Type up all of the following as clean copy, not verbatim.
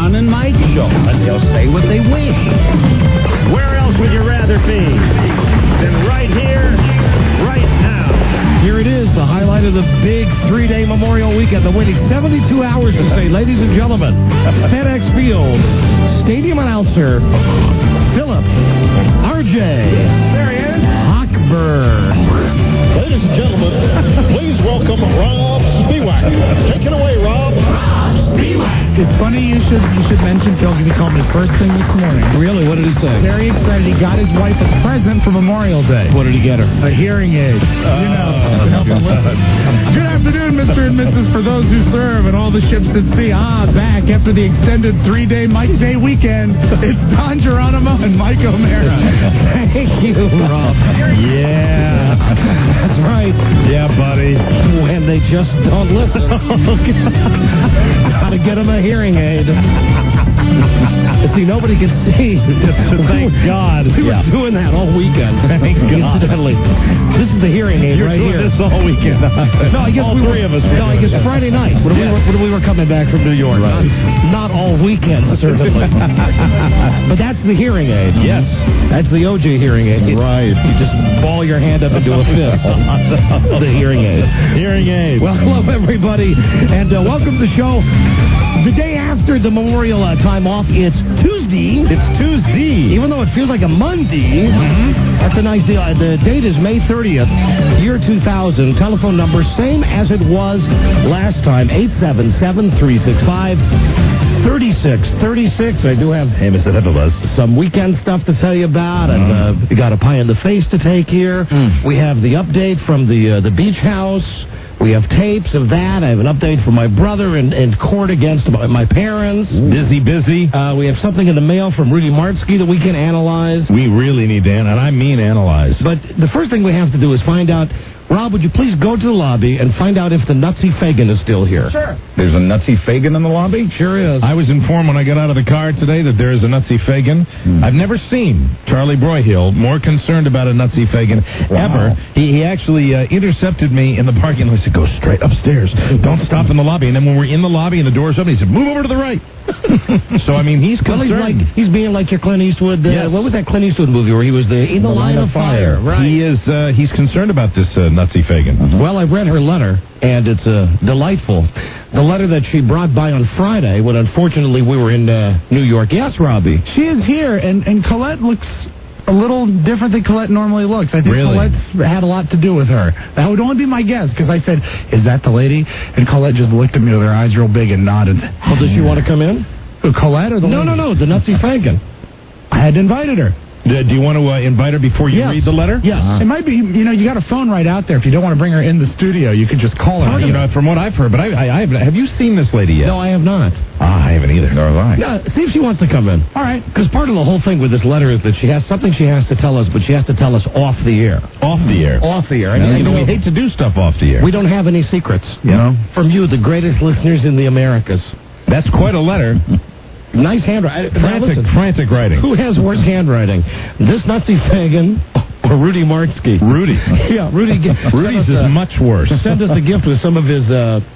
Don and Mike Show, and they'll say what they wish. Where else would you rather be than right here, right now? Here it is, the highlight of the big 3-day Memorial Weekend. The waiting 72 hours to say, ladies and gentlemen, FedEx Field, stadium announcer, Philip R.J. There he is. Hochberg. Ladies and gentlemen, please welcome Rob Spiewak. Take it away, Rob. It's funny you should mention Phil because he called me first thing this morning. Really? What did he say? Very excited. He got his wife a present for Memorial Day. What did he get her? A hearing aid. To help him listen. Good afternoon, Mr. and Mrs. For those who serve and all the ships at sea. Back after the extended 3-day Mike Day weekend. It's Don Geronimo and Mike O'Mara. Thank you, Rob. Yeah. That's right. Yeah, buddy. When they just don't listen. Gotta get them a hearing aid. See, nobody can see. Thank God. We were doing that all weekend. Thank God. Incidentally, this is the hearing aid You're right doing here. this all weekend. No, I guess all we three were, of us. No, I guess Friday night when we were coming back from New York. Right. Not all weekend, certainly. But that's the hearing aid. Yes. That's the OJ hearing aid. Right. You just ball your hand up into a fist. The hearing aid. Hearing aid. Well, hello, everybody, and welcome to the show. The day after the Memorial time off, it's Tuesday. It's Tuesday. Even though it feels like a Monday, that's a nice deal. The date is May 30th, year 2000. Telephone number, same as it was last time, 877-365-3636. I do have some weekend stuff to tell you about, and we got a pie in the face to take here. We have the update from the beach house. We have tapes of that. I have an update from my brother in court against my parents. Busy. We have something in the mail from Rudy Martsky that we can analyze. We really need to, and I mean analyze. But the first thing we have to do is find out, Rob, would you please go to the lobby and find out if the Nutsy Fagan is still here? Sure. There's a Nutsy Fagan in the lobby? Sure is. I was informed when I got out of the car today that there is a Nutsy Fagan. I've never seen Charlie Broyhill more concerned about a Nutsy Fagan ever. He actually intercepted me in the parking lot. He said, go straight upstairs. Don't stop in the lobby. And then when we're in the lobby and the door's open, he said, move over to the right. So, I mean, he's concerned. Well, he's being like your Clint Eastwood. Yes. What was that Clint Eastwood movie where he was in the line of fire? Right. He's concerned about this Nutsy Fagan. Well, I read her letter, and it's delightful. The letter that she brought by on Friday, when unfortunately we were in New York. Yes, Robbie? She is here, and Colette looks a little different than Colette normally looks. I think Really? Colette's had a lot to do with her. That would only be my guess, because I said, is that the lady? And Colette just looked at me with her eyes real big and nodded. Well, does she want to come in? Who, Colette or the lady? No, the Nutsy Fagan. I had invited her. Do you want to invite her before you read the letter? Yes. It might be, you got a phone right out there. If you don't want to bring her in the studio, you could just call her. From what I've heard, but I haven't. Have you seen this lady yet? No, I have not. I haven't either. Nor have I. No, see if she wants to come in. All right. Because part of the whole thing with this letter is that she has something she has to tell us, but she has to tell us off the air. Off the air. Off the air. And we hate to do stuff off the air. We don't have any secrets. From you, the greatest listeners in the Americas. That's quite a letter. Nice handwriting. Frantic writing. Who has worse handwriting? This Nutsy Fagan or Rudy Martsky? Rudy. Yeah, Rudy. Rudy's is much worse. Sent us a gift with some of his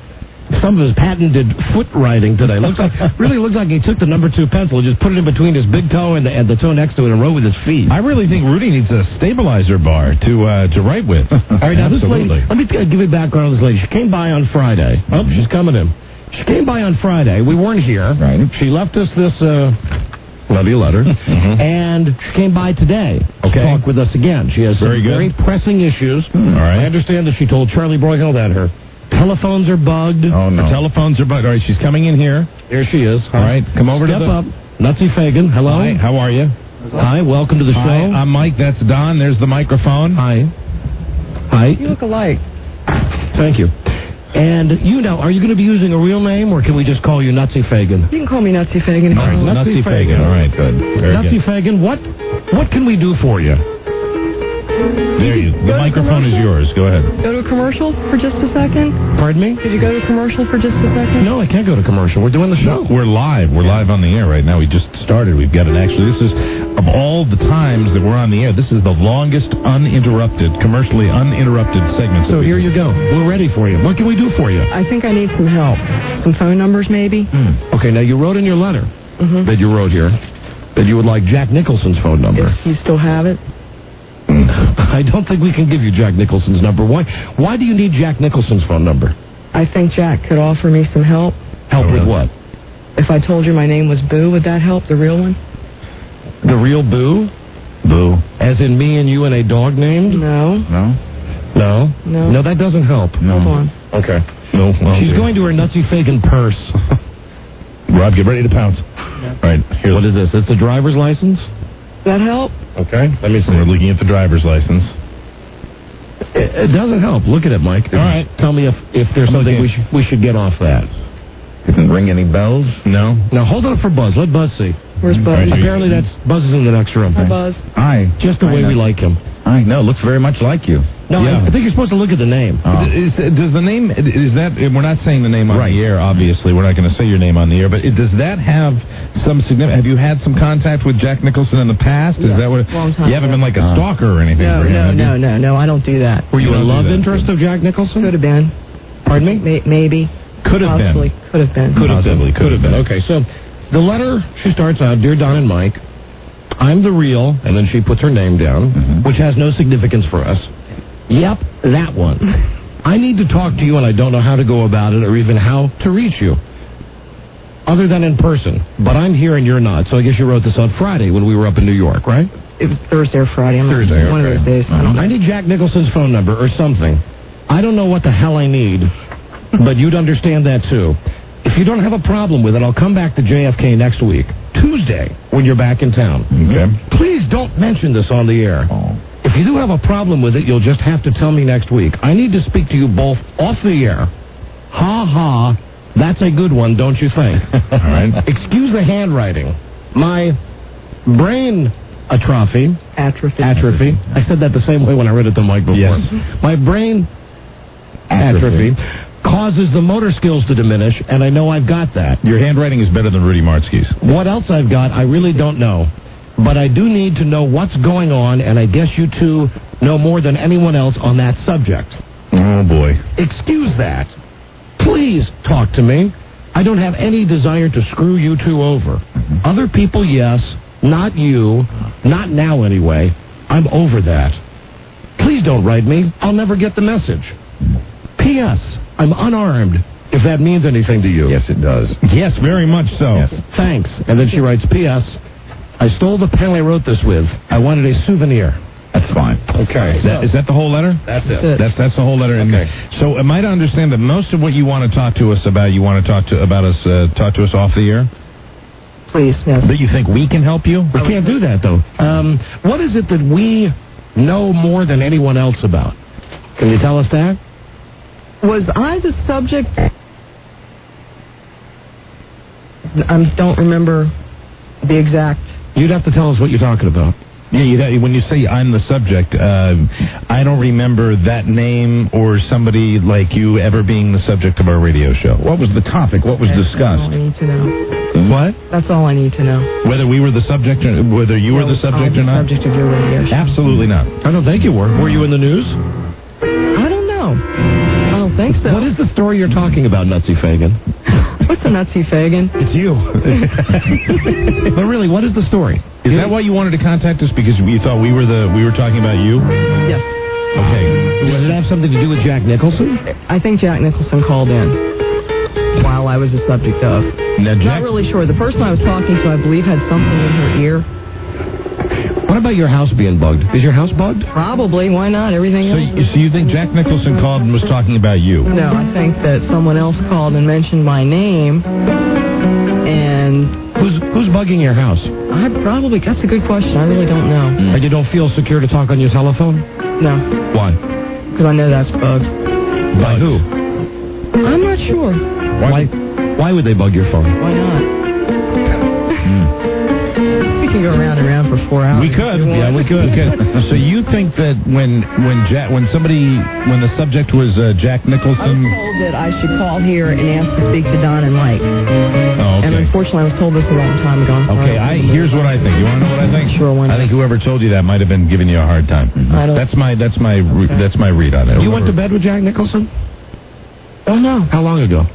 patented foot writing today. Really looks like he took the number 2 pencil and just put it in between his big toe and the toe next to it and wrote with his feet. I really think Rudy needs a stabilizer bar to write with. All right, now Absolutely. this lady, let me give you background on this lady. She came by on Friday. Oh, she's coming in. She came by on Friday. We weren't here. Right. She left us this love you letter, and she came by today to talk with us again. She has some very pressing issues. All right. I understand that she told Charlie Broyhill that her telephones are bugged. Oh, no. Her telephones are bugged. All right, she's coming in here. There she is. All right, come over Step to up. Nutsy Fagan, hello. Hi, how are you? Hi, welcome to the show. Hi, I'm Mike. That's Don. There's the microphone. Hi. You look alike. Thank you. And are you going to be using a real name, or can we just call you Nutsy Fagan? You can call me Nutsy Fagan. All right, Nutsy Fagan. All right, good. Very Nutsy good. Fagan, what can we do for you? The microphone is yours. Go ahead. Go to a commercial for just a second? Pardon me? Could you go to a commercial for just a second? No, I can't go to commercial. We're doing the show. We're live. We're live on the air right now. We just started. We've got it. Actually, this is, of all the times that we're on the air, this is the longest commercially uninterrupted segment. So here you go. We're ready for you. What can we do for you? I think I need some help. Some phone numbers, maybe? Okay, now you wrote in your letter that you wrote here that you would like Jack Nicholson's phone number. If you still have it? I don't think we can give you Jack Nicholson's number. Why do you need Jack Nicholson's phone number? I think Jack could offer me some help. Help with what? If I told you my name was Boo, would that help? The real one? The real Boo? Boo. As in me and you and a dog named? No. No? No, that doesn't help. No. Hold on. Okay. No. Well, she's going to her Nutsy Fagan purse. Rob, get ready to pounce. All right. Here. What is this? It's the driver's license? That help? Okay. Let me see. We're looking at the driver's license. It doesn't help. Look at it, Mike. All right. Tell me if there's something we should get off that. Didn't ring any bells? No. Now, hold on for Buzz. Let Buzz see. Where's Buzz? Right, Apparently, Buzz is in the next room. Hi, Buzz. Hi. Just the way we like him. I know. Looks very much like you. No, I think you're supposed to look at the name. Does the name, is that, we're not saying the name on the air, obviously. We're not going to say your name on the air, but does that have some significance? Have you had some contact with Jack Nicholson in the past? Is that what? Long time you haven't ago. been like a stalker or anything? for him, No, I don't do that. Were you a love interest of Jack Nicholson? Could have been. Pardon me? Maybe. Could have Possibly. been. Could have been. Could have been. Okay, so the letter, she starts out, Dear Don and Mike, I'm the real, and then she puts her name down, which has no significance for us. Yep, that one. I need to talk to you, and I don't know how to go about it or even how to reach you, other than in person. But I'm here and you're not, so I guess you wrote this on Friday when we were up in New York, right? It was Thursday or Friday. Thursday, One of those days. I need Jack Nicholson's phone number or something. I don't know what the hell I need, but you'd understand that too. If you don't have a problem with it, I'll come back to JFK next week, Tuesday, when you're back in town. Okay. Please don't mention this on the air. If you do have a problem with it, you'll just have to tell me next week. I need to speak to you both off the air. Ha ha. That's a good one, don't you think? All right. Excuse the handwriting. My brain atrophy. I said that the same way when I read it to Mike before. Yes. My brain atrophy causes the motor skills to diminish, and I know I've got that. Your handwriting is better than Rudy Martzke's. What else I've got, I really don't know. But I do need to know what's going on, and I guess you two know more than anyone else on that subject. Oh, boy. Excuse that. Please talk to me. I don't have any desire to screw you two over. Other people, yes. Not you. Not now, anyway. I'm over that. Please don't write me. I'll never get the message. P.S. I'm unarmed, if that means anything to you. Yes, it does. Yes, very much so. Yes. Thanks. And then she writes, P.S. I stole the pen I wrote this with. I wanted a souvenir. That's fine. Okay. Is that the whole letter? That's it. That's the whole letter. Okay. So am I to understand that most of what you want to talk to us about, you want to talk to us off the air? Please, yes. That you think we can help you? We can't do that, though. What is it that we know more than anyone else about? Can you tell us that? Was I the subject? I don't remember the exact. You'd have to tell us what you're talking about. Yeah, when you say I'm the subject, I don't remember that name or somebody like you ever being the subject of our radio show. What was the topic? What was That's all discussed? I need to know. What? That's all I need to know. Whether we were the subject or whether you were the subject or not? Subject of your radio show. Absolutely not. I don't think you were. Were you in the news? I don't know. I don't think so. What is the story you're talking about, Nutsy Fagan? What's a Nutsy Fagan? It's you. But really, what is the story? Is that why you wanted to contact us? Because you thought we were talking about you? Yes. Okay. Does it have something to do with Jack Nicholson? I think Jack Nicholson called in while I was the subject of. Now, Jack, Not really sure. The person I was talking to, I believe, had something in her ear. What about your house being bugged? Is your house bugged? Probably. Why not? Everything else. so you think Jack Nicholson called and was talking about you? No, I think that someone else called and mentioned my name, and Who's bugging your house? that's a good question. I really don't know. And you don't feel secure to talk on your telephone? No, Why? because I know that's bugged. By who? I'm not sure. Why would they bug your phone? Why not? We can go around and around for 4 hours. We could. Yeah, we could. So you think that when the subject was Jack I was Nicholson? told that I should call here and ask to speak to Don and Mike. Oh, okay. And unfortunately, I was told this a long time ago. Okay, here's what I think. You want to know what I think? Sure, why not? I think whoever told you that might have been giving you a hard time. I don't- That's my read on it. You went to bed with Jack Nicholson? Oh, no. How long ago?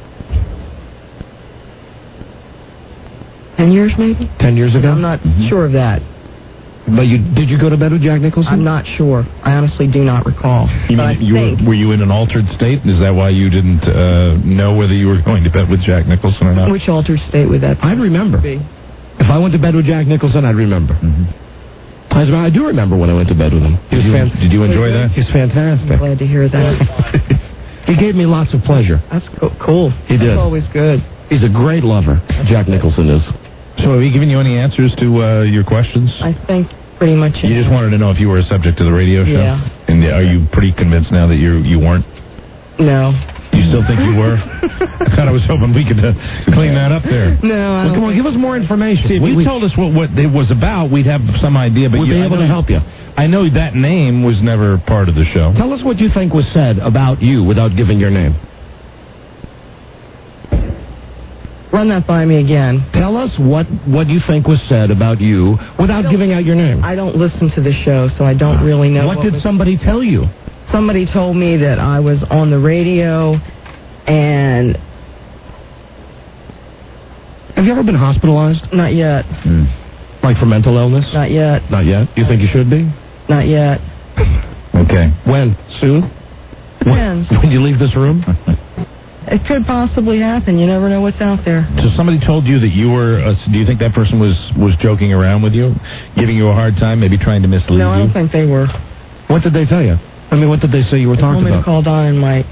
10 years, maybe? 10 years ago? I'm not sure of that. But did you go to bed with Jack Nicholson? I'm not sure. I honestly do not recall. You But I mean think were you in an altered state? Is that why you didn't know whether you were going to bed with Jack Nicholson or not? which altered state would that I'd remember. be? If I went to bed with Jack Nicholson, I'd remember. I do remember when I went to bed with him. Did you enjoy that? He's fantastic. I'm glad to hear that. He gave me lots of pleasure. That's cool. He did. That's always good. He's a great lover, Jack Nicholson is. So have he given you any answers to your questions? I think pretty much. You just wanted to know if you were a subject to the radio show? Yeah. And are you pretty convinced now that you weren't? No. You still think you were? I thought I was hoping we could clean that up there. No, I Well, don't come on, think- give us more information. See, if you told us what it was about, we'd have some idea. But we'll be able to help you. I know that name was never part of the show. Tell us what you think was said about you without giving your name. Run that by me again. Tell us what you think was said about you without giving out your name. I don't listen to the show, so I don't really know. What did somebody tell you? Somebody told me that I was on the radio, and Have you ever been hospitalized? not yet. Like for mental illness? Not yet. Not yet. You think you should be? Not yet. Okay. When? Soon? Depends. When you leave this room? It could possibly happen. You never know what's out there. So somebody told you that you were. Do you think that person was joking around with you, giving you a hard time, maybe trying to mislead No, I you? don't think they were. What did they tell you? I mean, what did they say you were They talking told me to about? call Don and Mike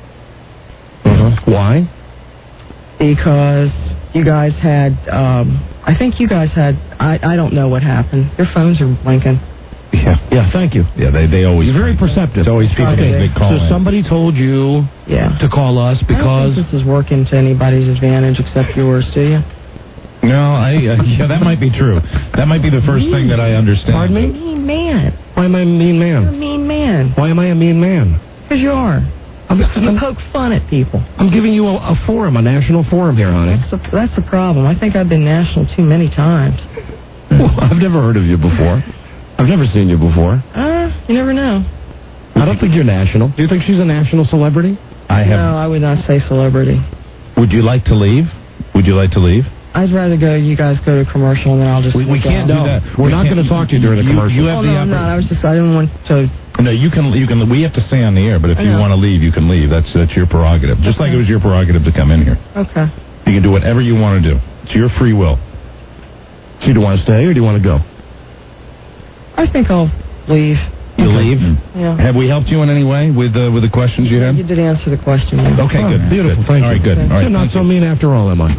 Why? because you guys had. I think you guys had. I don't know what happened. Your phones are blinking. Yeah, thank you. Yeah, they always. You're very perceptive. It's always people Okay. they call So in. somebody told you Yeah. to call us I don't because... think this is working to anybody's advantage except yours, do you? No, yeah, that might be true. That might be the first thing that I understand. Pardon me? Mean man. Why am I a mean You're a man? mean man. Why am I a mean man? Because you are. You poke fun at people. I'm giving you a forum, a national forum here, honey. That's the problem. I think I've been national too many times. Well, I've never heard of you before. I've never seen you before. You never know. I don't think you're national. Do you think she's a national celebrity? I have. No, I would not say celebrity. Would you like to leave? Would you like to leave? I'd rather you guys go to commercial, and then I'll just... We can't do that. We're not going to talk to you during the commercial. You have Oh, the no, I'm not. I didn't want to... No, you can. We have to stay on the air, but if I you know. want to leave, you can leave. That's your prerogative. Just like it was your prerogative to come in here. Okay. You can do whatever you want to do. It's your free will. So you do want to stay or do you want to go? I think I'll leave. You leave. Yeah. Have we helped you in any way with the questions you had? You did answer the question. Yeah. Okay, good. Beautiful. Good. Thank All you. right, good. All right, You're not thank so you. mean after all, am I?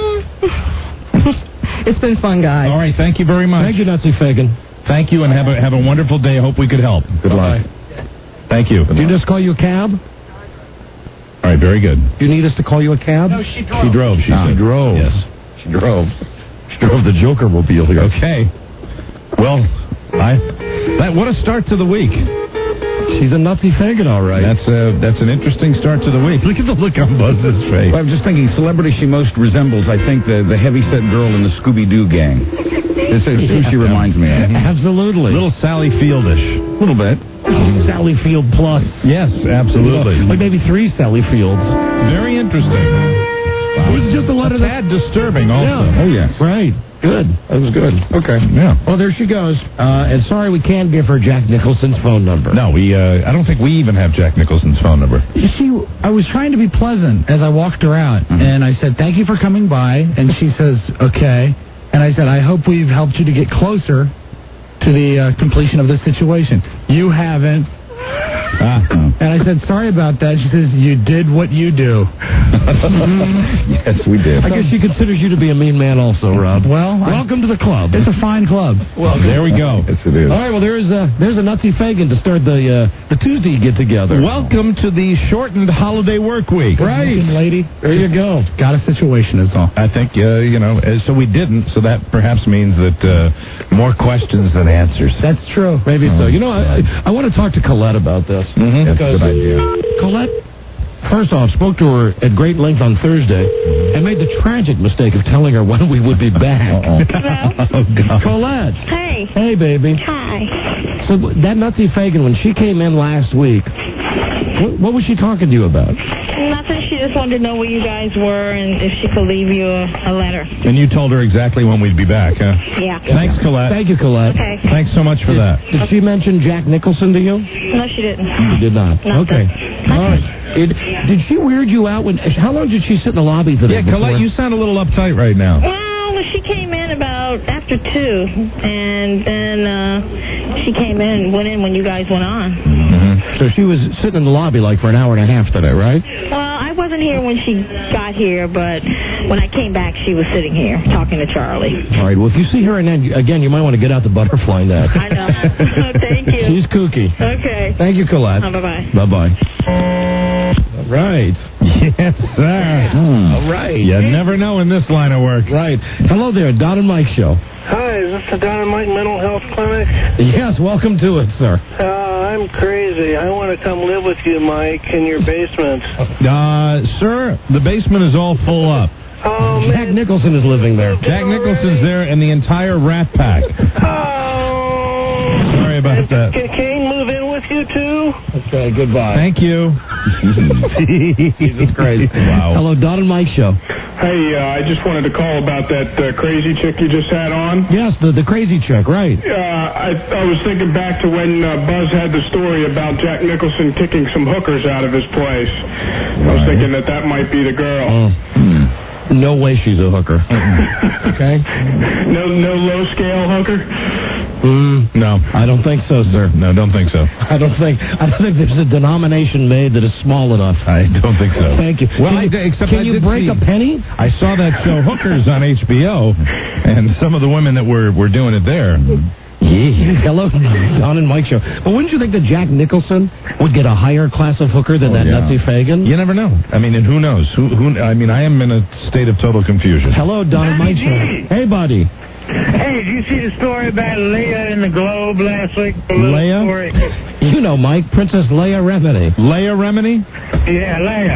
It's been fun, guys. All right, thank you very much. Thank you, Nutsy Fagan. Thank you, and have a wonderful day. I hope we could help. Good luck. Thank you. Do you just call you a cab? All right, very good. Do you need us to call you a cab? She drove. She said. drove. Yes. She drove. She drove the Joker mobile here. Okay. Well, what a start to the week. She's a Nutsy Fagan, all right. That's an interesting start to the week. Look at the look on Buzz's face. Well, I'm just thinking, celebrity she most resembles, I think, the heavyset girl in the Scooby-Doo gang. This is who she reminds me of. Absolutely. Little Sally Fieldish. A little bit. Sally Field plus. Yes, absolutely. Like maybe 3 Sally Fields. Very interesting. It was just a lot of Sad disturbing also. Yeah. Oh, yes. Right. Good. That was good. Okay. Yeah. Well, there she goes. And sorry we can't give her Jack Nicholson's phone number. No, I don't think we even have Jack Nicholson's phone number. You see, I was trying to be pleasant as I walked her out, and I said, "Thank you for coming by." And she says, "Okay." And I said, "I hope we've helped you to get closer to the completion of this situation." You haven't. And I said, sorry about that. She says, you did what you do. Yes, we did. I guess she considers you to be a mean man also, Rob. Well, welcome to the club. It's a fine club. Well, there we go. Yes, it is. All right, well, there's a Nutsy Fagan to start the Tuesday get-together. Welcome to the shortened holiday work week. Right. Lady. There you go. Got a situation is all. I think, so we didn't, so that perhaps means that more questions than answers. That's true. Maybe so. You know, I want to talk to Colette about this. Mm-hmm. Because Good idea. Colette, first off, spoke to her at great length on Thursday and made the tragic mistake of telling her when we would be back. Oh, God. Colette. Hey. Hey, baby. Hi. So that Nutsy Fagan, when she came in last week, what was she talking to you about? Nothing. She just wanted to know where you guys were and if she could leave you a letter. And you told her exactly when we'd be back, huh? Yeah. Thanks, Colette. Thank you, Colette. Okay. Thanks so much for that. Did she mention Jack Nicholson to you? No, she didn't. She did not. Nothing. Okay. All right. Did she weird you out? How long did she sit in the lobby today? Yeah, Colette, you sound a little uptight right now. Well, she came in about after 2, and then she came in, went in when you guys went on. So she was sitting in the lobby like for an hour and a half today, right? Well, I wasn't here when she got here, but when I came back, she was sitting here talking to Charlie. All right. Well, if you see her again, you might want to get out the butterfly net. I know. Thank you. She's kooky. Okay. Thank you, Colette. Bye-bye. Bye-bye. All right. Yes, sir. All right. You never know in this line of work. Right. Hello there, Don and Mike Show. Hi, is this the Don and Mike Mental Health Clinic? Yes, welcome to it, sir. I'm crazy. I want to come live with you, Mike, in your basement. Sir, the basement is all full up. Oh, Jack man. Nicholson is living there. Jack Nicholson's there and the entire Rat Pack. Oh. Sorry about that. Can Kane move in with you, too? Okay, goodbye. Thank you. Jesus Christ. Wow. Hello, Don and Mike Show. Hey, I just wanted to call about that crazy chick you just had on. Yes, the crazy chick, right. I was thinking back to when Buzz had the story about Jack Nicholson kicking some hookers out of his place. I was thinking that might be the girl. No way she's a hooker. Okay? No low-scale hooker? No. I don't think so, sir. No, don't think so. I don't think there's a denomination made that is small enough. I don't think so. Thank you. Well, Can you break a penny? I saw that show Hookers on HBO, and some of the women that were doing it there. Yeah. Hello, Don and Mike Show. But wouldn't you think that Jack Nicholson would get a higher class of hooker than that Nutsy Fagan? You never know. I mean, and who knows? I mean, I am in a state of total confusion. Hello, Don and Mike Show. Hey, buddy. Hey, did you see the story about Leah in the Globe last week? Leia? You know, Mike, Princess Leia Remini. Leia Remini? Yeah,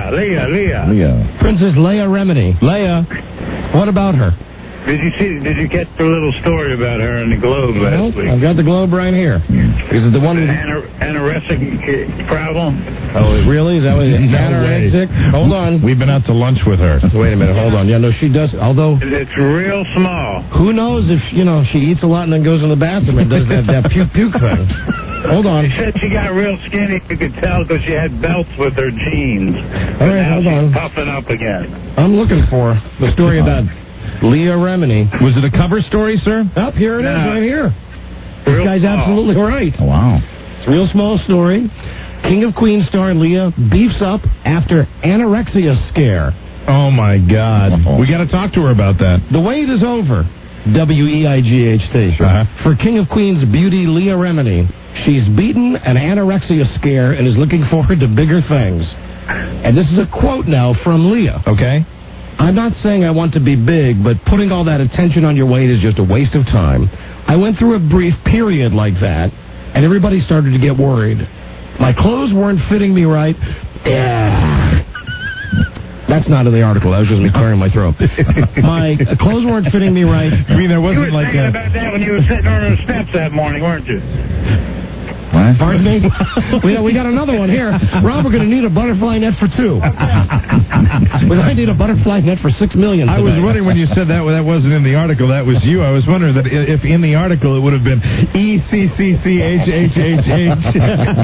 Leah. Princess Leia Remini. Leia. What about her? Did you catch the little story about her in the Globe last week? I've got the Globe right here. Is it the one with Anorexic problem? Oh, really? Is that what it is? No Anorexic? Hold on. We've been out to lunch with her. Wait a minute. Hold on. Yeah, no, she does. Although, It's real small. who knows if, she eats a lot and then goes in the bathroom and does that puke thing. Hold on. She said she got real skinny. You could tell because she had belts with her jeans. All right, hold on. She's puffing up again. I'm looking for the story about Leah Remini. Was it a cover story, sir? Up here it is, No. right here. This Real guy's small. absolutely right. Oh, wow. It's a real small story. King of Queens star Leah beefs up after anorexia scare. Oh, my God. We got to talk to her about that. The wait is over. WEIGHT. For King of Queens beauty Leah Remini. She's beaten an anorexia scare and is looking forward to bigger things. And this is a quote now from Leah. Okay? I'm not saying I want to be big, but putting all that attention on your weight is just a waste of time. I went through a brief period like that, and everybody started to get worried. My clothes weren't fitting me right. Yeah. That's not in the article. That was just me clearing my throat. My clothes weren't fitting me right. I mean, there You wasn't were like thinking a... about that when you were sitting on the steps that morning, weren't you? What? Pardon me? We got another one here. Rob, we're going to need a butterfly net for 2. We might need a butterfly net for 6 million I was today. wondering when you said that wasn't in the article, that was you. I was wondering that if in the article it would have been ECCCHHHH.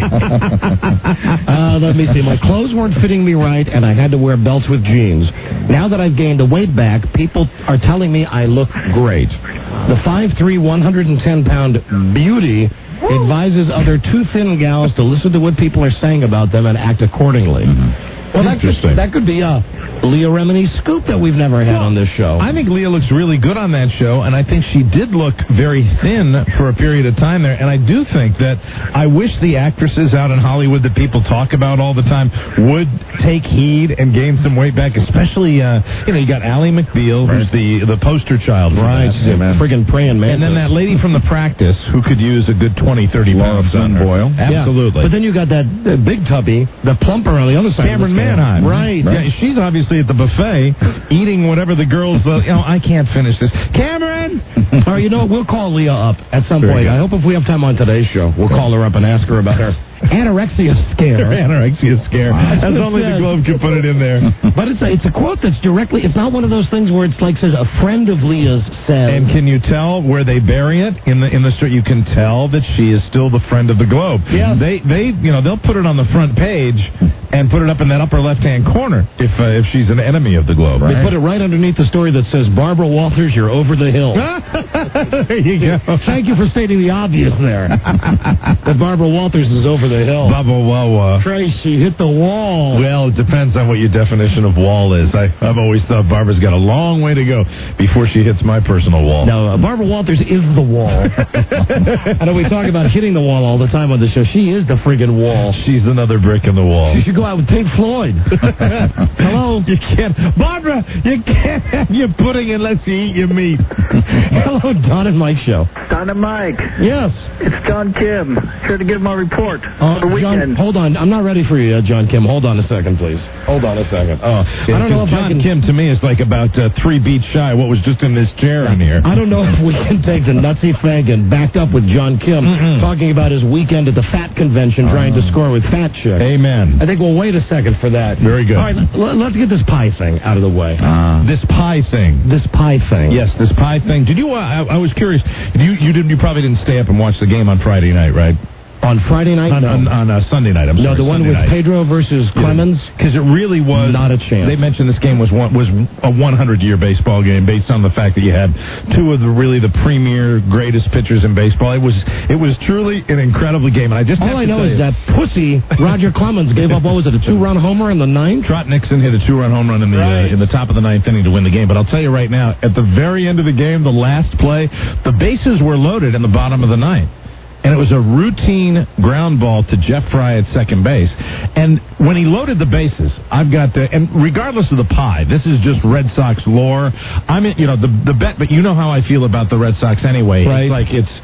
Let me see. My clothes weren't fitting me right, and I had to wear belts with jeans. Now that I've gained the weight back, people are telling me I look great. The 5'3", 110-pound beauty advises other too thin gals to listen to what people are saying about them and act accordingly. Well, that could be a Leah Remini scoop that we've never had on this show. I think Leah looks really good on that show, and I think she did look very thin for a period of time there. And I do think that I wish the actresses out in Hollywood that people talk about all the time would take heed and gain some weight back, especially, you got Ally McBeal, who's the poster child. Right, she's a friggin' praying man. And then that lady from The Practice who could use a good 20, 30 pounds on her. Boyle. Absolutely. Yeah. But then you got that big tubby, the plumper on the other side. Cameron Manheim. Right. Yeah, she's obviously at the buffet eating whatever the girls, I can't finish this. Cameron! All right, we'll call Leah up at some point. I hope if we have time on today's show, we'll call her up and ask her about her anorexia scare. Anorexia scare. That's only the Globe can put it in there. But it's a quote that's directly, it's not one of those things where it's like says a friend of Leah's said. And can you tell where they bury it in the story? You can tell that she is still the friend of the Globe. Yeah. They'll put it on the front page and put it up in that upper left-hand corner if she's an enemy of the Globe. Right? They put it right underneath the story that says, Barbara Walters, you're over the hill. There you go. Thank you for stating the obvious there. That Barbara Walters is over the hill. Bubba Wawa. Tracy hit the wall. Well, it depends on what your definition of wall is. I've always thought Barbara's got a long way to go before she hits my personal wall. No, Barbara Walters is the wall. I know we talk about hitting the wall all the time on the show. She is the friggin' wall. She's another brick in the wall. You should go out with Pink Floyd. Hello? You can't. Barbara, you can't have your pudding unless you eat your meat. Hello, Don and Mike show. Don and Mike. Yes. It's John Kim. Here to give my report for the weekend. John, hold on. I'm not ready for you, John Kim. Hold on a second, please. Hold on a second. Oh, I don't know if John Kim to me is like about 3 beats shy. What was just in this chair in here? I don't know if we can take the Nutsy Fagan backed up with John Kim talking about his weekend at the Fat Convention trying to score with Fat Chick. Amen. I think we'll wait a second for that. Very good. All right, let's get this pie thing out of the way. This pie thing. This pie thing. Yes, this pie thing. Did you? I was curious. You probably didn't stay up and watch the game on Friday night, right? On Friday night? On Sunday night. I'm sorry. No, the one Sunday with night. Pedro versus Clemens? Because it really was... Not a chance. They mentioned this game was a 100-year baseball game based on the fact that you had two of the premier greatest pitchers in baseball. It was truly an incredible game. And all I know is that pussy Roger Clemens gave up, what was it, a 2-run homer in the ninth? Trot Nixon hit a 2-run home run in the top of the ninth inning to win the game. But I'll tell you right now, at the very end of the game, the last play, the bases were loaded in the bottom of the ninth. And it was a routine ground ball to Jeff Fry at second base. And when he loaded the bases, and regardless of the pie, this is just Red Sox lore. I mean, the bet, but you know how I feel about the Red Sox anyway. Right.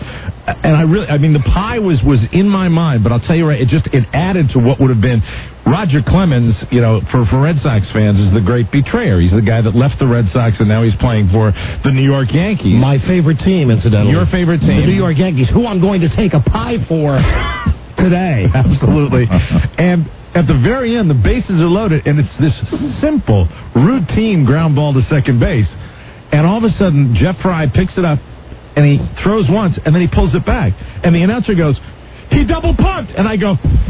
The pie was in my mind, but I'll tell you right, it added to what would have been Roger Clemens, for Red Sox fans, is the great betrayer. He's the guy that left the Red Sox and now he's playing for the New York Yankees. My favorite team, incidentally. Your favorite team. The New York Yankees, who I'm going to take a pie for today. Absolutely. And at the very end, the bases are loaded, and it's this simple, routine ground ball to second base. And all of a sudden, Jeff Fry picks it up, and he throws once, and then he pulls it back. And the announcer goes, he double pumped, and I go,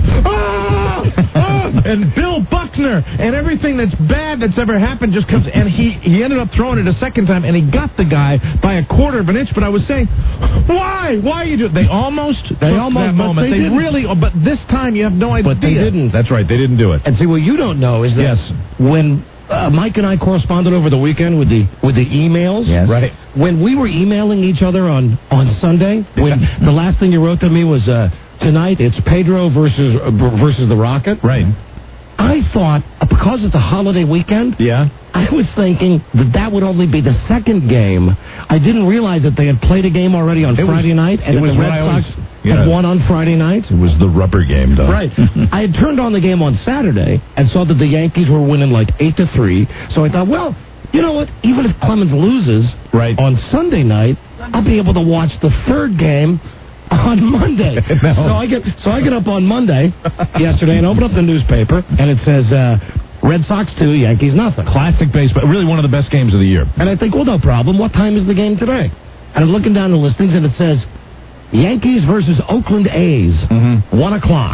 and Bill Buckner, and everything that's bad that's ever happened just comes, and he ended up throwing it a second time, and he got the guy by a quarter of an inch, but I was saying, why you do? They almost that moment. They really, but this time you have no idea. But they didn't. That's right, they didn't do it. And see, what you don't know is that when Mike and I corresponded over the weekend with the emails. Yes. Right. When we were emailing each other on Sunday, when the last thing you wrote to me was tonight it's Pedro versus the Rocket. Right. I thought because it's a holiday weekend. Yeah. I was thinking that would only be the second game. I didn't realize that they had played a game already on Friday night, and the Red Sox had won on Friday night. It was the rubber game, though. Right. I had turned on the game on Saturday and saw that the Yankees were winning like 8-3. So I thought, well, you know what? Even if Clemens loses on Sunday night, I'll be able to watch the third game on Monday. No. So I get up on Monday yesterday and open up the newspaper, and it says Red Sox 2, Yankees nothing. Classic baseball. Really one of the best games of the year. And I think, well, no problem. What time is the game today? And I'm looking down the listings, and it says Yankees versus Oakland A's, 1 o'clock.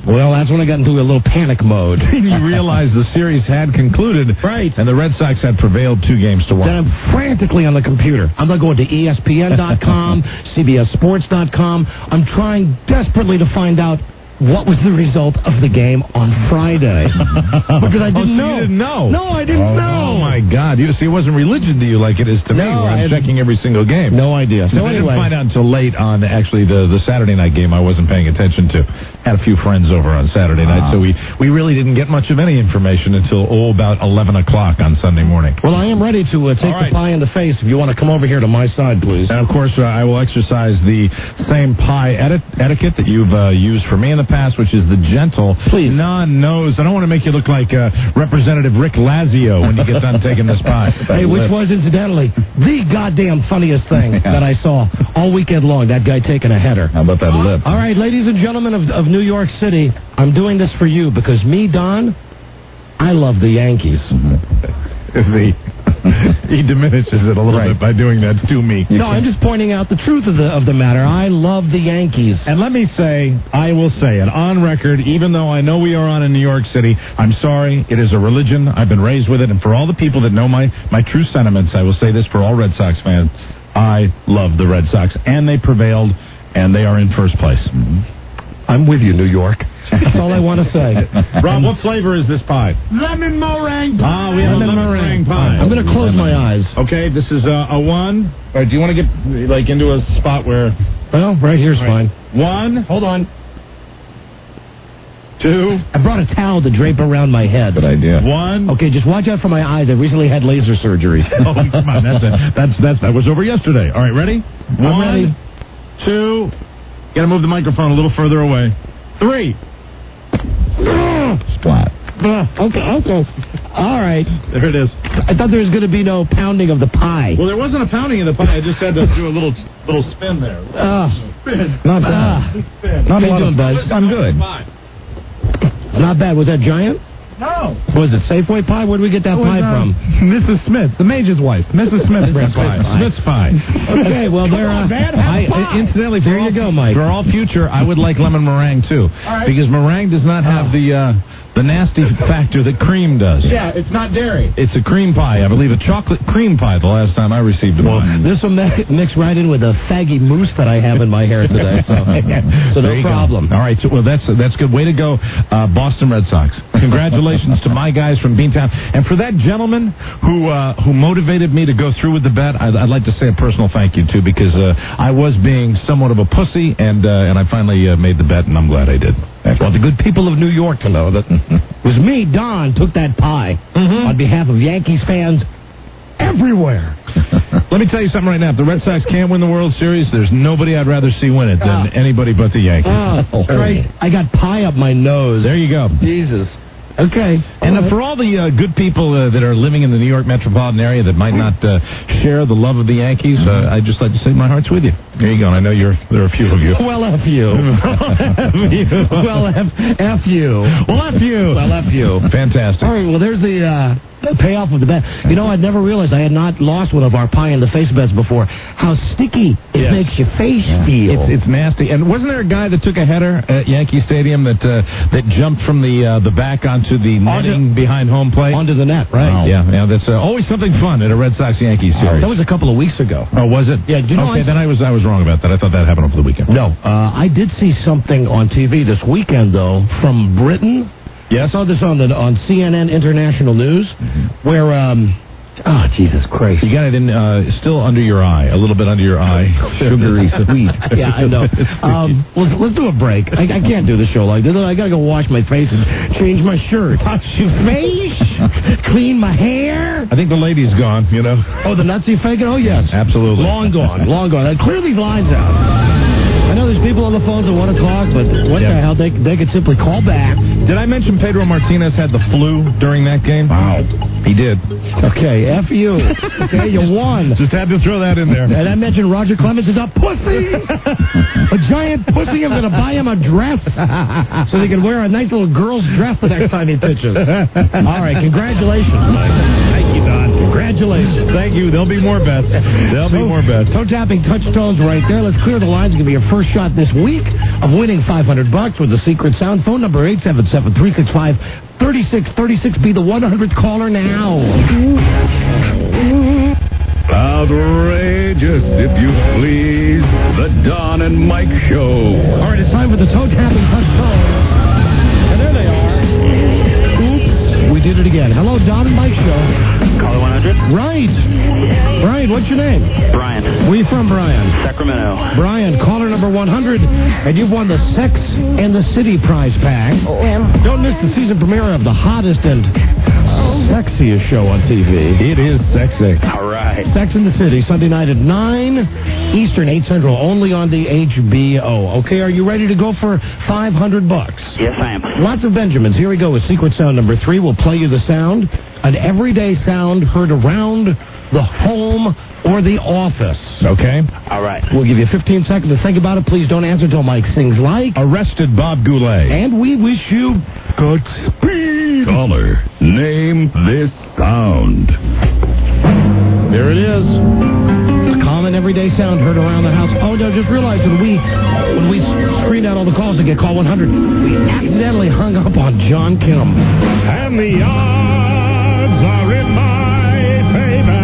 Well, that's when I got into a little panic mode. You realized the series had concluded. Right. And the Red Sox had prevailed 2-1. Then I'm frantically on the computer. I'm not going to ESPN.com, CBSSports.com. I'm trying desperately to find out what was the result of the game on Friday. Because I didn't know. You didn't know? No, I didn't know. Oh, my God. You see, it wasn't religion to you like it is to me, where I'm checking every single game. No idea. So I didn't find out until late on, actually, the Saturday night game I wasn't paying attention to. Had a few friends over on Saturday night, so we really didn't get much of any information until, about 11 o'clock on Sunday morning. Well, I am ready to take the pie in the face if you want to come over here to my side, please. And, of course, I will exercise the same pie etiquette that you've used for me in the past, which is the gentle, non-nose. I don't want to make you look like Representative Rick Lazio when you get done taking this pie. Hey, which was, incidentally, the goddamn funniest thing that I saw all weekend long, that guy taking a header. How about that lip? All right, ladies and gentlemen of New York City, I'm doing this for you because me, Don, I love the Yankees. He diminishes it a little bit by doing that to me. No, I'm just pointing out the truth of the matter. I love the Yankees. And let me say, I will say it on record, even though I know we are on in New York City, I'm sorry, it is a religion. I've been raised with it. And for all the people that know my true sentiments, I will say this for all Red Sox fans, I love the Red Sox. And they prevailed, and they are in first place. I'm with you, New York. That's all I want to say. Rob, what flavor is this pie? Lemon meringue. We have a lemon meringue pie. I'm going to close my eyes. Okay, this is a 1. All right, do you want to get into a spot where... Well, right here's fine. 1. Hold on. 2. I brought a towel to drape around my head. Good idea. 1. Okay, just watch out for my eyes. I recently had laser surgery. Oh, come on, that was over yesterday. All right, ready? I'm ready. 2. Got to move the microphone a little further away. 3. Splat. Okay. All right. There it is. I thought there was going to be no pounding of the pie. Well, there wasn't a pounding of the pie. I just had to do a little spin there. Spin. Not bad. How you doing, Buzz? I'm good. Not bad. Was that giant? No. Was it Safeway pie? Where did we get that pie from? Mrs. Smith, the Major's wife. Mrs. Smith brings pie. Smith's pie. Okay, well, Incidentally, there you go, Mike. For all future, I would like lemon meringue, too. right. Because meringue does not have the nasty factor that cream does. Yeah, it's not dairy. It's a cream pie. I believe a chocolate cream pie the last time I received a pie. This will mix right in with the faggy mousse that I have in my hair today. So no problem. All right, well, that's good. Way to go, Boston Red Sox. Congratulations to my guys from Beantown. And for that gentleman who motivated me to go through with the bet, I'd like to say a personal thank you, too, because I was being somewhat of a pussy, and I finally made the bet, and I'm glad I did. I want the good people of New York to know that it was me, Don, took that pie on behalf of Yankees fans everywhere. Let me tell you something right now. If the Red Sox can't win the World Series, there's nobody I'd rather see win it than anybody but the Yankees. Right. I got pie up my nose. There you go. Jesus. Okay. And for all the good people that are living in the New York metropolitan area that might not share the love of the Yankees, I'd just like to say my heart's with you. There you go. And I know there are a few of you. Well, F you. Well, F you. Well, F you. Well, F you. Fantastic. All right, well, there's the payoff of the bet. You know, I'd never realized I had not lost one of our pie in the face bets before. How sticky it makes your face feel. It's nasty. And wasn't there a guy that took a header at Yankee Stadium that jumped from the back onto the netting behind home plate? Onto the net, right? Wow. Yeah, that's always something fun at a Red Sox-Yankees series. That was a couple of weeks ago. Oh, was it? Yeah, do you know okay, then I was wrong about that. I thought that happened over the weekend. No, I did see something on TV this weekend, though, from Britain. Yes? I saw this on CNN International News, where, oh, Jesus Christ. You got it still under your eye, a little bit under your eye. Sugary sweet. Yeah, I know. Let's do a break. I can't do the show like this. I got to go wash my face and change my shirt. Wash your face? Clean my hair? I think the lady's gone, you know. Oh, the Nazi faking? Oh, yes. Absolutely. Long gone. Clear these lines out. I know there's people on the phones that want to talk, but what the hell? They could simply call back. Did I mention Pedro Martinez had the flu during that game? Wow. He did. Okay, F you. Okay, you won. Just had to throw that in there. And I mentioned Roger Clemens is a pussy. A giant pussy. I'm going to buy him a dress so he can wear a nice little girl's dress the next time he pitches. All right, congratulations, Mike. Thank you, Don. Congratulations. Congratulations. Thank you. There'll be more bets. There'll be more bets. Toe tapping touchstones right there. Let's clear the lines. Give me your first shot this week of winning $500 with the secret sound. Phone number 877-365-3636. Be the 100th caller now. Outrageous, if you please. The Don and Mike Show. All right, it's time for the toe tapping touchstones. And there they are. Oops, we did it again. Hello, Don and Mike Show. Caller 100? Right. Brian, what's your name? Brian. Where you from, Brian? Sacramento. Brian, caller number 100, and you've won the Sex and the City prize pack. Don't miss the season premiere of the hottest and sexiest show on TV. It is sexy. All right. Sex and the City, Sunday night at 9 Eastern, 8 Central, only on the HBO. Okay, are you ready to go for $500? Yes, I am. Lots of Benjamins. Here we go with secret sound number 3. We'll play you the sound, an everyday sound heard around the home or the office. Okay. All right. We'll give you 15 seconds to think about it. Please don't answer until Mike sings like. Arrested Bob Goulet. And we wish you Godspeed. Caller, name this sound. There it is. A common everyday sound heard around the house. Oh, no, just realized when we screened out all the calls to get call 100, we accidentally hung up on John Kim. And the odds are in my favor.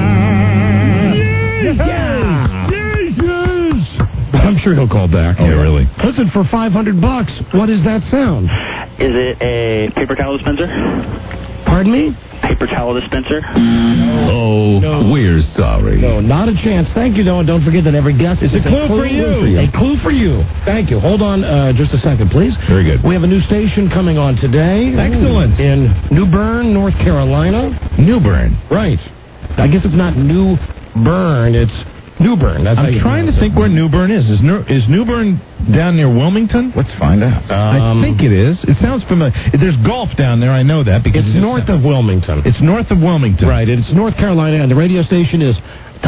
Yeah. Jesus. I'm sure he'll call back. Yeah, really. Listen, for $500, what is that sound? Is it a paper towel dispenser? Pardon me? Paper towel dispenser? Oh, we're sorry. No, not a chance. Thank you, Noah. Don't forget that every guest is a clue for you. A clue for you. Thank you. Hold on just a second, please. Very good. We have a new station coming on today. Excellent. In New Bern, North Carolina. New Bern. Right. I guess it's not New Bern, it's New Bern. That's I'm trying to think where New Bern is. Is New Bern down near Wilmington? Let's find out. I think it is. It sounds familiar. There's golf down there. I know that because it's north of Wilmington. It's north of Wilmington. Right. It's North Carolina, and the radio station is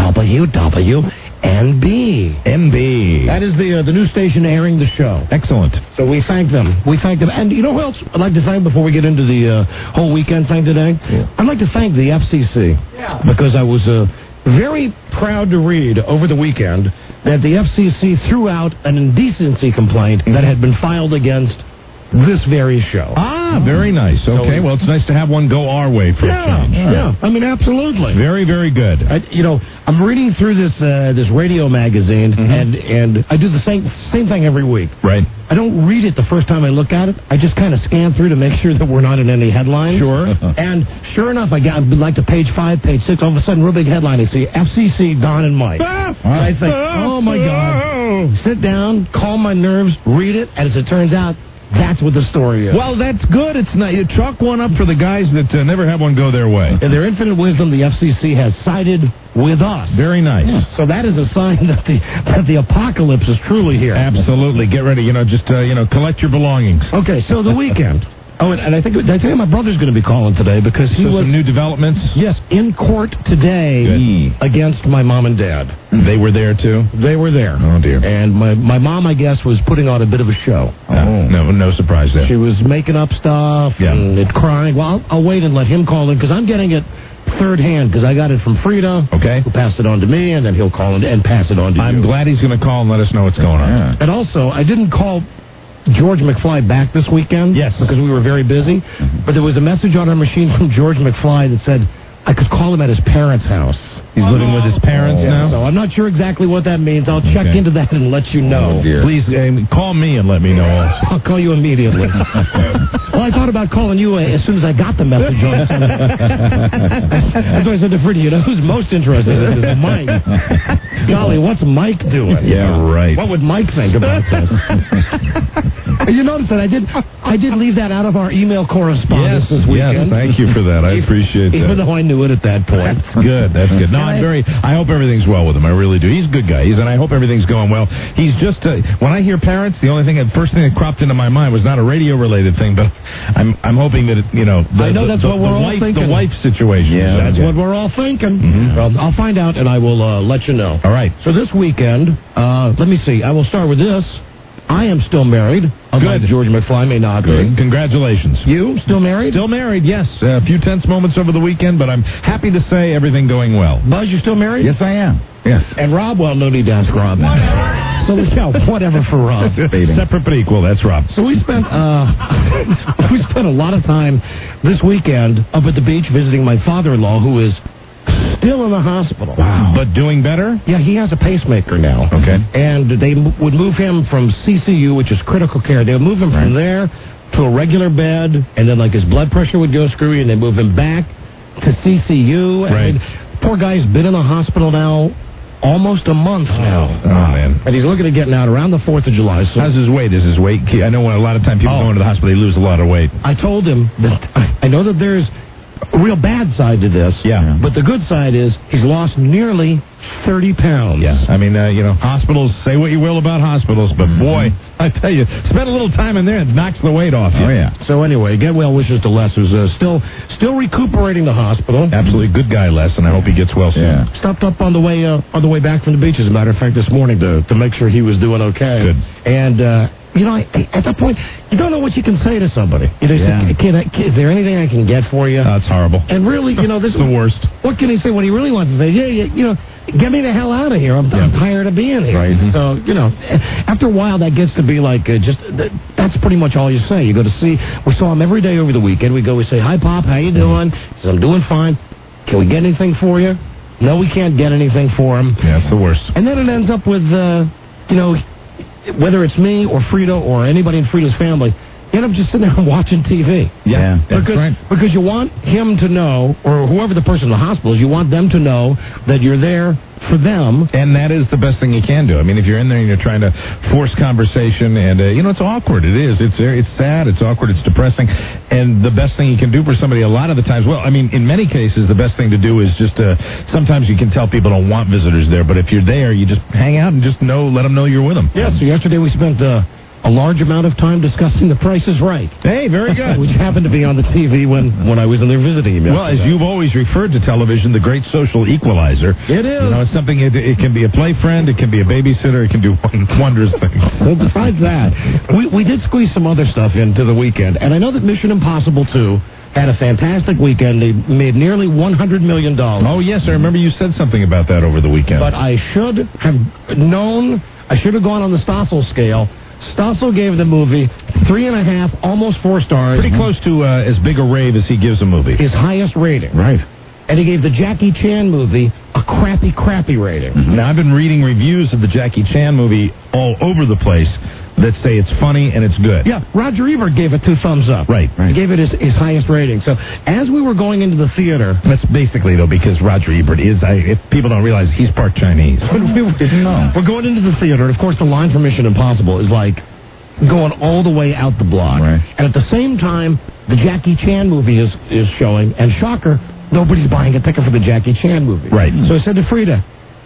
WWNB. NB. That is the new station airing the show. Excellent. So we thank them. And you know who else I'd like to thank before we get into the whole weekend thing today? Yeah. I'd like to thank the FCC. Yeah. Because I was very proud to read over the weekend that the FCC threw out an indecency complaint that had been filed against this very show. Ah, very nice. Okay, well, it's nice to have one go our way for a change. Yeah, I mean, absolutely. Very, very good. I'm reading through this radio magazine, and I do the same thing every week. Right. I don't read it the first time I look at it. I just kind of scan through to make sure that we're not in any headlines. Sure. And sure enough, I got like to page 5, page 6. All of a sudden, real big headline. I see FCC, Don and Mike. I think, oh my God. Sit down, calm my nerves, read it, and as it turns out, that's what the story is. Well, that's good. It's not. You chalk one up for the guys that never had one go their way. In their infinite wisdom, the FCC has sided with us. Very nice. Yeah. So that is a sign that the apocalypse is truly here. Absolutely. Get ready. Just collect your belongings. Okay. So the weekend. Oh, and I think did I tell you my brother's going to be calling today because he was some new developments. Yes, in court today against my mom and dad. They were there too. They were there. Oh dear. And my mom, I guess, was putting on a bit of a show. No surprise there. She was making up stuff and crying. Well, I'll wait and let him call in because I'm getting it third hand because I got it from Frida. Okay. Who passed it on to me, and then he'll call in and pass it on to you. I'm glad he's going to call and let us know what's going on. And also, I didn't call George McFly back this weekend. Yes. Because we were very busy. But there was a message on our machine from George McFly that said I could call him at his parents' house. He's living with his parents now? So I'm not sure exactly what that means. I'll check into that and let you know. Please call me and let me know also. I'll call you immediately. Well, I thought about calling you as soon as I got the message on Sunday. That's why I said to Freddie, who's most interested in this is Mike. Golly, what's Mike doing? Yeah, right. What would Mike think about this? You notice that I did leave that out of our email correspondence this weekend. Yes, thank you for that. I appreciate that. Even though I knew it at that point. That's good. That's good. No, I hope everything's well with him. I really do. He's a good guy. And I hope everything's going well. He's just when I hear parents, the first thing that cropped into my mind was not a radio related thing, but I'm hoping that I know that's what we're all thinking. The wife situation. Yeah, that's what we're all thinking. Well, I'll find out and I will let you know. All right. So this weekend, let me see. I will start with this. I am still married. Unlike George McFly may not be. Congratulations. You still married? Still married, yes. A few tense moments over the weekend, but I'm happy to say everything going well. Buzz, you still married? Yes, I am. Yes. And Rob, well, no need to ask Rob. So whatever for Rob. Separate but equal, that's Rob. So we spent a lot of time this weekend up at the beach visiting my father-in-law, who is still in the hospital. Wow. But doing better? Yeah, he has a pacemaker now. Okay. And they would move him from CCU, which is critical care. They would move him from there to a regular bed, and then like his blood pressure would go screwy, and they move him back to CCU. Right. Poor guy's been in the hospital now almost a month now. Oh, man. And he's looking at getting out around the 4th of July. So how's his weight? Is his weight key? I know when a lot of times people go into the hospital, they lose a lot of weight. I told him that I know that there's a real bad side to this. Yeah. But the good side is he's lost nearly 30 pounds. Yeah. I mean, hospitals, say what you will about hospitals, but boy, I tell you, spend a little time in there, it knocks the weight off you. Oh, yeah. So anyway, get well wishes to Les, who's still recuperating the hospital. Absolutely good guy, Les, and I hope he gets well soon. Yeah. Stopped up on the way back from the beach, as a matter of fact, this morning to make sure he was doing okay. Good. And at that point, you don't know what you can say to somebody. You say, kid, is there anything I can get for you? That's horrible. And really, this is the worst. What can he say? What he really wants to say, get me the hell out of here. I'm tired of being here. Right. So, after a while, that gets to be like that's pretty much all you say. You go to see, we saw him every day over the weekend. We say, hi, Pop, how you doing? He says, I'm doing fine. Can we get anything for you? No, we can't get anything for him. Yeah, it's the worst. And then it ends up with, whether it's me or Frida or anybody in Frida's family, you end up just sitting there and watching TV. Yeah, that's right. Because you want him to know, or whoever the person in the hospital is, you want them to know that you're there for them. And that is the best thing you can do. I mean, if you're in there and you're trying to force conversation, and, it's awkward. It is. It's sad. It's awkward. It's depressing. And the best thing you can do for somebody a lot of the times, well, I mean, in many cases, the best thing to do is just sometimes you can tell people don't want visitors there, but if you're there, you just hang out and just let them know you're with them. Yeah, so yesterday we spent a large amount of time discussing The Price is Right. Hey, very good. Which happened to be on the TV when I was in there visiting him. Well, as you've always referred to television, the great social equalizer. It is. It's something, it can be a play friend, it can be a babysitter, it can do wondrous things. Well, besides that, we did squeeze some other stuff into the weekend, and I know that Mission Impossible 2 had a fantastic weekend. They made nearly $100 million. Oh, yes, I remember you said something about that over the weekend. But I should have known, I should have gone on the Stossel scale. Stossel gave the movie 3.5, almost 4 stars. Pretty close to as big a rave as he gives a movie. His highest rating. Right. And he gave the Jackie Chan movie a crappy rating. Mm-hmm. Now, I've been reading reviews of the Jackie Chan movie all over the place that say it's funny and it's good. Yeah, Roger Ebert gave it 2 thumbs up. Right. He gave it his highest rating. So as we were going into the theater... That's basically, though, because Roger Ebert is, if people don't realize, he's part Chinese. We're going into the theater, and of course the line for Mission Impossible is like going all the way out the block. Right. And at the same time, the Jackie Chan movie is showing, and shocker, nobody's buying a ticket for the Jackie Chan movie. Right. So I said to Frida,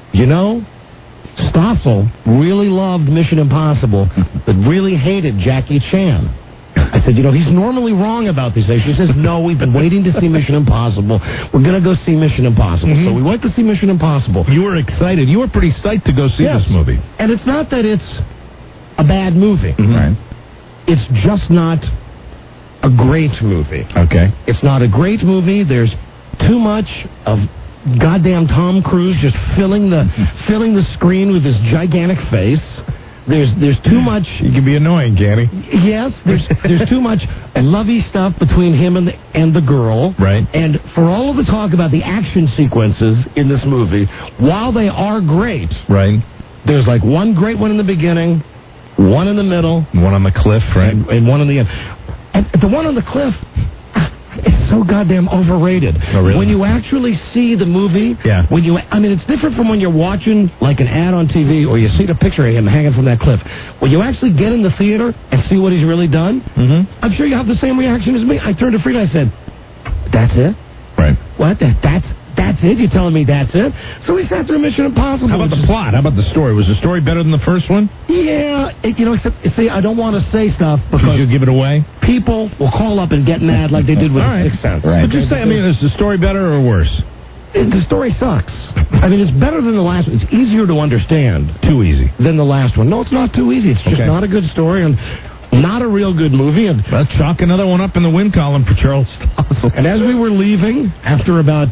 Stossel really loved Mission Impossible, but really hated Jackie Chan. I said, he's normally wrong about these things. She says, no, we've been waiting to see Mission Impossible. We're going to go see Mission Impossible. Mm-hmm. So we went to see Mission Impossible. You were excited. You were pretty psyched to go see this movie. And it's not that it's a bad movie. Mm-hmm. Right. It's just not a great movie. Okay. It's not a great movie. There's too much of goddamn Tom Cruise just filling the screen with his gigantic face. There's too much. He can be annoying, can't he? Yes, there's too much lovey stuff between him and the girl. Right. And for all of the talk about the action sequences in this movie, while they are great, right, there's like one great one in the beginning, one in the middle, one on the cliff, right, and one in the end. And the one on the cliff, it's so goddamn overrated. Oh, really? When you actually see the movie, it's different from when you're watching like an ad on TV or you see the picture of him hanging from that cliff. When you actually get in the theater and see what he's really done, I'm sure you have the same reaction as me. I turned to Frida and I said, that's it? Right. What? That's it? You're telling me that's it? So we sat through Mission Impossible. How about the plot? How about the story? Was the story better than the first one? Yeah. Except, see, I don't want to say stuff because you give it away? People will call up and get mad like they did with The Sixth Sense. Right. But just say, is the story better or worse? The story sucks. I mean, it's better than the last one. It's easier to understand. Too easy. Than the last one. No, it's not too easy. It's just not a good story and not a real good movie. And well, chalk another one up in the win column for Charles Stossel. And as we were leaving, after about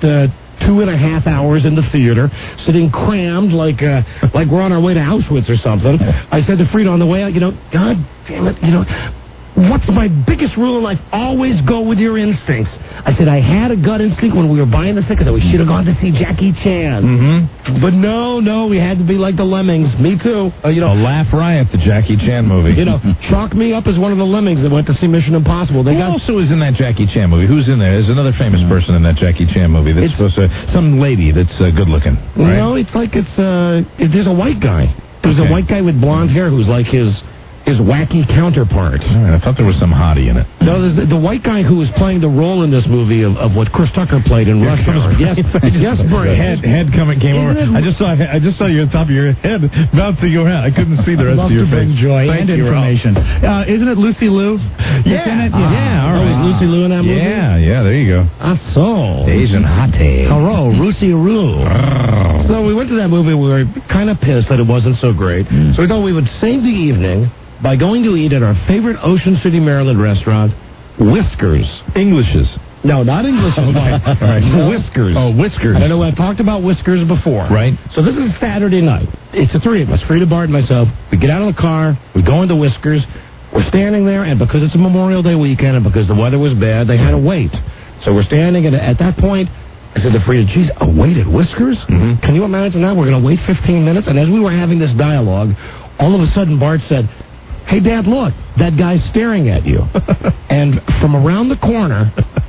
2.5 hours in the theater, sitting crammed like we're on our way to Auschwitz or something, I said to Frida on the way out, God damn it, what's my biggest rule in life? Always go with your instincts. I said, I had a gut instinct when we were buying the ticket that we should have gone to see Jackie Chan. Mm-hmm. But no, we had to be like the lemmings. Me too. A laugh riot, the Jackie Chan movie. Chalk me up as one of the lemmings that went to see Mission Impossible. Who also is in that Jackie Chan movie? Who's in there? There's another famous person in that Jackie Chan movie. That's supposed to, some lady that's good looking. Right? No, it's like there's a white guy. There's a white guy with blonde hair who's like his wacky counterpart. All right, I thought there was some hottie in it. No, there's the white guy who was playing the role in this movie of what Chris Tucker played in Rush Hour. Yes, Bert. Head came over. I just saw you on top of your head bouncing your head. I couldn't see the rest of your face. Joy and information. Isn't it Lucy Liu? Yeah. All right. Lucy Liu in that movie? Yeah, there you go. So. Asian hottie. Hello, Lucy Liu. So we went to that movie. We were kind of pissed that it wasn't so great. So we thought we would save the evening by going to eat at our favorite Ocean City, Maryland restaurant, Whiskers. Englishes. No, not English. Whiskers. Oh, Whiskers. I don't know, I've talked about Whiskers before. Right. So this is Saturday night. It's the three of us, Frida, Bart, and myself. We get out of the car. We go into Whiskers. We're standing there, and because it's a Memorial Day weekend and because the weather was bad, they had to wait. So we're standing, and at that point, I said to Frida, geez, a wait at Whiskers? Mm-hmm. Can you imagine that? We're going to wait 15 minutes? And as we were having this dialogue, all of a sudden Bart said, hey, Dad, look, that guy's staring at you. And from around the corner,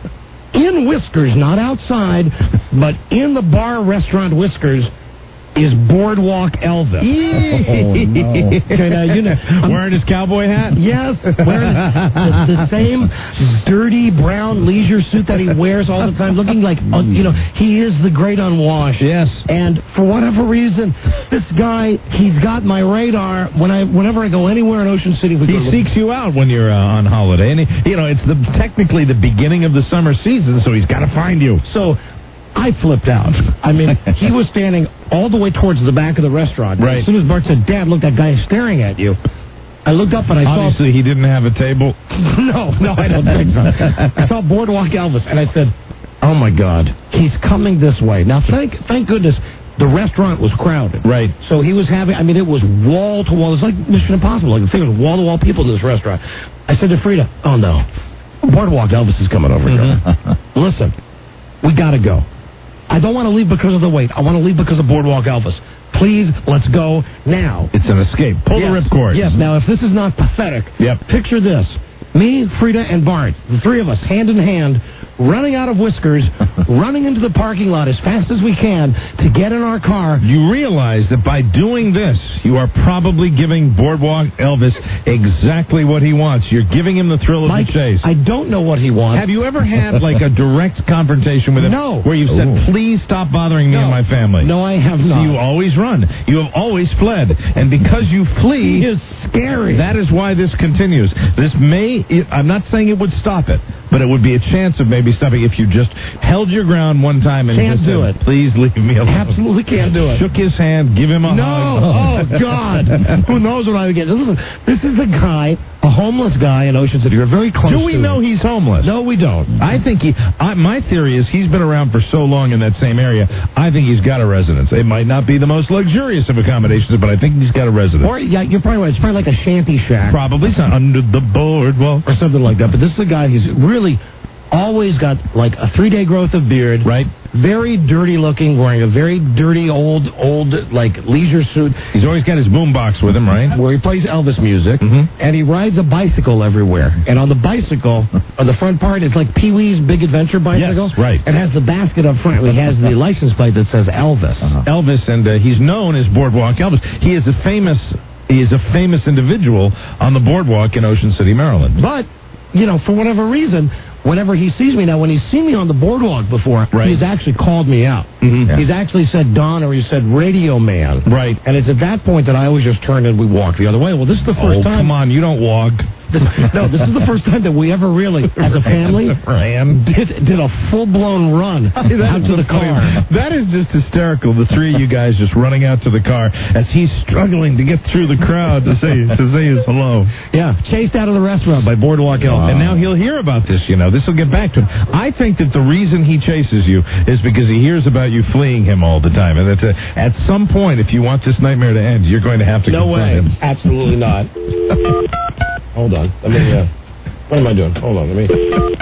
in Whiskers, not outside, but in the bar restaurant Whiskers, is Boardwalk Elvis. No. Wearing his cowboy hat? Yes, wearing the same dirty brown leisure suit that he wears all the time, looking like, he is the great unwashed. Yes. And for whatever reason, this guy, he's got my radar. Whenever I go anywhere in Ocean City, he seeks you out when you're on holiday. And, it's technically the beginning of the summer season, so he's got to find you. So I flipped out. I mean, he was standing all the way towards the back of the restaurant. Right. As soon as Bart said, Dad, look, that guy is staring at you. I looked up and I saw... Obviously, he didn't have a table. No, I don't think so. I saw Boardwalk Elvis, and I said, oh, my God, he's coming this way. Now, thank goodness, the restaurant was crowded. Right. So he was having... it was wall-to-wall. It was like Mission Impossible. Like, there was wall-to-wall people in this restaurant. I said to Frida, oh, no, Boardwalk Elvis is coming over here. Listen, we got to go. I don't want to leave because of the wait. I want to leave because of Boardwalk Elvis. Please, let's go now. It's an escape. Pull the ripcord. Yes. Now, if this is not pathetic, picture this. Me, Frida, and Bart, the three of us, hand in hand, running out of Whiskers, running into the parking lot as fast as we can to get in our car. You realize that by doing this, you are probably giving Boardwalk Elvis exactly what he wants. You're giving him the thrill of the chase. I don't know what he wants. Have you ever had like a direct confrontation with him? No. Where you said, please stop bothering me and my family? No, I have not. So you always run. You have always fled. And because you flee... It's scary. That is why this continues. I'm not saying it would stop it, but it would be a chance of maybe stopping if you just held your ground one time and can't just do said, it. Please leave me alone. Absolutely can't do it. Shook his hand, give him a hug. Oh, God. Who knows what I would get. Listen, this is a guy, a homeless guy in Ocean City. We're very close to Do we know he's homeless? No, we don't. I think my theory is he's been around for so long in that same area, I think he's got a residence. It might not be the most luxurious of accommodations, but I think he's got a residence. Or, yeah, you're probably right. It's probably like a shanty shack. Probably under the boardwalk. Or something like that. But this is a guy who's really always got like a 3-day growth of beard. Right. Very dirty looking, wearing a very dirty old like leisure suit. He's always got his boombox with him, right? Where he plays Elvis music. Mm-hmm. And he rides a bicycle everywhere. And on the bicycle, on the front part, it's like Pee-wee's Big Adventure bicycle. Yes, right. It has the basket up front. He has the license plate that says Elvis. Elvis, and he's known as Boardwalk Elvis. He is a famous individual on the boardwalk in Ocean City, Maryland. But, for whatever reason, whenever he sees me now, when he's seen me on the boardwalk before, he's actually called me out. Mm-hmm. Yeah. He's actually said Don, or he said Radio Man. Right. And it's at that point that I always just turn and we walk the other way. Well, this is the first time. Come on, you don't walk. No, this is the first time that we ever really, as a family, did a full-blown run out to the car. That is just hysterical, the three of you guys just running out to the car as he's struggling to get through the crowd to say his hello. Yeah, chased out of the restaurant by Boardwalk Elvis. And now he'll hear about this, This will get back to him. I think that the reason he chases you is because he hears about you fleeing him all the time. And that at some point, if you want this nightmare to end, you're going to have to confront him. Absolutely not. Hold on. Let me, what am I doing? Hold on. Let me.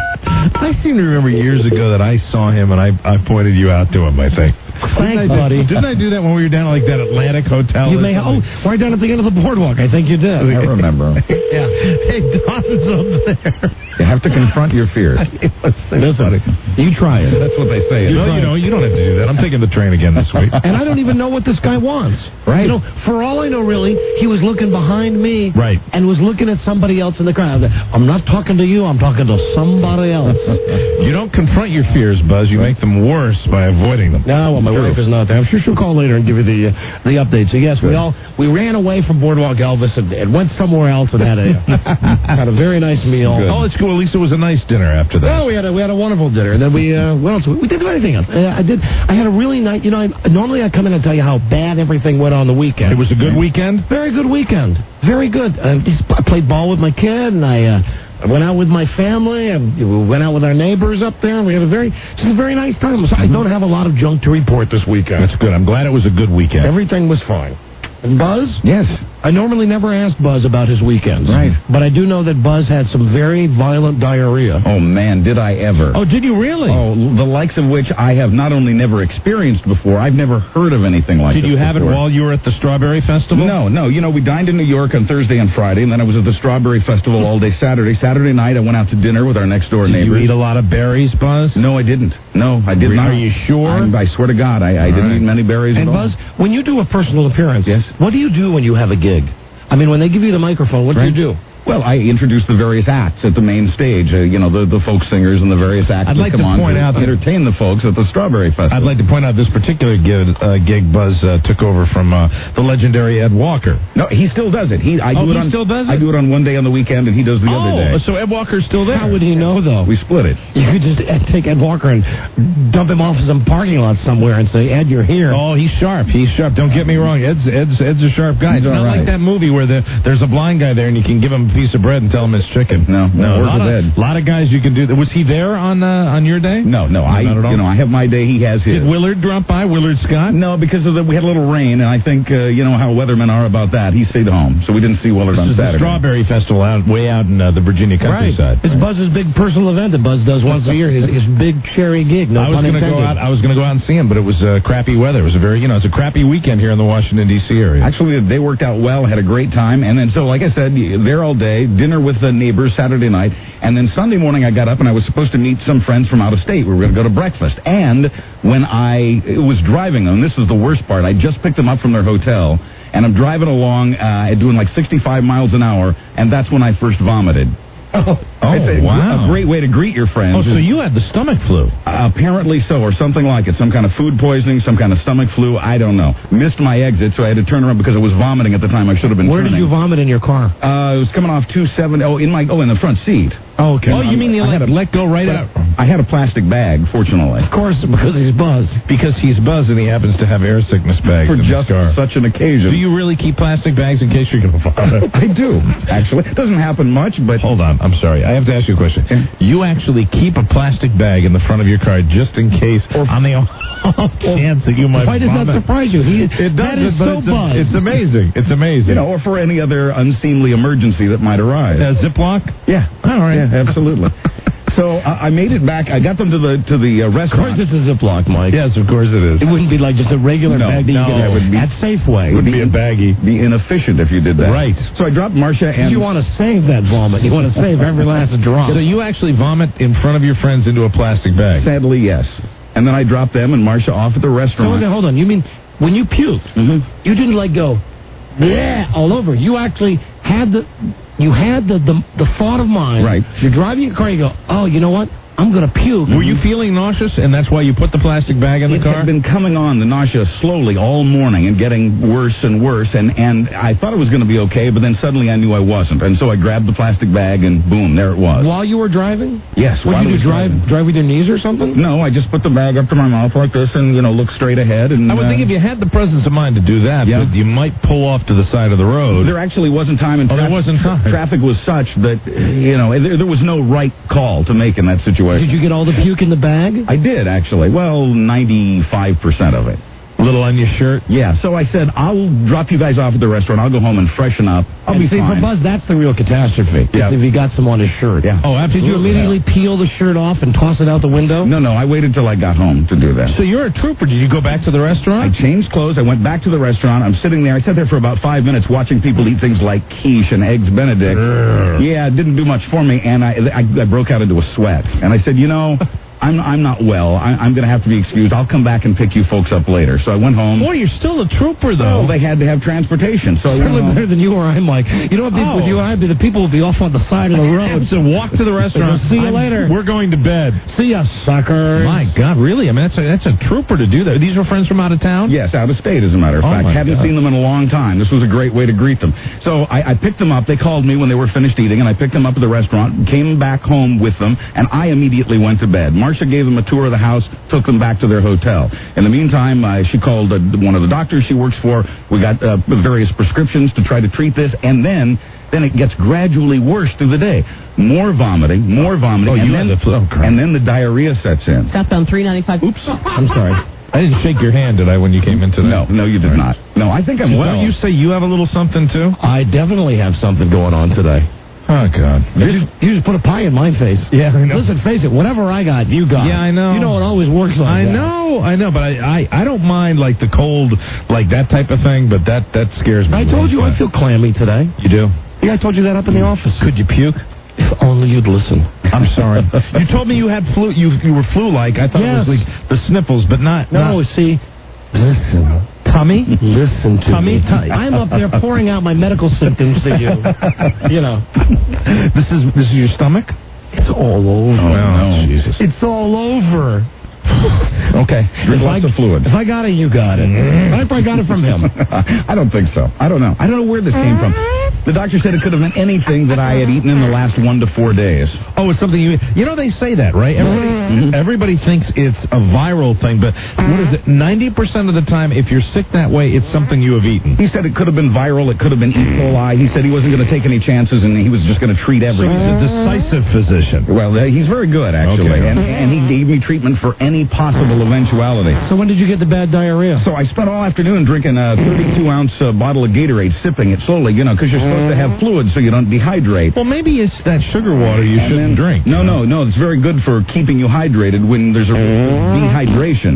I seem to remember years ago that I saw him and I pointed you out to him, I think. Thanks, buddy. Didn't I do that when we were down at like that Atlantic hotel? You may right down at the end of the boardwalk. I think you did. I remember. Yeah. Hey, Don's up there. You have to confront your fears. Listen, you try it. That's what they say. You don't have to do that. I'm taking the train again this week. And I don't even know what this guy wants. Right. For all I know, really, he was looking behind me. Right. And was looking at somebody else in the crowd. I'm not talking to you. I'm talking to somebody else. You don't confront your fears, Buzz. You make them worse by avoiding them. No, well, my wife is not there. I'm sure she'll call later and give you the update. So yes, we ran away from Boardwalk Elvis and went somewhere else and had a very nice meal. Good. Oh, it's cool. At least it was a nice dinner after that. Oh, we had a wonderful dinner. And then we what else? We didn't do anything else. I had a really nice. Normally I come in and tell you how bad everything went on the weekend. It was a good weekend. Very good weekend. Very good. I played ball with my kid and I went out with my family, and we went out with our neighbors up there, and we had a very nice time. So I don't have a lot of junk to report this weekend. That's good. I'm glad it was a good weekend. Everything was fine. And Buzz? Yes. I normally never ask Buzz about his weekends. Right. But I do know that Buzz had some very violent diarrhea. Oh, man, did I ever. Oh, did you really? Oh, the likes of which I have not only never experienced before, I've never heard of anything like this. Did you have it while you were at the Strawberry Festival? No. We dined in New York on Thursday and Friday, and then I was at the Strawberry Festival all day Saturday. Saturday night, I went out to dinner with our next-door neighbors. Did you eat a lot of berries, Buzz? No, I didn't. No, I did not. Are you sure? I swear to God, I didn't eat many berries at all. And Buzz, when you do a personal appearance, yes, what do you do when you have a gig? I mean, when they give you the microphone, what do you do? Well, I introduce the various acts at the main stage, the folk singers and the various acts I'd like that come to point out entertain the folks at the Strawberry Festival. I'd like to point out this particular gig Buzz took over from the legendary Ed Walker. No, he still does it. He still does it? I do it on one day on the weekend, and he does the other day. Oh, so Ed Walker's still there. How would he know, though? We split it. You could just take Ed Walker and dump him off in some parking lot somewhere and say, Ed, you're here. Oh, he's sharp. Don't get me wrong. Ed's a sharp guy. It's not like that movie where there's a blind guy there and you can give him a piece of bread and tell him it's chicken. No. A lot of guys you can do that. Was he there on your day? No. I have my day. He has his. Did Willard drop by? Willard Scott? No, because we had a little rain, and I think how weathermen are about that. He stayed home, so we didn't see Willard on Saturday. The Strawberry Festival way out in the Virginia countryside. It's Buzz's big personal event that Buzz does once a year. His big cherry gig. I was going to go out and see him, but it was crappy weather. It was it's a crappy weekend here in the Washington D.C. area. Actually, they worked out well. Had a great time, and then so like I said, there all day, dinner with the neighbors Saturday night, and then Sunday morning I got up and I was supposed to meet some friends from out of state. We were going to go to breakfast, and when I was driving them, this is the worst part, I just picked them up from their hotel, and I'm driving along doing like 65 miles an hour, and that's when I first vomited. Wow. A great way to greet your friends. Oh, so you had the stomach flu. Apparently so, or something like it. Some kind of food poisoning, some kind of stomach flu, I don't know. Missed my exit, so I had to turn around because I was vomiting at the time. I should have been Where did you vomit in your car? It was coming off 270, in the front seat. Oh, okay. Oh, you mean you let go right out? I had a plastic bag, fortunately. Of course, because he's Buzz. Because he's Buzz and he happens to have air sickness bags for in just his car. Such an occasion. Do you really keep plastic bags in case you're going to vomit? I do, actually. It doesn't happen much, but... Hold on, I'm sorry. I have to ask you a question. You actually keep a plastic bag in the front of your car just in case, on the off chance that you might vomit. Why does that surprise you? It does, that is so Buzz. It's amazing. It's amazing. Or for any other unseemly emergency that might arise. Ziploc? Yeah. All right. Yeah, absolutely. So I made it back. I got them to the restaurant. Of course it's a Ziploc, Mike. Yes, of course it is. It wouldn't be like just a regular bag that you get at Safeway. It would be a baggie. Be inefficient if you did that. Right. So I dropped Marcia and... You want to save that vomit. You want to save every last drop. So you actually vomit in front of your friends into a plastic bag? Sadly, yes. And then I dropped them and Marcia off at the restaurant. Hold on. You mean when you puked, you didn't go, bleh, all over. You actually had the thought of mind. Right. You're driving your car, you go, oh, you know what? I'm going to puke. Were you feeling nauseous, and that's why you put the plastic bag in the It car? had been coming on, the nausea, slowly all morning and getting worse and worse, and I thought it was going to be okay, but then suddenly I knew I wasn't, and so I grabbed the plastic bag, and boom, there it was. While you were driving? Yes. What while did you do, I was driving. drive with your knees or something? No, I just put the bag up to my mouth like this and, look straight ahead. And I would think if you had the presence of mind to do that, Yeah. but you might pull off to the side of the road. There actually wasn't time. And there wasn't time. Traffic was such that, there was no right call to make in that situation. Did you get all the puke in the bag? I did, actually. Well, 95% of it. A little on your shirt? Yeah, so I said, I'll drop you guys off at the restaurant. I'll go home and freshen up. I'll be see, fine. for Buzz, that's the real catastrophe. Yeah. If he got some on his shirt. Yeah. Oh, absolutely. Did you immediately peel the shirt off and toss it out the window? No, I waited till I got home to do that. So you're a trooper. Did you go back to the I restaurant? changed clothes. I went back to the restaurant. I'm sitting there. I sat there for about 5 minutes watching people eat things like quiche and eggs Benedict. Yeah, it didn't do much for me, and I broke out into a sweat. And I said, I'm not well. I'm going to have to be excused. I'll come back and pick you folks up later. So I went home. Boy, you're still a trooper, though. Well, they had to have transportation. So I went Certainly home. better than you or I, Mike. You know what? With you and I, the people will be off on the side of the road. So walk to the restaurant. See you later. We're going to bed. See ya, suckers. My God, really? I mean, that's a trooper to do that. These were friends from out of town? Yes, out of state, as a matter of fact. my Hadn't God. seen them in a long time. This was a great way to greet them. So I picked them up. They called me when they were finished eating, and I picked them up at the restaurant, came back home with them, and I immediately went to bed. Marcia gave them a tour of the house, took them back to their hotel. In the meantime, she called one of the doctors she works for. We got various prescriptions to try to treat this, and then it gets gradually worse through the day. More vomiting, Oh, and you had the flu. and then the diarrhea sets in. Southbound 395. Oops. I'm sorry. I didn't shake your hand, did I, when you came in today? No, you did not. No, I think I'm well. Don't you say you have a little something, too? I definitely have something going on today. Oh, God. You just put a pie in my face. Yeah, I know. Listen, face it, whatever I got, you got. Yeah, I know. You know it always works like that. I know, but I don't mind, like, the cold, like that type of thing, but that scares me. I told you I feel clammy today. You do? Yeah, I told you that up in the office. Could you puke? If only you'd listen. I'm sorry. You told me you had flu. You were flu-like. I thought Yes. it was like the sniffles, but not. No, see, listen. Tummy? Listen to Tummy? me. I'm up there pouring out my medical symptoms to you. This is your stomach? It's all over. Oh, no. Jesus. It's all over. Okay. Drink lots of fluid. If I got it, you got it. I probably got it from him. I don't think so. I don't know. I don't know where this came from. The doctor said it could have been anything that I had eaten in the last 1 to 4 days. Oh, it's something they say that, right? Everybody thinks it's a viral thing, but what is it? 90% of the time, if you're sick that way, it's something you have eaten. He said it could have been viral. It could have been E. coli. He said he wasn't going to take any chances, and he was just going to treat So everything. he's a decisive physician. Well, he's very good, actually. Okay. And he gave me treatment for any possible eventuality. So when did you get the bad diarrhea? So I spent all afternoon drinking a 32-ounce bottle of Gatorade, sipping it slowly, because you're supposed to have fluid so you don't dehydrate. Well, maybe it's that sugar water you shouldn't drink. No, it's very good for keeping you hydrated when there's a dehydration.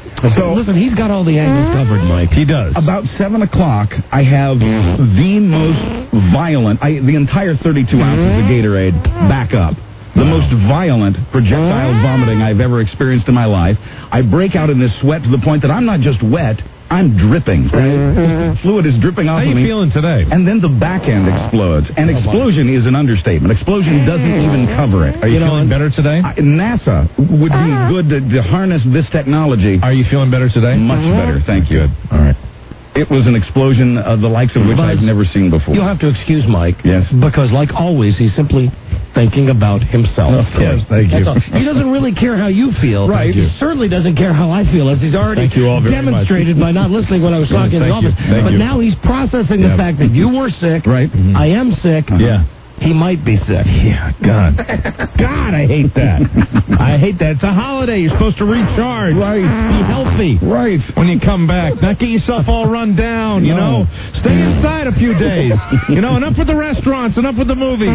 So listen, he's got all the angles covered, Mike. He does. About 7 o'clock, I have the most violent, the entire 32 ounces of Gatorade back up. The most violent projectile vomiting I've ever experienced in my life. I break out in this sweat to the point that I'm not just wet, I'm dripping. Right? Fluid is dripping off How of me. you feeling today? And then the back end explodes. And explosion is an understatement. Explosion doesn't even cover it. Are you feeling better today? NASA would be good to harness this technology. Are you feeling better today? Much better, thank you. Good. All right. It was an explosion the likes of which Buzz, I've never seen before. You'll have to excuse Mike. Yes. Because, like always, he's simply thinking about himself. Of course, thank you. That's all. He doesn't really care how you feel. Right. He certainly doesn't care how I feel, as he's already Thank you all very demonstrated by not listening when I was talking in his Thank you. office. Thank But you. now he's processing the fact that you were sick. Right. I am sick. Yeah. He might be sick. Yeah, God. God, I hate that. I hate that. It's a holiday. You're supposed to recharge. Right. Be healthy. Right. When you come back. Not get yourself all run down, you know. Stay inside a few days. Enough with the restaurants, enough with the movies.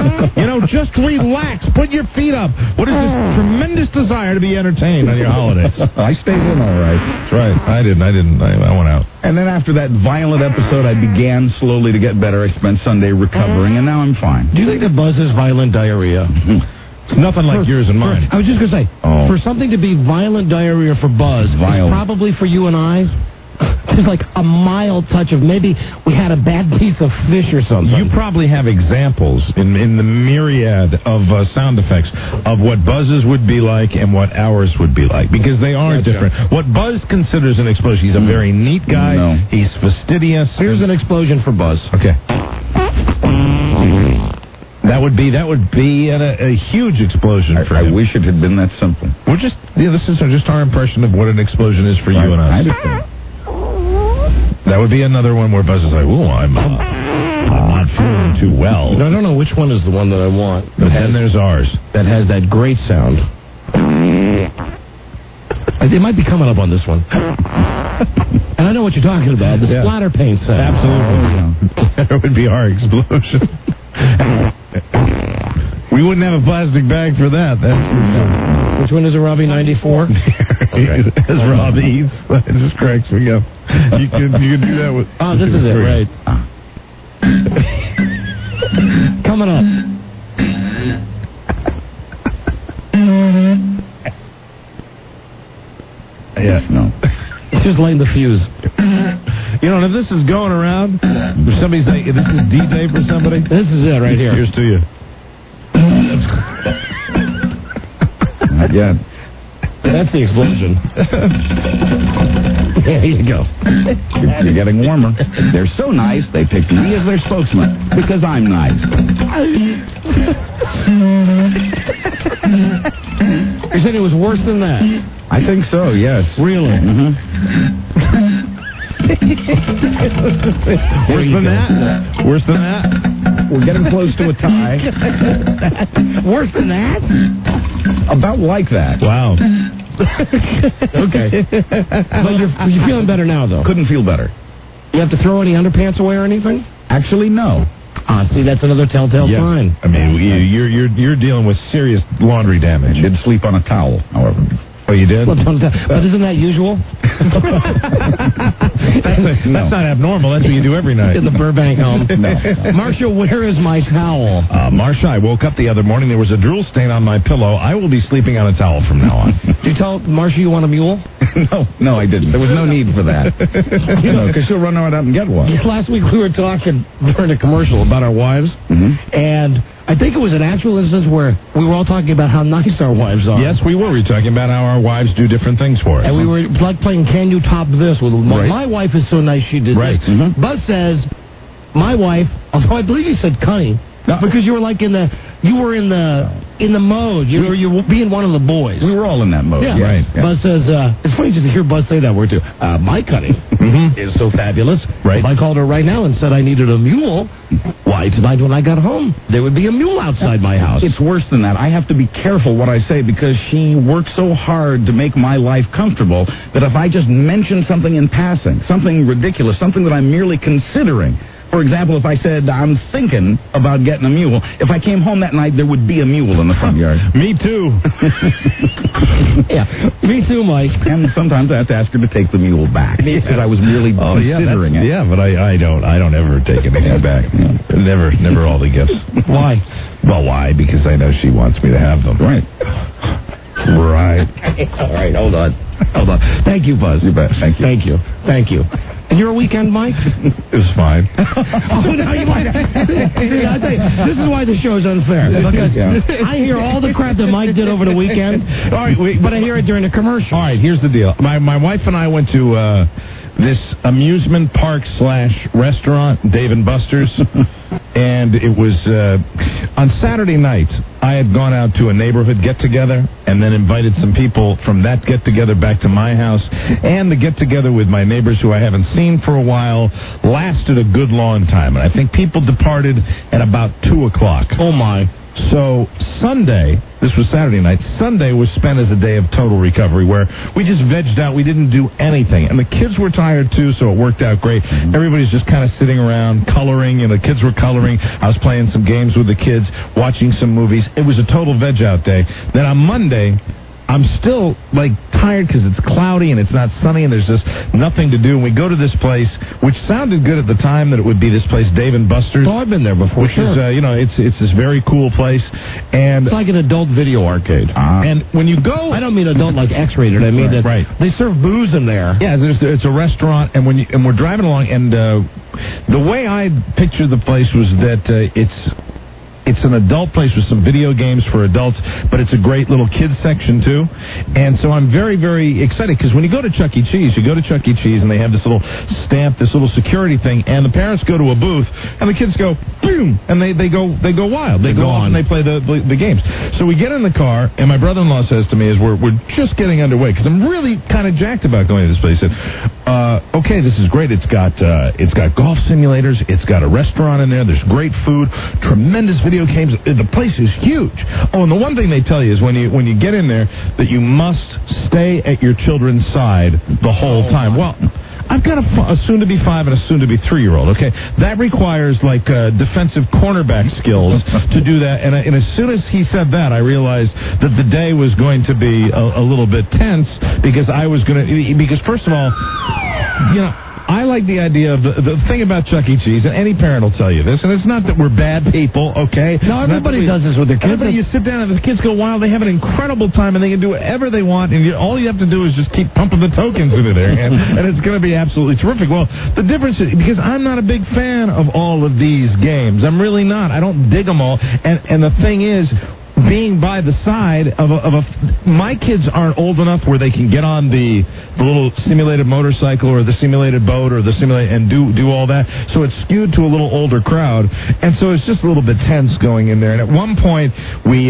Just relax. Put your feet up. What is this tremendous desire to be entertained on your holidays? I stayed in all right. That's right. I didn't. I went out. And then after that violent episode, I began slowly to get better. I spent Sunday recovering, and now I'm fine. Do you think that Buzz is violent diarrhea? It's nothing like yours and mine. I was just going to say, for something to be violent diarrhea for Buzz, it's Violent. probably for you and I, There's like a mild touch of maybe we had a bad piece of fish or something. You probably have examples in the myriad of sound effects of what Buzz's would be like and what ours would be like, because they are different. What Buzz considers an explosion, he's a very neat guy. No. He's fastidious. Here's an explosion for Buzz. Okay. That would be a huge explosion for him. I wish it had been that simple. We're just this is just our impression of what an explosion is for you and us. I understand. That would be another one where Buzz is like, "Ooh, I'm not feeling too well." I don't know which one is the one that I want. But then there's ours. That has that great sound. It might be coming up on this one. And I know what you're talking about. The splatter paint sound. Absolutely. That would be our explosion. We wouldn't have a plastic bag for that. Which one is it, Robbie? 94? As Rob eats. It just cracks me up. You can do that with... Oh, this is it, right. Coming up. Yeah, no. It's just lighting the fuse. You know, if this is going around, if somebody's like, this is D-Day for somebody, this is it right here. Here's to you. Not yet. That's the explosion. There you go. You're getting warmer. They're so nice, they picked me as their spokesman because I'm nice. You said it was worse than that? I think so, yes. Really? Mm-hmm. Worse than that? Worse than that? We're getting close to a tie. Worse than that? About like that. Wow. Okay. But you're feeling better now, though. Couldn't feel better. You have to throw any underpants away or anything? Actually, no. See, that's another telltale sign. I mean, you're dealing with serious laundry damage. Did sleep on a towel, however. Oh, you did? But isn't that usual? That's not abnormal. That's what you do every night. In the Burbank home. No. Marsha, where is my towel? Marsha, I woke up the other morning. There was a drool stain on my pillow. I will be sleeping on a towel from now on. Did you tell Marsha you want a mule? No, I didn't. There was no need for that. Because she'll run right out and get one. Last week we were talking during a commercial about our wives, and I think it was an actual instance where we were all talking about how nice our wives are. Yes, we were. We were talking about how our wives do different things for us. And we were like playing Can You Top This? With my wife is so nice she did this. Mm-hmm. Buzz says, my wife, although I believe you said Connie, because you were like in the mode. You were being one of the boys. We were all in that mode. Yeah. Yes. Right. Yeah. Buzz says, it's funny just to hear Buzz say that word too. My Connie is so fabulous. Right. If I called her right now and said I needed a mule, why tonight when I got home, there would be a mule outside my house. It's worse than that. I have to be careful what I say because she works so hard to make my life comfortable that if I just mention something in passing, something ridiculous, something that I'm merely considering. For example, if I said, I'm thinking about getting a mule, if I came home that night, there would be a mule in the front yard. Me too. Yeah, me too, Mike. And sometimes I have to ask her to take the mule back because I was merely considering it. Yeah, but I don't ever take anything back. Never all the gifts. Why? Well, why? Because I know she wants me to have them. Right. Right. All right, hold on. Thank you, Buzz. You bet. Thank you. Thank you. And your weekend, Mike? It was fine. Now you might. See, I tell you, this is why the show's unfair. Because I hear all the crap that Mike did over the weekend, but I hear it during a commercial. All right, here's the deal. My wife and I went to this amusement park / restaurant, Dave & Buster's, and it was on Saturday night. I had gone out to a neighborhood get-together and then invited some people from that get-together back to my house, and the get-together with my neighbors who I haven't seen for a while lasted a good long time, and I think people departed at about 2 o'clock. Oh, my. So Sunday, this was Saturday night, Sunday was spent as a day of total recovery where we just vegged out. We didn't do anything. And the kids were tired too, so it worked out great. Everybody's just kind of sitting around coloring, and the kids were coloring. I was playing some games with the kids, watching some movies. It was a total veg out day. Then on Monday, I'm still, like, tired because it's cloudy and it's not sunny and there's just nothing to do. And we go to this place, which sounded good at the time that it would be this place, Dave & Buster's. Oh, I've been there before, which is, it's this very cool place. And it's like an adult video arcade. And when you go... I don't mean adult like X-rated. I mean that they serve booze in there. Yeah, it's a restaurant, and we're driving along, and the way I pictured the place was that it's an adult place with some video games for adults, but it's a great little kids section, too. And so I'm very, very excited, because when you go to Chuck E. Cheese, and they have this little stamp, this little security thing, and the parents go to a booth, and the kids go, boom, and they go wild. They go off and they play the games. So we get in the car, and my brother-in-law says to me, as we're just getting underway, because I'm really kind of jacked about going to this place, he said, okay, this is great. It's got golf simulators. It's got a restaurant in there. There's great food, tremendous video games. The place is huge. Oh, and the one thing they tell you is when you get in there that you must stay at your children's side the whole time. Well, I've got a soon-to-be 5 and a soon-to-be 3-year-old, okay? That requires, like, defensive cornerback skills to do that. And as soon as he said that, I realized that the day was going to be a little bit tense because because, first of all, you know, I like the idea of the thing about Chuck E. Cheese, and any parent will tell you this, and it's not that we're bad people, okay? No, everybody does this with their kids. You sit down and the kids go wild, they have an incredible time, and they can do whatever they want, and all you have to do is just keep pumping the tokens into there, and it's going to be absolutely terrific. Well, the difference is, because I'm not a big fan of all of these games. I'm really not. I don't dig them all, and the thing is, being by the side of my kids aren't old enough where they can get on the little simulated motorcycle or the simulated boat or the simulated and do all that. So it's skewed to a little older crowd, and so it's just a little bit tense going in there. And at one point we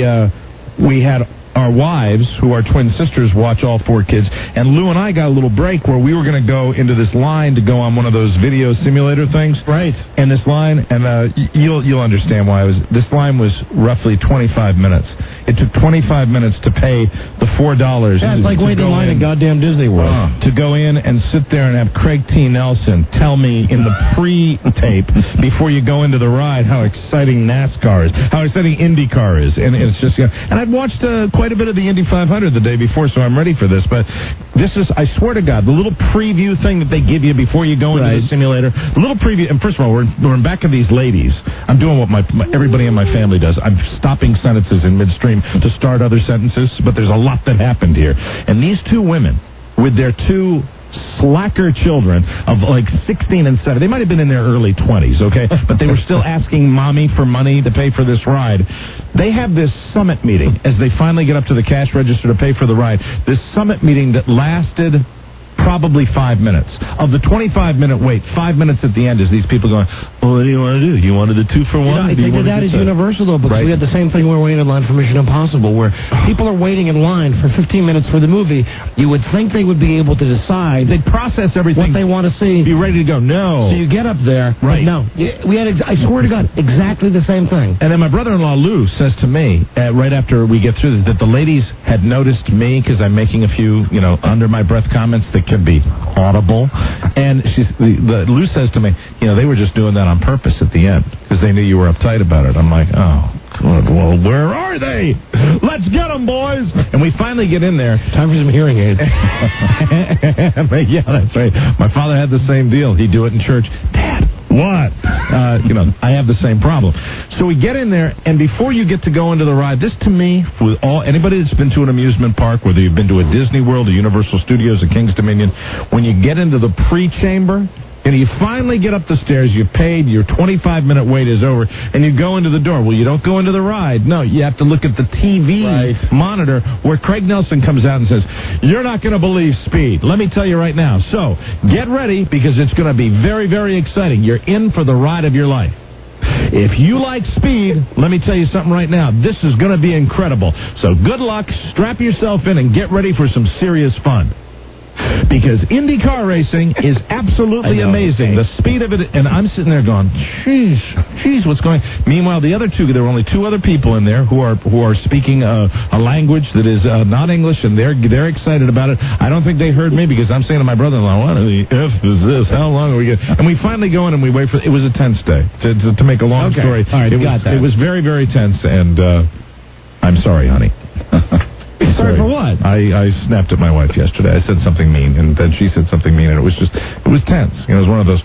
had our wives, who are twin sisters, watch all 4 kids, and Lou and I got a little break where we were going to go into this line to go on one of those video simulator things. Right. And this line, and you'll understand why this line was roughly 25 minutes. It took 25 minutes to pay the $4. Yeah, it's like waiting in line at goddamn Disney World. To go in and sit there and have Craig T. Nelson tell me in the pre-tape before you go into the ride how exciting NASCAR is, how exciting IndyCar is, and it's just, and I'd watched quite a bit of the Indy 500 the day before, so I'm ready for this. But this is, I swear to God, the little preview thing that they give you before you go into the simulator, the little preview. And first of all, we're back of these ladies. I'm doing what everybody in my family does. I'm stopping sentences in midstream to start other sentences, but there's a lot that happened here. And these 2 women, with their 2 slacker children of like 16 and 7. They might have been in their early 20s, okay? But they were still asking mommy for money to pay for this ride. They have this summit meeting as they finally get up to the cash register to pay for the ride. This summit meeting that lasted probably 5 minutes. Of the 25-minute wait, 5 minutes at the end is these people going, well, what do you want to do? You wanted the 2 for 1? You know, I think that is universal, though, because we had the same thing when we were waiting in line for Mission Impossible, where people are waiting in line for 15 minutes for the movie. You would think they would be able to decide. They'd process everything. What they want to see. Be ready to go. No. So you get up there. Right. No. We had, I swear to God, exactly the same thing. And then my brother-in-law, Lou, says to me, right after we get through this, that the ladies had noticed me because I'm making a few, under-my-breath comments that could be audible. And Lou says to me, they were just doing that on purpose at the end because they knew you were uptight about it. I'm like, oh, well, where are they? Let's get them, boys. And we finally get in there. Time for some hearing aids. Yeah, that's right. My father had the same deal. He'd do it in church. Dad, what? I have the same problem. So we get in there, and before you get to go into the ride, this to me, with anybody that's been to an amusement park, whether you've been to a Disney World, a Universal Studios, a King's Dominion, when you get into the pre-chamber, and you finally get up the stairs, you paid, your 25-minute wait is over, and you go into the door. Well, you don't go into the ride. No, you have to look at the TV monitor where Craig Nelson comes out and says, you're not going to believe speed. Let me tell you right now. So get ready because it's going to be very, very exciting. You're in for the ride of your life. If you like speed, let me tell you something right now. This is going to be incredible. So good luck, strap yourself in, and get ready for some serious fun. Because IndyCar racing is absolutely amazing. The speed of it, and I'm sitting there going, geez, what's going on? Meanwhile, there were only 2 other people in there who are speaking a language that is not English, and they're excited about it. I don't think they heard me because I'm saying to my brother-in-law, what the F is this? How long are we going? And we finally go in and we wait for it. It was a tense day. To make a long story, all right, it was very, very tense, and I'm sorry, honey. Sorry for what? I snapped at my wife yesterday. I said something mean, and then she said something mean, and it was tense. It was one of those,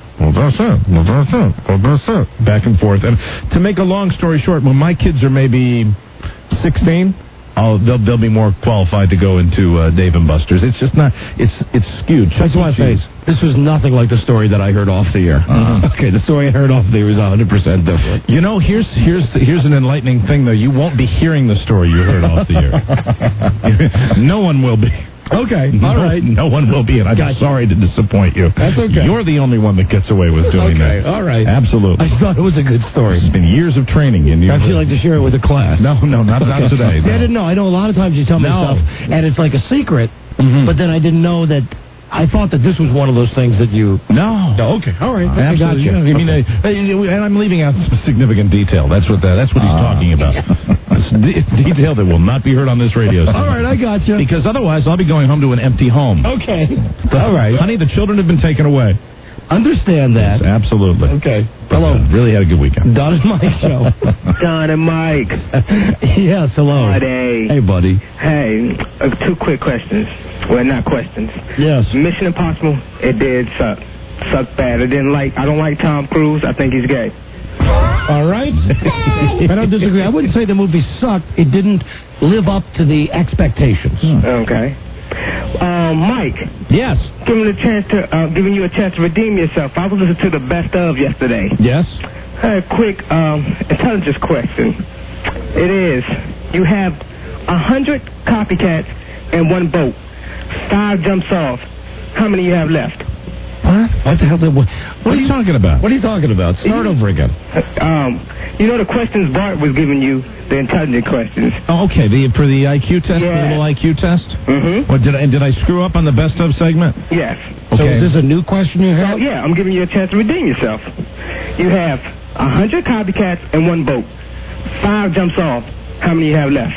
back and forth. And to make a long story short, when my kids are maybe 16, they'll be more qualified to go into Dave & Buster's. It's just not. It's skewed. That's why I say this was nothing like the story that I heard off the air. Okay, the story I heard off the air was 100% different. You know, here's an enlightening thing though. You won't be hearing the story you heard off the air. No one will be. Okay, all right. No one will be, and I'm sorry to disappoint you. That's okay. You're the only one that gets away with doing that. All right. Absolutely. I thought it was a good story. It's been years of training. How'd you like to share it with the class? No, not today. See, I didn't know. I know a lot of times you tell me stuff, and it's like a secret, but then I didn't know that. I thought that this was one of those things that you... No. Okay. All right. I got you. I mean, and I'm leaving out significant detail. That's what he's talking about. It's detail that will not be heard on this radio station. All right, I got you. Because otherwise, I'll be going home to an empty home. Okay. All right. Honey, the children have been taken away. Understand that. Yes, absolutely. Okay. Hello. Really had a good weekend. Don and Mike show. Don and Mike. Yes, hello. Buddy. Hey, buddy. Hey, 2 quick questions. Well, not questions. Yes. Mission Impossible, it did suck. Sucked bad. I don't like Tom Cruise. I think he's gay. All right. I don't disagree. I wouldn't say the movie sucked. It didn't live up to the expectations. Okay. Mike. Yes. Giving you a chance to redeem yourself. I was listening to the best of yesterday. Yes. A quick intelligence question. It is, you have 100 copycats and 1 boat. 5 jumps off. How many you have left? What the hell? What are you talking about? What are you talking about? Start over again. You know the questions Bart was giving you, the intelligent questions. Oh, okay. For the IQ test, the little IQ test. Mm-hmm. What, did I screw up on the best of segment? Yes. Okay. So is this a new question you have? Yeah, I'm giving you a chance to redeem yourself. You have 100 copycats and 1 boat. 5 jumps off. How many you have left?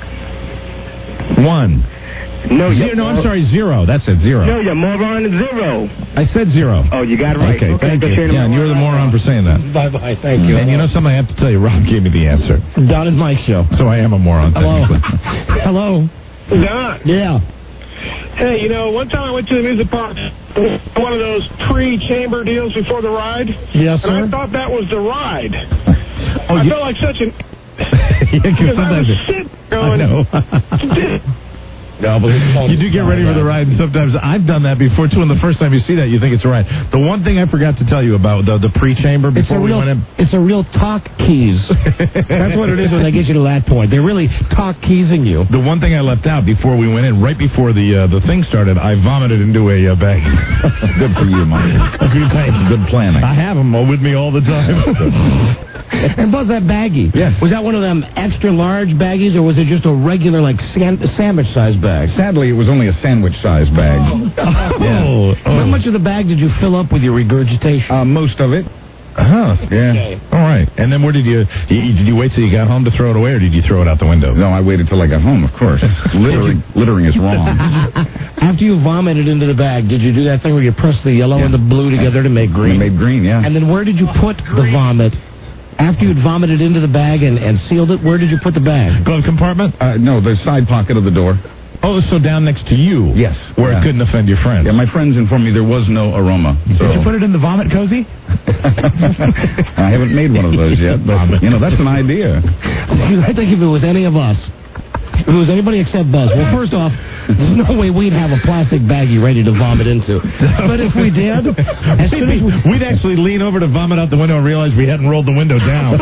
1. No, I'm sorry, 0. That's it, 0. No, you're moron, 0. I said 0. Oh, you got it right. Okay, thank you. Yeah, and you're the moron for saying that. Bye-bye, thank you. And you know something, I have to tell you, Rob gave me the answer. Don and Mike show. So I am a moron, technically. Hello. Don. Yeah. Hey, one time I went to the music park, one of those pre-chamber deals before the ride. Yes, sir. And I thought that was the ride. Oh, I felt like such an... because I was sitting going... I know. No, but you do get ready for the ride, and sometimes I've done that before, too, and the first time you see that, you think it's a ride. The one thing I forgot to tell you about the pre-chamber before we went in... It's a real talk keys. That's what it is when they get you to that point. They're really talk keysing you. The one thing I left out before we went in, right before the thing started, I vomited into a bag. Good for you, Mike. Good planning. I have them with me all the time. And Buzz, that baggie. Yes. Was that one of them extra large baggies, or was it just a regular, sandwich-sized bag? Sadly, it was only a sandwich-sized bag. How much of the bag did you fill up with your regurgitation? Most of it. Yeah. Okay. All right. And then where did you wait till you got home to throw it away, or did you throw it out the window? No, I waited till I got home, of course. Littering is wrong. After you vomited into the bag, did you do that thing where you press the yellow and the blue together to make green? Made green, yeah. And then where did you put the vomit? After you'd vomited into the bag and sealed it, where did you put the bag? Glove compartment? No, the side pocket of the door. Oh, so down next to you? Yes. Where it couldn't offend your friends? Yeah, my friends informed me there was no aroma. So. Did you put it in the vomit cozy? I haven't made one of those yet, but, that's an idea. I think if it was any of us, if it was anybody except Buzz, well, first off, there's no way we'd have a plastic baggie ready to vomit into. But if we did, as soon as we'd actually lean over to vomit out the window and realize we hadn't rolled the window down.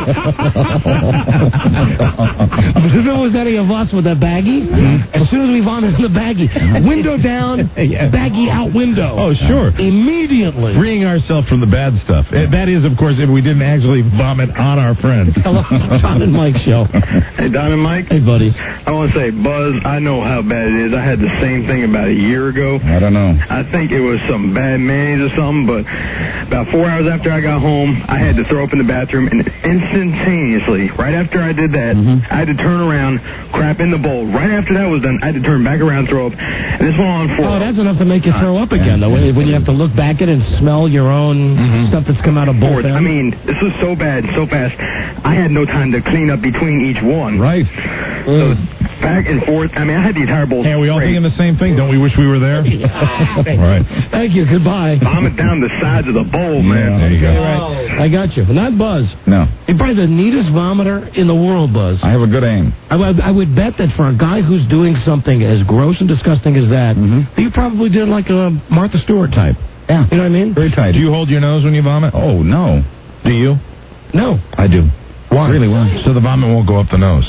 But if it was any of us with a baggie, as soon as we vomit in the baggie, window down, baggie out window. Oh, sure. Immediately. Freeing ourselves from the bad stuff. That is, of course, if we didn't actually vomit on our friends. Hello, Don and Mike show. Hey, Don and Mike. Hey, buddy. I want to say, Buzz, I know how bad it is. I had the same thing about a year ago. I don't know. I think it was some bad mayonnaise or something, but about 4 hours after I got home, I had to throw up in the bathroom, and instantaneously, right after I did that, I had to turn around, crap in the bowl. Right after that was done, I had to turn back around, throw up, and this went on for... Oh, that's enough to make you throw up again, though, when you have to look back at it and smell your own stuff that's come out of both ends. I mean, this was so bad, so fast, I had no time to clean up between each one. Right. So back and forth. I mean, I had the entire bowl. Hey, are we all thinking the same thing? Don't we wish we were there? All right. Thank you. Goodbye. Vomit down the sides of the bowl, man. There you go. Right. I got you. Not Buzz. No. You're probably the neatest vomiter in the world, Buzz. I have a good aim. I would bet that for a guy who's doing something as gross and disgusting as that, you probably did like a Martha Stewart type. Yeah. You know what I mean? Very tight. Do you hold your nose when you vomit? Oh, no. Do you? No. I do. Why? Really, why? So the vomit won't go up the nose.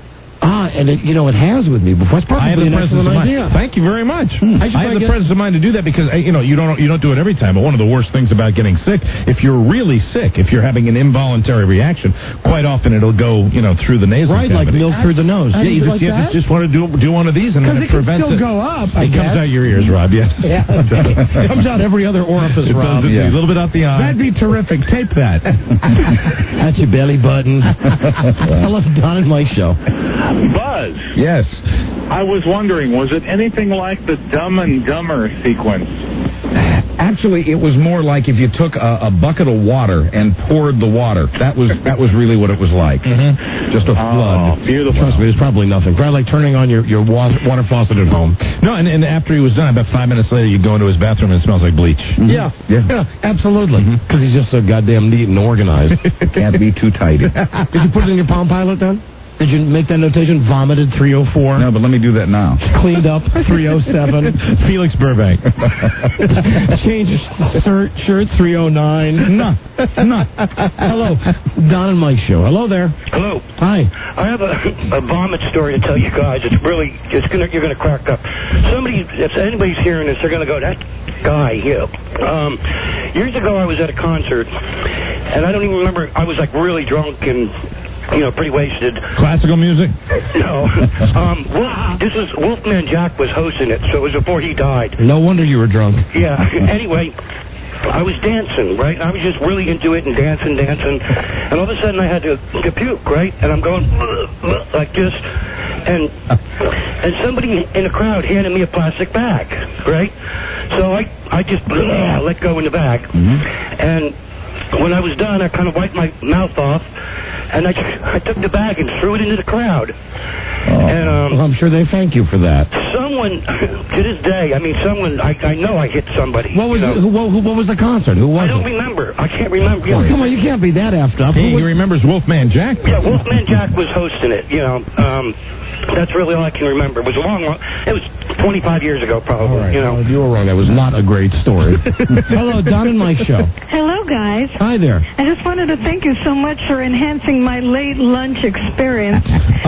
And it has with me before. It's probably I have the an presence of excellent mind. idea. Thank you very much. I I have the presence of mind to do that because you don't do it every time. But one of the worst things about getting sick, if you're really sick, if you're having an involuntary reaction, quite often it'll go through the nasal Right, cavity. like milk through the nose. Yeah, you like that? just want to do one of these, and then it Because it can prevents still it. go up, I It comes guess. out your ears, Rob. Yes. Yeah. It comes out every other orifice, It Rob. does, a little bit out the eye. That'd be terrific. Tape that. That's your belly button. I love the Don and Mike show. Buzz, Yes. I was wondering, was it anything like the Dumb and Dumber sequence? Actually, it was more like if you took a bucket of water and poured the water. That was really what it was like. Just a flood. Oh, beautiful. Trust me, it's probably nothing. Probably like turning on your water faucet at home. No, and after he was done, about 5 minutes later, you go into his bathroom and it smells like bleach. Yeah, absolutely. Because he's just so goddamn neat and organized. Can't be too tidy. Did you put it in your Palm Pilot then? Did you make that notation? Vomited 304. No, but let me do that now. Cleaned up 307. Felix Burbank. Change shirt 309. No. Hello, Don and Mike show. Hello there. Hello. Hi. I have a vomit story to tell you guys. You're gonna crack up. If anybody's hearing this, they're gonna go, that guy here. Years ago, I was at a concert, and I don't even remember. I was like really drunk and pretty wasted. Classical music? No. This was Wolfman Jack was hosting it, so it was before he died. No wonder you were drunk. Yeah. Anyway, I was dancing, right? I was just really into it and dancing, and all of a sudden I had to puke, right? And I'm going like this, and somebody in the crowd handed me a plastic bag, right? So I just let go in the bag, and when I was done, I kind of wiped my mouth off, and I took the bag and threw it into the crowd. And well, I'm sure they thank you for that. Someone, to this day, I know I hit somebody. What was what was the concert? Who was I don't it? remember. I can't remember. Oh, come on, you can't be that effed up. He remembers Wolfman Jack? Yeah, Wolfman Jack was hosting it, That's really all I can remember. It was it was 25 years ago, probably, All right. Well, you were wrong. That was not a great story. Hello, Don and Mike show. Hello, guys. Hi there. I just wanted to thank you so much for enhancing my late lunch experience.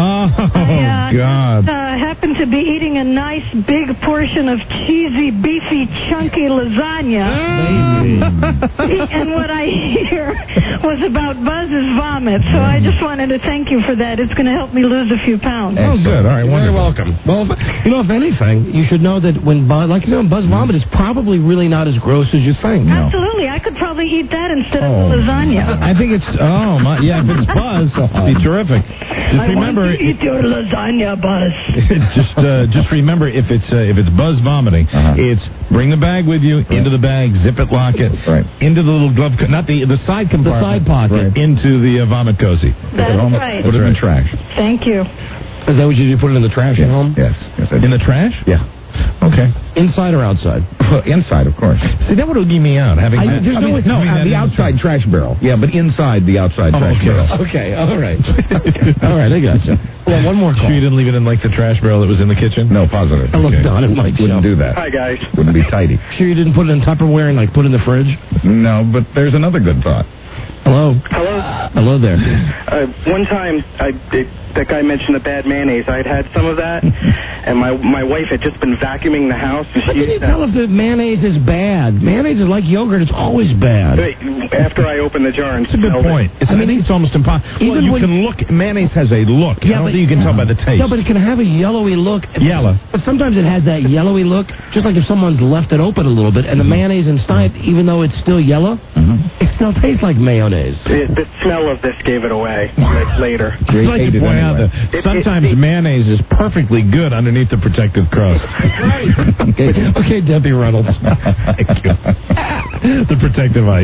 God. I happened to be eating a nice big portion of cheesy, beefy, chunky lasagna. And what I hear was about Buzz's vomit, so I just wanted to thank you for that. It's going to help me lose a few pounds. Oh, good. All right, You're very wonderful. welcome. Well, if anything, you should know that when Buzz vomit is probably really not as gross as you think. Absolutely. I could probably eat that instead of lasagna. I think it's, if it's Buzz, it'd be terrific. Just remember, I want to eat your lasagna, Buzz. just remember, if it's Buzz vomiting, it's bring the bag with you, into the bag, zip it, lock it, into the little glove, not the side compartment, the side pocket, into the vomit cozy. That's right. Put it in the trash. Thank you. Is that what you do? Put it in the trash at home? Yes. I do. In the trash? Yeah. Okay. Inside or outside? Inside, of course. See, that would give me out. the outside trash barrel. Yeah, but inside the outside trash barrel. Okay, all right. All right, I got you. Well, one more call. Sure you didn't leave it in like the trash barrel that was in the kitchen? No, positive. I love Don and Mike. Wouldn't do that. Hi, guys. Wouldn't be tidy. Sure you didn't put it in Tupperware and put it in the fridge? No, but there's another good thought. Hello. Hello there. One time, that guy mentioned the bad mayonnaise. I had some of that, and my wife had just been vacuuming the house. And How can you tell if the mayonnaise is bad? Mayonnaise is like yogurt. It's always bad. After I opened the jar and That's a good point. I think it's almost impossible. Even Well, you can look. Mayonnaise has a look. I don't think you can tell by the taste. No, but it can have a yellowy look. Yellow. But sometimes it has that yellowy look, just like if someone's left it open a little bit, and the mayonnaise inside, even though it's still yellow, it still tastes like mayonnaise. The smell of this gave it away later. I'd like to point out that sometimes mayonnaise is perfectly good underneath the protective crust. Okay, Debbie Reynolds. Thank you. The protective ice.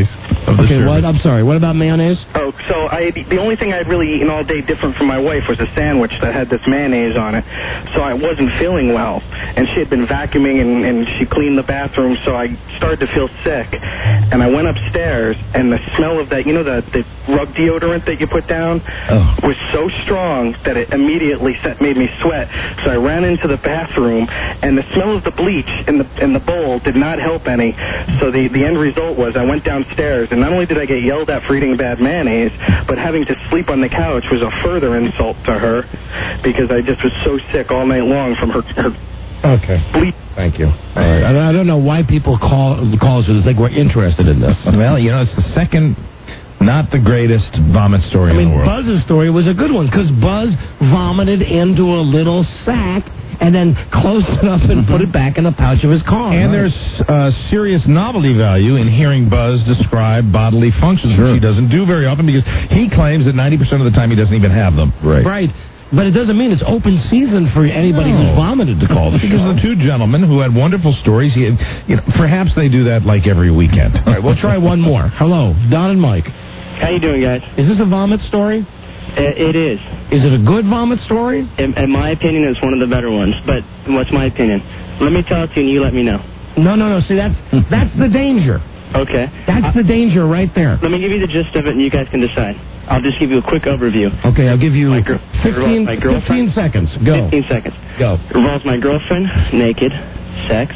of the Okay, service. what? I'm sorry. What about mayonnaise? Oh, so the only thing I'd really eaten all day different from my wife was a sandwich that had this mayonnaise on it. So I wasn't feeling well. And she had been vacuuming and she cleaned the bathroom, so I started to feel sick. And I went upstairs, and the smell of that, you know, the rug deodorant that you put down was so strong that it immediately made me sweat. So I ran into the bathroom, and the smell of the bleach in the bowl did not help any. So the end result was I went downstairs, and not only did I get yelled at for eating bad mayonnaise, but having to sleep on the couch was a further insult to her because I just was so sick all night long from her Okay. bleach. Thank you. All right. I don't know why people call us it's like we're interested in this. Well, you know, it's the second, not the greatest vomit story in the world. Buzz's story was a good one because Buzz vomited into a little sack and then closed it up and put it back in the pouch of his car. And there's serious novelty value in hearing Buzz describe bodily functions, which he doesn't do very often because he claims that 90% of the time he doesn't even have them. Right. But it doesn't mean it's open season for anybody who's vomited to call the Because show. the two gentlemen who had wonderful stories, perhaps they do that like every weekend. All right, we'll try one more. Hello, Don and Mike. How you doing, guys? Is this a vomit story? It is. Is it a good vomit story? In my opinion, it's one of the better ones. But what's my opinion? Let me tell it to you, and you let me know. No. See, that's the danger. Okay. That's the danger right there. Let me give you the gist of it, and you guys can decide. I'll just give you a quick overview. Okay, I'll give you My 15 seconds. Go. 15 seconds. Go. Involves my girlfriend, naked, sex,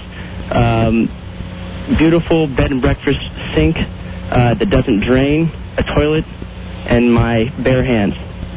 beautiful bed and breakfast sink that doesn't drain, a toilet, and my bare hands.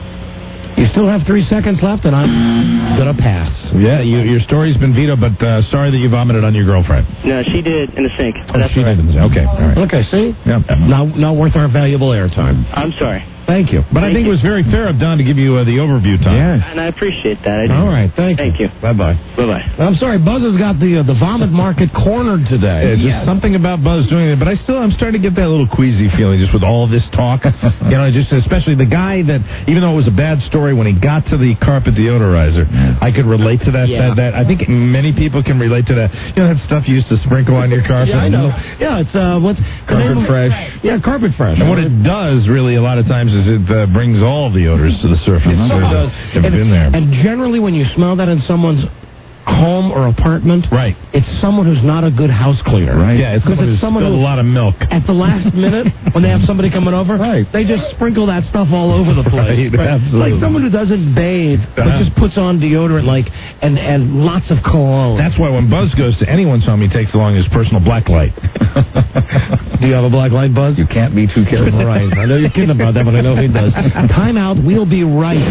You still have 3 seconds left, and I'm going to pass. Yeah, your story's been vetoed, but sorry that you vomited on your girlfriend. No, she did in the sink. But that's she all right. did. Okay, all right. Okay, see? Yeah. Not worth our valuable airtime. I'm sorry. Thank you. But I think it was very fair of Don to give you the overview time. Yes. And I appreciate that. I do. All right, thank you. Bye-bye. Bye-bye. I'm sorry, Buzz has got the vomit market cornered today. Just something about Buzz doing it, but I'm starting to get that little queasy feeling just with all this talk. Just especially the guy that, even though it was a bad story, when he got to the carpet deodorizer, I could relate to that. Yeah. That I think many people can relate to that. You know, that stuff you used to sprinkle on your carpet. Yeah, I know. Yeah, it's what's Carpet Fresh. Yeah, Carpet Fresh. And what it does really a lot of times is it brings all the odors to the surface. It sure does. Have been there. And generally, when you smell that in someone's home or apartment, right, it's someone who's not a good house cleaner. Right. Yeah, it's someone who's spilled a lot of milk. At the last minute, when they have somebody coming over, they just sprinkle that stuff all over the place. Right, absolutely. Like someone who doesn't bathe, but just puts on deodorant, and lots of cologne. That's why when Buzz goes to anyone's home, he takes along his personal black light. Do you have a black light, Buzz? You can't be too careful. Right. I know you're kidding about that, but I know he does. Time out. We'll be right.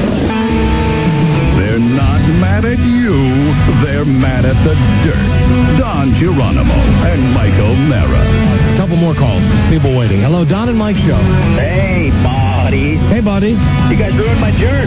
They're not mad at you. They're mad at the dirt. Don Geronimo and Mike O'Mara. A couple more calls. People waiting. Hello, Don and Mike Show. Hey, buddy. Hey, buddy. You guys ruined my jerk.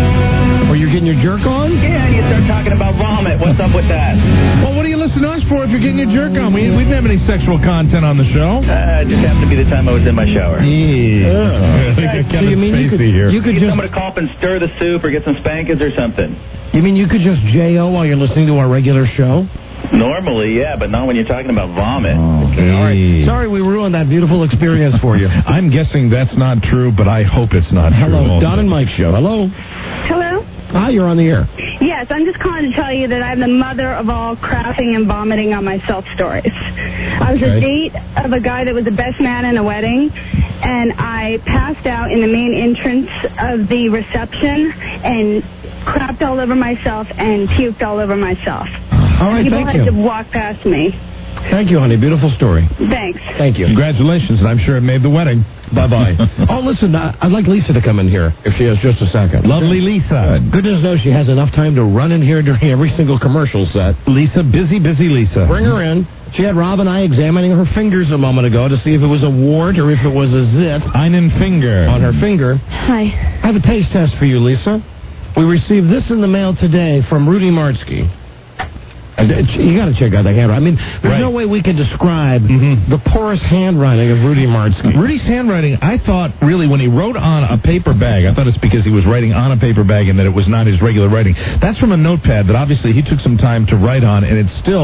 Or you're getting your jerk on? Yeah, and you start talking about vomit. What's up with that? Well, what do you listen to us for if you're getting your jerk on? We didn't have any sexual content on the show. It just happened to be the time I was in my shower. Yeah. So you mean you could Get just... someone to call up and stir the soup or get some spankings or something. You mean you could just J.O. while you're listening to our regular show? Normally, yeah, but not when you're talking about vomit. Okay, all right. Sorry we ruined that beautiful experience for you. I'm guessing that's not true, but I hope it's not true. Hello, Don and Mike Show. Hello. Hello? Hi, you're on the air. Yes, I'm just calling to tell you that I'm the mother of all crapping and vomiting on myself stories. I was a date of a guy that was the best man in a wedding, and I passed out in the main entrance of the reception and crapped all over myself and puked all over myself. All right, People thank had you. to walk past me. Thank you, honey. Beautiful story. Thanks. Thank you. Congratulations, and I'm sure it made the wedding. Bye-bye. Oh, listen, I'd like Lisa to come in here, if she has just a second. Lovely Lisa. Goodness knows she has enough time to run in here during every single commercial set. Lisa, busy Lisa. Bring her in. She had Rob and I examining her fingers a moment ago to see if it was a wart or if it was a zit. Einen finger. On her finger. Hi. I have a taste test for you, Lisa. We received this in the mail today from Rudy Martzke. You got to check out the handwriting. I mean, there's no way we can describe the porous handwriting of Rudy Martzke. Rudy's handwriting, I thought, really, when he wrote on a paper bag, I thought it's because he was writing on a paper bag and that it was not his regular writing. That's from a notepad that obviously he took some time to write on, and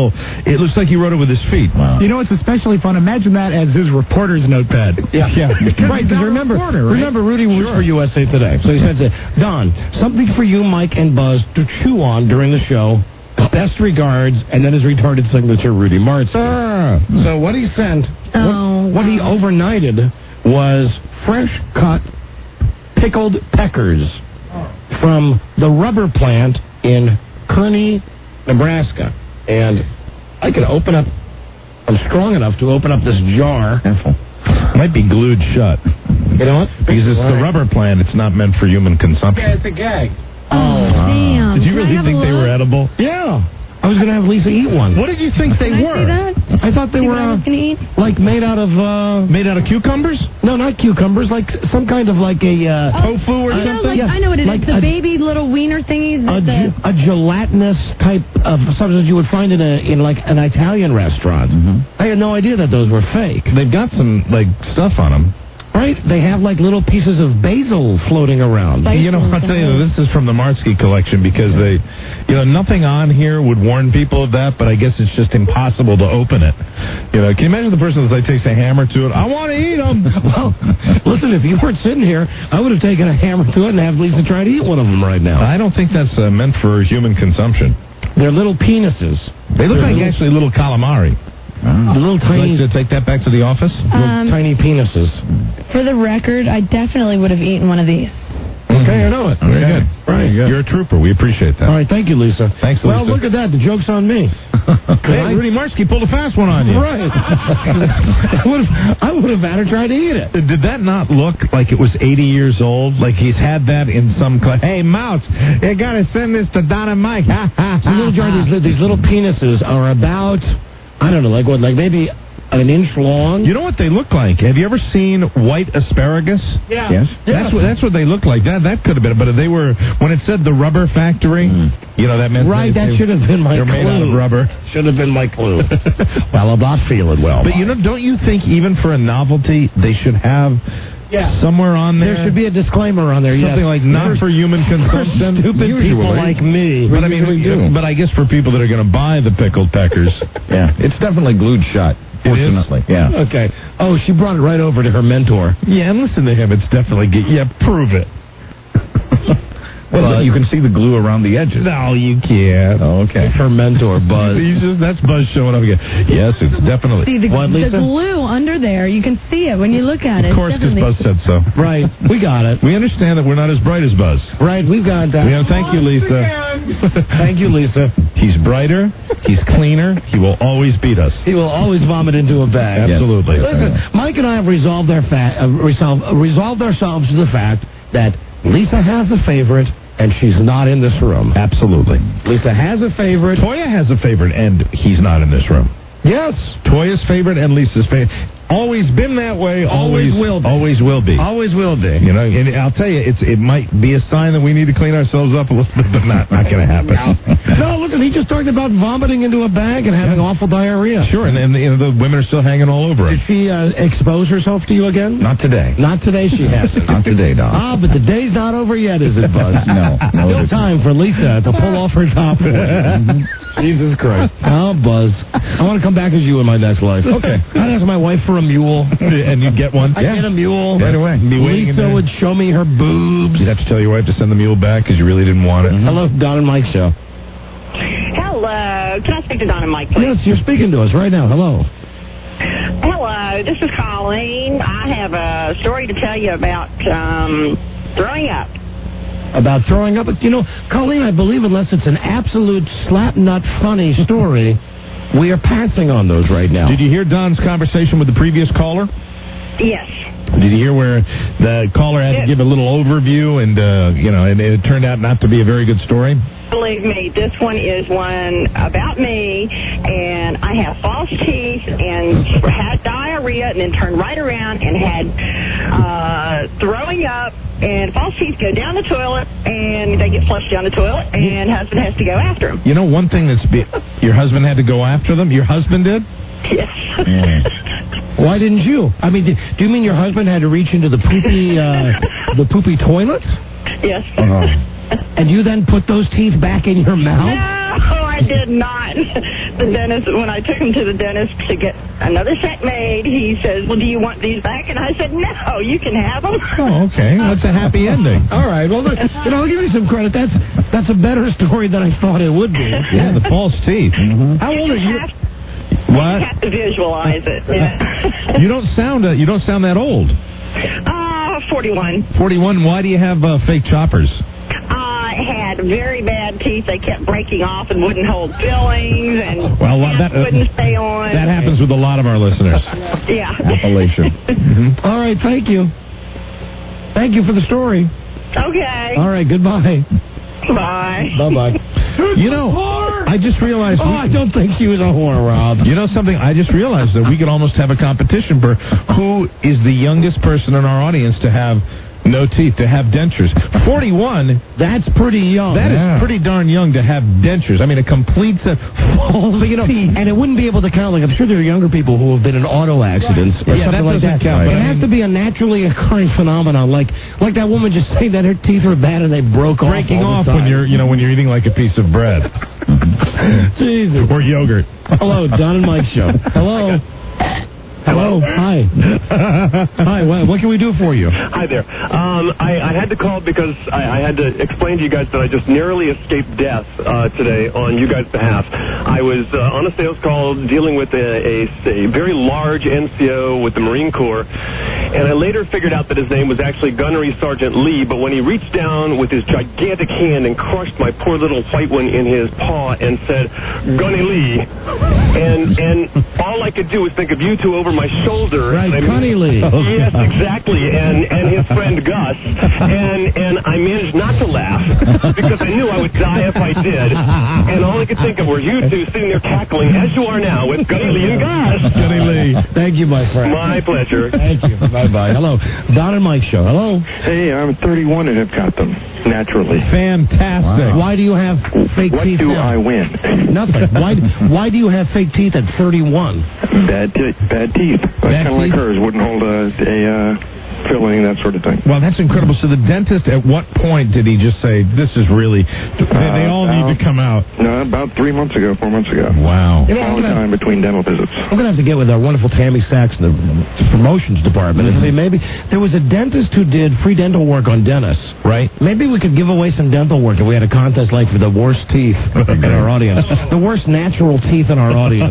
it looks like he wrote it with his feet. Wow. You know what's especially fun? Imagine that as his reporter's notepad. Yeah. Right, because remember, Rudy works for USA Today. So he says, Don, something for you, Mike, and Buzz to chew on during the show. Best regards, and then his retarded signature, Rudy Martzke. So what he sent, what he overnighted was fresh cut pickled peckers from the rubber plant in Kearney, Nebraska. And I can open up, I'm strong enough to open up this jar. Careful. Might be glued shut. You know what? Because it's the rubber plant, it's not meant for human consumption. Yeah, it's a gag. Oh, damn. Did you really think they were edible? Yeah. I was going to have Lisa eat one. What did you think they were? I thought they were like made out of cucumbers? No, not cucumbers. Like some kind of like a tofu or something. I know what it is. The baby little wiener thingies. A gelatinous type of substance you would find in like an Italian restaurant. I had no idea that those were fake. They've got some like stuff on them. Right, they have like little pieces of basil floating around. You know, I'll tell you, this is from the Martzke collection because nothing on here would warn people of that, but I guess it's just impossible to open it. You know, can you imagine the person that takes a hammer to it? I want to eat them. Well, listen, if you weren't sitting here, I would have taken a hammer to it and have Lisa try to eat one of them right now. I don't think that's meant for human consumption. They're little penises. They look like actually little calamari. The little tiny. Would you like to take that back to the office? Little tiny penises. For the record, I definitely would have eaten one of these. Okay, I know it. Very good. Right. You're a trooper. We appreciate that. All right, thank you, Lisa. Thanks, Lisa. Well, look at that. The joke's on me. Hey, Rudy Martzke pulled a fast one on you. Right. I would have had her try to eat it. Did that not look like it was 80 years old? Like he's had that in some class? Hey, Mouse, you got to send this to Don and Mike. These little penises are about, I don't know, like maybe an inch long. You know what they look like? Have you ever seen white asparagus? Yeah. Yes. That's what they look like. That could have been. But they were, when it said the rubber factory, that meant that should have been my clue. They're made out of rubber. Should have been my clue. Well, I'm not feeling well. But don't you think even for a novelty they should have somewhere on there? There should be a disclaimer on there. Something like not for human consumption. Stupid people like me. But I mean, but I guess for people that are going to buy the pickled peckers, it's definitely glued shut. Fortunately, Okay. Oh, she brought it right over to her mentor. Yeah, and listen to him. It's definitely prove it. Well, you can see the glue around the edges. No, you can't. Oh, okay. Her mentor, Buzz. That's Buzz showing up again. Yes, it's definitely. See, the glue under there, you can see it when you look at it. Of course, because Buzz said so. Right. We got it. We understand that we're not as bright as Buzz. Right, we've got that. Thank you, Lisa. Thank you, Lisa. He's brighter. He's cleaner. He will always beat us. He will always vomit into a bag. Absolutely. Listen, Mike and I have resolved ourselves to the fact that Lisa has a favorite, and she's not in this room. Absolutely. Lisa has a favorite. Toya has a favorite, and he's not in this room. Yes. Toya's favorite and Lisa's favorite. Always been that way. Always will be. Always will be. Always will be. And I'll tell you, it might be a sign that we need to clean ourselves up a little bit, but not going to happen. No, look, he just talked about vomiting into a bag and having awful diarrhea. Sure, and the women are still hanging all over him. Did she expose herself to you again? Not today. Not today, she hasn't. Not today, Don. But the day's not over yet, is it, Buzz? No. Still time for Lisa to pull off her top one. Jesus Christ. Oh, Buzz. I want to come back as you in my next life. Okay. I'd ask my wife for a mule. And you'd get one? I'd get a mule. Right away. Lisa would show me her boobs. You'd have to tell your wife to send the mule back because you really didn't want it. Hello, Don and Mike show. Hello. Can I speak to Don and Mike, please? Yes, you're speaking to us right now. Hello. Hello. This is Colleen. I have a story to tell you about throwing up. About throwing up? Colleen, I believe unless it's an absolute slap-nut funny story, we are passing on those right now. Did you hear Don's conversation with the previous caller? Yes. Did you hear where the caller had to give a little overview and, and it turned out not to be a very good story? Believe me, this one is one about me, and I have false teeth and had diarrhea and then turned right around and had throwing up, and false teeth go down the toilet, and they get flushed down the toilet, and husband has to go after them. You know, one thing your husband had to go after them? Your husband did? Yes. Why didn't you? I mean, do you mean your husband had to reach into the poopy toilet? Yes. And you then put those teeth back in your mouth? No, I did not. The dentist, when I took him to the dentist to get another set made, he says, well, do you want these back? And I said, no, you can have them. Oh, okay. That's a happy ending. All right. Well, look, I'll give you some credit. That's a better story than I thought it would be. Yeah, the false teeth. Mm-hmm. How old are you? What? You have to visualize it. Yeah. You don't sound that old. 41. 41. Why do you have fake choppers? I had very bad teeth. They kept breaking off and wouldn't hold fillings, and that wouldn't stay on. That happens with a lot of our listeners. Yeah. Appalachian. Mm-hmm. All right. Thank you. Thank you for the story. Okay. All right. Goodbye. Bye. Bye-bye. You know, I just realized... I don't think she was a whore, Rob. You know something? I just realized that we could almost have a competition for who is the youngest person in our audience to have no teeth, to have dentures. 41, that's pretty young. That is pretty darn young to have dentures. I mean, a complete set of teeth. And it wouldn't be able to count, like, I'm sure there are younger people who have been in auto accidents or something like that. Count, it has to be a naturally occurring phenomenon, like that woman just saying that her teeth were bad and they broke off. Breaking off when you're eating like a piece of bread. Jesus. Or yogurt. Hello, Don and Mike Show. Hello. Hello. Hi. Hi. What can we do for you? Hi there. I had to call because I had to explain to you guys that I just narrowly escaped death today on you guys' behalf. I was on a sales call dealing with a very large NCO with the Marine Corps, and I later figured out that his name was actually Gunnery Sergeant Lee, but when he reached down with his gigantic hand and crushed my poor little white one in his paw and said, Gunny Lee, and all I could do was think of you two over my shoulder. Right, Gunny Lee. Yes, exactly, and his friend Gus, and I managed not to laugh because I knew I would die if I did, and all I could think of were you two sitting there cackling, as you are now, with Gunny Lee and Gus. Gunny Lee. Thank you, my friend. My pleasure. Thank you. Bye-bye. Hello. Don and Mike Show. Hello. Hey, I'm 31 and have got them, naturally. Fantastic. Wow. Why do you have fake teeth What do now? I win? Nothing. Why do you have fake teeth at 31? Bad teeth. Kind of like hers. Wouldn't hold a filling, that sort of thing. Well, that's incredible. So the dentist, at what point did he just say, this is really... They all need to come out? No, about 4 months ago. Wow. All the time between dental visits. I'm going to have to get with our wonderful Tammy Sachs in the promotions department and say maybe there was a dentist who did free dental work on dentists. Right. Maybe we could give away some dental work if we had a contest like for the worst teeth in our audience. The worst natural teeth in our audience.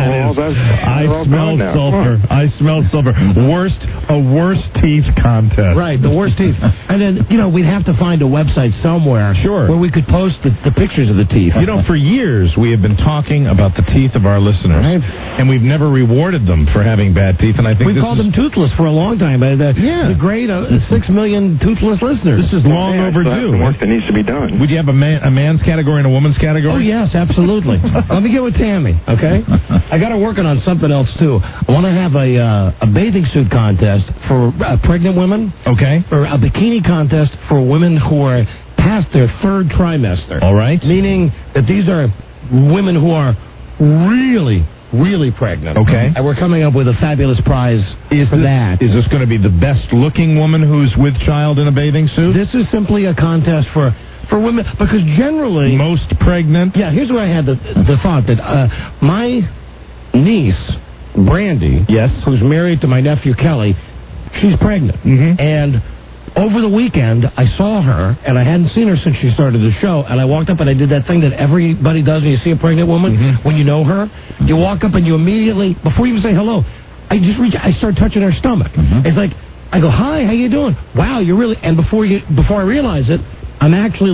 I smell sulfur. I smell sulfur. A worst teeth contest. Right, the worst teeth. And then, we'd have to find a website somewhere where we could post the pictures of the teeth. For years we have been talking about the teeth of our listeners. Right. And we've never rewarded them for having bad teeth. And I think we called them toothless for a long time. The great 6 million toothless listeners. This is long overdue. The work that needs to be done. Would you have a man's category and a woman's category? Oh, yes, absolutely. Let me get with Tammy, okay? I got her working on something else, too. I want to have a bathing suit contest for pregnant women. Okay. Or a bikini contest for women who are past their third trimester. All right. Meaning that these are women who are really, really pregnant. Okay. And we're coming up with a fabulous prize for that. Is this going to be the best-looking woman who's with child in a bathing suit? This is simply a contest for women, because generally... Most pregnant? Yeah, here's where I had the thought that my niece, Brandy, who's married to my nephew, Kelly, she's pregnant. Mm-hmm. And over the weekend, I saw her, and I hadn't seen her since she started the show, and I walked up and I did that thing that everybody does when you see a pregnant woman, when you know her. You walk up and you immediately, before you even say hello, I start touching her stomach. It's like, I go, hi, how you doing? Wow, you're really... And before I realize it, I'm actually like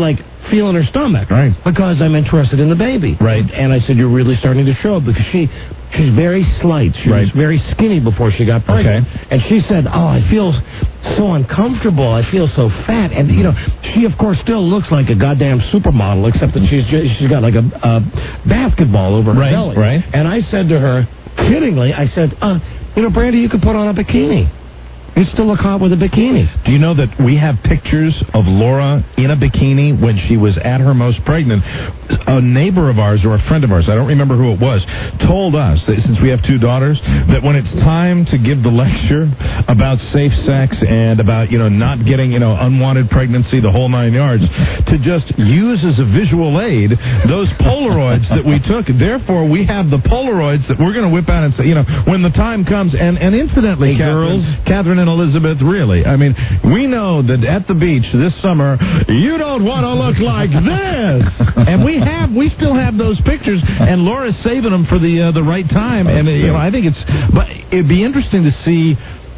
feeling her stomach. Right. Because I'm interested in the baby. Right. And I said, you're really starting to show because she's very slight. She was very skinny before she got pregnant. Okay. And she said, oh, I feel so uncomfortable. I feel so fat. And, she, of course, still looks like a goddamn supermodel, except that she's got like a basketball over her belly. Right. And I said to her, kiddingly, I said, Brandy, you could put on a bikini. You still look hot with a bikini. Do you know that we have pictures of Laura in a bikini when she was at her most pregnant? A neighbor of ours, or a friend of ours, I don't remember who it was, told us, that since we have two daughters, that when it's time to give the lecture about safe sex and about, not getting, unwanted pregnancy, the whole 9 yards, to just use as a visual aid those Polaroids that we took. Therefore, we have the Polaroids that we're going to whip out and say, when the time comes, and incidentally, Catherine and Elizabeth, really, I mean, we know that at the beach this summer, you don't want to look like this. And we still have those pictures, and Laura's saving them for the right time. And I think but it'd be interesting to see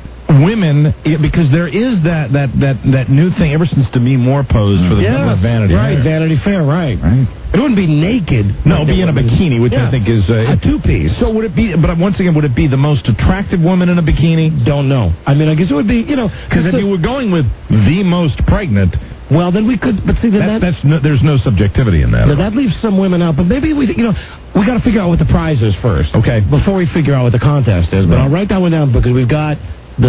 women, because there is that new thing ever since Demi Moore posed for the Vanity Fair. Right, Vanity Fair, right. It wouldn't be naked. No, be in a bikini, which I think is a two-piece. So would it be? But once again, would it be the most attractive woman in a bikini? Don't know. I mean, I guess it would be. Because if you were going with the most pregnant. Well, then we could, but see, there's no subjectivity in that. That leaves some women out, but maybe we got to figure out what the prize is first. Okay. Before we figure out what the contest is. But I'll write that one down because we've got the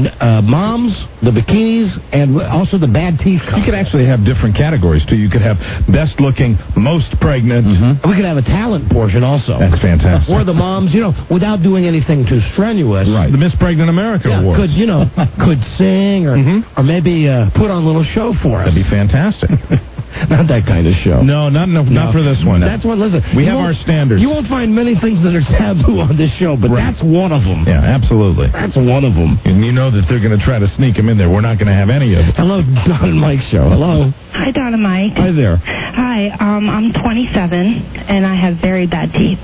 moms, the bikinis, and also the bad teeth contest. You could actually have different categories, too. You could have best looking, most pregnant. We could have a talent portion also. That's fantastic. Or the moms, without doing anything too strenuous. Right. The Miss Pregnant America Award. Could sing or maybe put on a little show for us. That'd be fantastic. Not that kind of show. No, not for this one. That's what, listen. We have our standards. You won't find many things that are taboo on this show, but that's one of them. Yeah, absolutely. That's one of them. And you know that they're going to try to sneak them in there. We're not going to have any of them. Hello, Don and Mike show. Hello. Hi, Don and Mike. Hi there. Hi, I'm 27, and I have very bad teeth.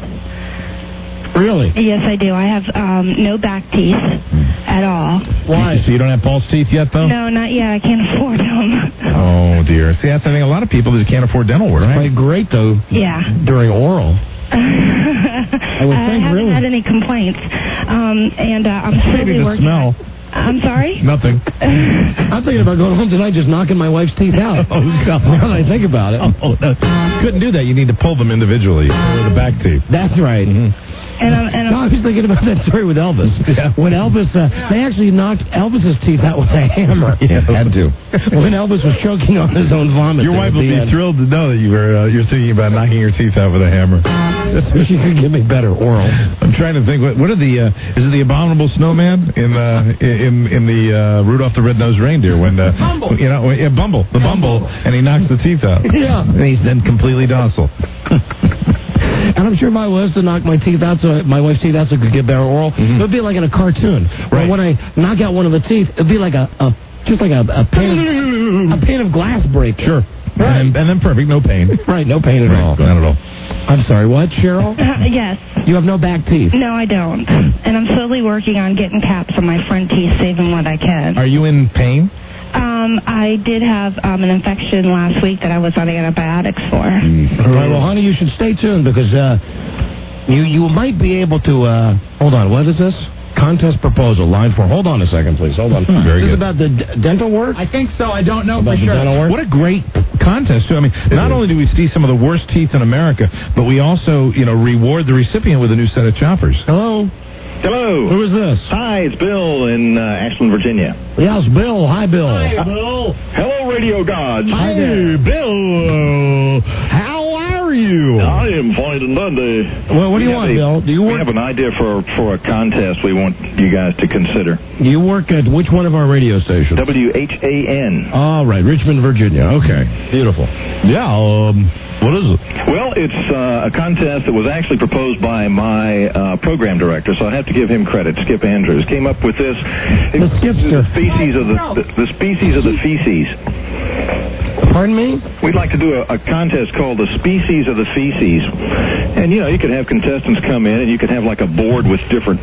Really? Yes, I do. I have no back teeth at all. Why? So you don't have false teeth yet, though? No, not yet. I can't afford them. Oh, dear. See, that's the thing. A lot of people that can't afford dental work. Right? Great, though. Yeah. During oral. I haven't had any complaints. And I'm slowly working. Maybe the smell. I'm sorry? Nothing. I'm thinking about going home tonight just knocking my wife's teeth out. Oh, God. Now that I think about it. Oh, no. Couldn't do that. You need to pull them individually for the back teeth. That's right. I was thinking about that story with Elvis. Yeah. When Elvis, they actually knocked Elvis's teeth out with a hammer. Yeah, had to. When Elvis was choking on his own vomit. Your wife will be thrilled to know that you're thinking about knocking your teeth out with a hammer. She could give me better oral. I'm trying to think. What are the? Is it the Abominable Snowman in the Rudolph the Red-Nosed Reindeer when Bumble. Bumble, Bumble, and he knocks the teeth out. Yeah, and he's then completely docile. And I'm sure if I was to knock my teeth out, my wife's teeth out, so I could get better oral, it would be like in a cartoon. Right. When I knock out one of the teeth, it'd be like a pane of glass break. Sure. Right. And then perfect, no pain. Right, no pain at all. Not at all. I'm sorry, what, Cheryl? Yes. You have no back teeth? No, I don't. And I'm slowly working on getting caps on my front teeth, saving what I can. Are you in pain? I did have an infection last week that I was on antibiotics for. All right, well, honey, you should stay tuned because you might be able to... hold on, what is this? Contest proposal, line 4. Hold on a second, please. Hold on. Very good. Is this about the dental work? I think so. I don't know about for sure. Dental work? What a great contest, too. I mean, not only do we see some of the worst teeth in America, but we also, reward the recipient with a new set of choppers. Hello? Hello. Who is this? Hi, it's Bill in Ashland, Virginia. Yes, Bill. Hi, Bill. Hi, Bill. Hello, Radio Gods. Hi there. Bill. How are you? I am fine and dandy. Well, what do you want, Bill? Do you We have an idea for a contest we want you guys to consider. You work at which one of our radio stations? WHAN. All right, Richmond, Virginia. Okay. Beautiful. Yeah, what is it? Well, it's a contest that was actually proposed by my program director, so I have to give him credit. Skip Andrews came up with this. The Skipster. The species of the species of the feces. Pardon me? We'd like to do a contest called the Species of the Feces. And, you could have contestants come in, and you could have like a board with different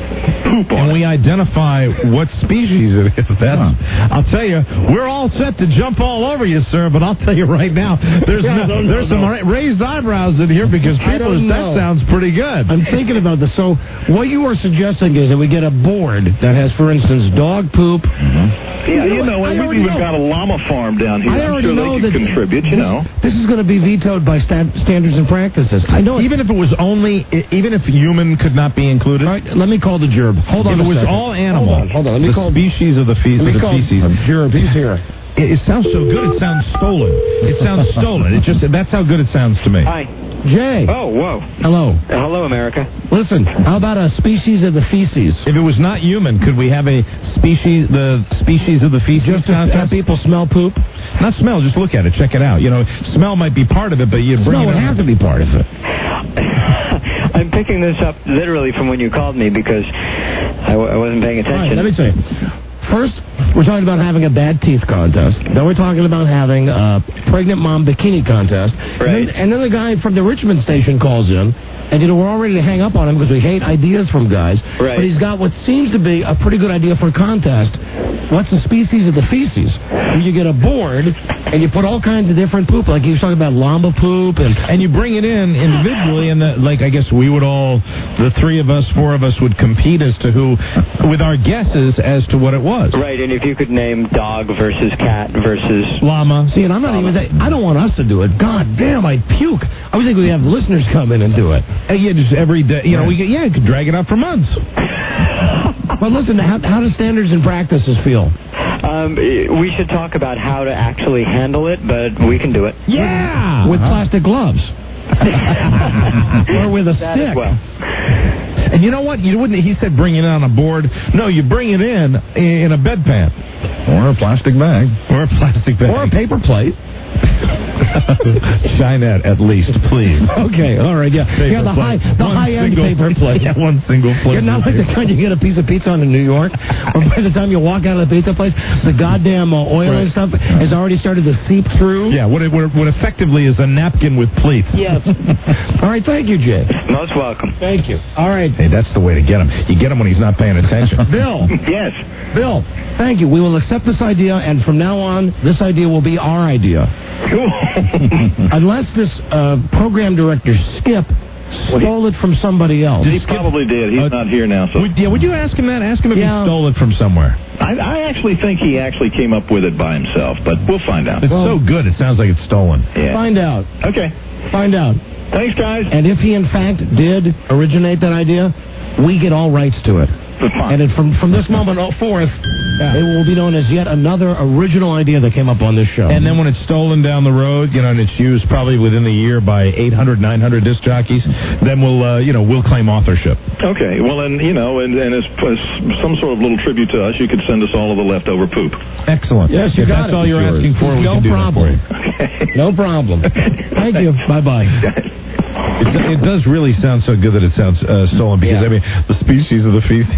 poop on and we identify what species it is. I'll tell you, we're all set to jump all over you, sir, but I'll tell you right now, there's some raised eyebrows in here because that sounds pretty good. I'm thinking about this. So what you are suggesting is that we get a board that has, for instance, dog poop. Yeah, we've even got a llama farm down here. I'm sure they could contribute, This is going to be vetoed by standards and practices. I know. Even if human could not be included? All right, let me call the gerb. Hold on If it was second. all animal. Hold on. Let me call species of the feces. Gerb, he's here. It sounds so good. It sounds stolen. It sounds stolen. That's how good it sounds to me. Hi. Jay. Oh, whoa. Hello. Hello, America. Listen, how about a species of the feces? If it was not human, could we have the species of the feces? Just to have people smell poop? Not smell, just look at it, check it out. Smell might be part of it, but you bring it would have to be part of it. I'm picking this up literally from when you called me because I wasn't paying attention. All right, let me say. First, we're talking about having a bad teeth contest. Then we're talking about having a pregnant mom bikini contest. Right. And then the guy from the Richmond station calls in. And, we're all ready to hang up on him because we hate ideas from guys. Right. But he's got what seems to be a pretty good idea for a contest. What's the species of the feces? Where you get a board and you put all kinds of different poop. Like he was talking about llama poop. And you bring it in individually. And, I guess we would all, the 4 of us would compete as to with our guesses as to what it was. Right. And if you could name dog versus cat versus llama. See, and I'm not even I don't want us to do it. God damn, I'd puke. I would think we have listeners come in and do it. Just every day. You could drag it out for months. But listen, how do standards and practices feel? We should talk about how to actually handle it, but we can do it. Yeah! With plastic gloves. Or with a stick. Well. And you know what? You wouldn't. He said bring it on a board. No, you bring it in a bedpan. Or a plastic bag. Or a plastic bag. Or a paper plate. Shinette, at least, please. Okay, all right, yeah. Paper the high-end paper plate. Yeah, one single plate. You're not like the kind you get a piece of pizza on in New York, or by the time you walk out of the pizza place, the goddamn oil and stuff has already started to seep through. Yeah, what effectively is a napkin with pleats. Yes. All right, thank you, Jay. Most welcome. Thank you. All right. Hey, that's the way to get him. You get him when he's not paying attention. Bill. Yes. Bill, thank you. We will accept this idea, and from now on, this idea will be our idea. Cool. Unless this program director, Skip, stole it from somebody else. He probably did. He's not here now. So. Would you ask him that? Ask him if he stole it from somewhere. I actually think he actually came up with it by himself, but we'll find out. It's so good, it sounds like it's stolen. Yeah. Find out. Okay. Find out. Thanks, guys. And if he, in fact, did originate that idea, we get all rights to it. And from this moment forth, it will be known as yet another original idea that came up on this show. And then when it's stolen down the road, and it's used probably within the year by 800, 900 disc jockeys, then we'll claim authorship. Okay. Well, and as some sort of little tribute to us, you could send us all of the leftover poop. Excellent. Yes, if that's all you're asking for, we can do that for you. Okay. No problem. Thank you. Bye-bye. It does really sound so good that it sounds stolen because, the species of the feces.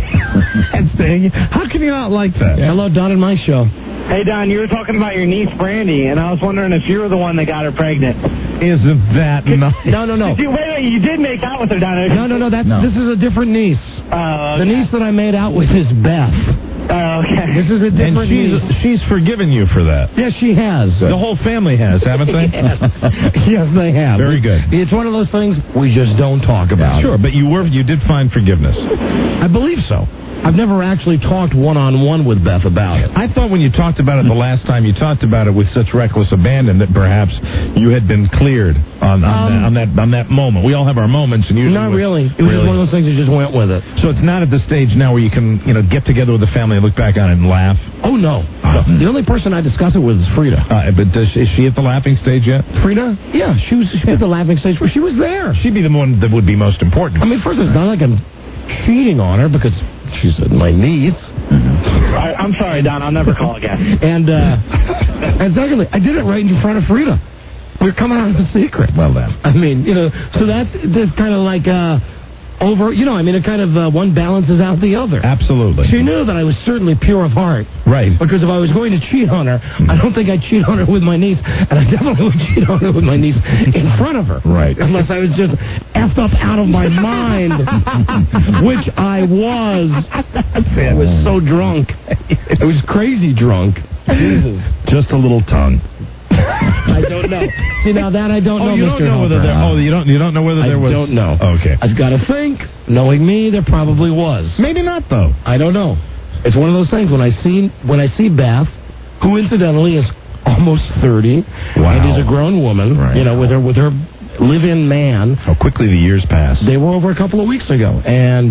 How can you not like that? Yeah. Hello, Don and my show. Hey, Don, you were talking about your niece, Brandy, and I was wondering if you were the one that got her pregnant. Isn't that nice? No. Wait, you did make out with her, Don. No, this is a different niece. Okay. The niece that I made out with is Beth. Oh, okay. This is a different niece. She's forgiven you for that. Yes, she has. The whole family has, haven't they? Yes, they have. Very good. It's one of those things we just don't talk about. Sure, but you did find forgiveness. I believe so. I've never actually talked one-on-one with Beth about it. I thought when you talked about it the last time, you talked about it with such reckless abandon that perhaps you had been cleared on that moment. We all have our moments, and usually not really. It was just one of those things that just went with it. So it's not at the stage now where you can get together with the family and look back on it and laugh. Oh no. The only person I discuss it with is Frida. But is she at the laughing stage yet? Frida? Yeah, she at the laughing stage where she was there. She'd be the one that would be most important. I mean, first, it's not like I'm cheating on her because she's my niece. I'm sorry, Don. I'll never call again. And secondly, I did it right in front of Frida. We're coming out of the secret. Well, then. I mean, so that's kind of like over, it kind of one balances out the other. Absolutely. She knew that I was certainly pure of heart. Right. Because if I was going to cheat on her, I don't think I'd cheat on her with my niece, and I definitely would cheat on her with my niece in front of her. Right. Unless I was just effed up out of my mind, which I was. I was so drunk. I was crazy drunk. Jesus. Just a little tongue. I don't know. See, now that I don't know, you Mr. don't know whether there. You don't know whether there was. I don't know. Okay. I've got to think. Knowing me, there probably was. Maybe not, though. I don't know. It's one of those things when I see Beth, who incidentally is almost 30, and is a grown woman, with her live-in man. How quickly the years pass. They were over a couple of weeks ago, and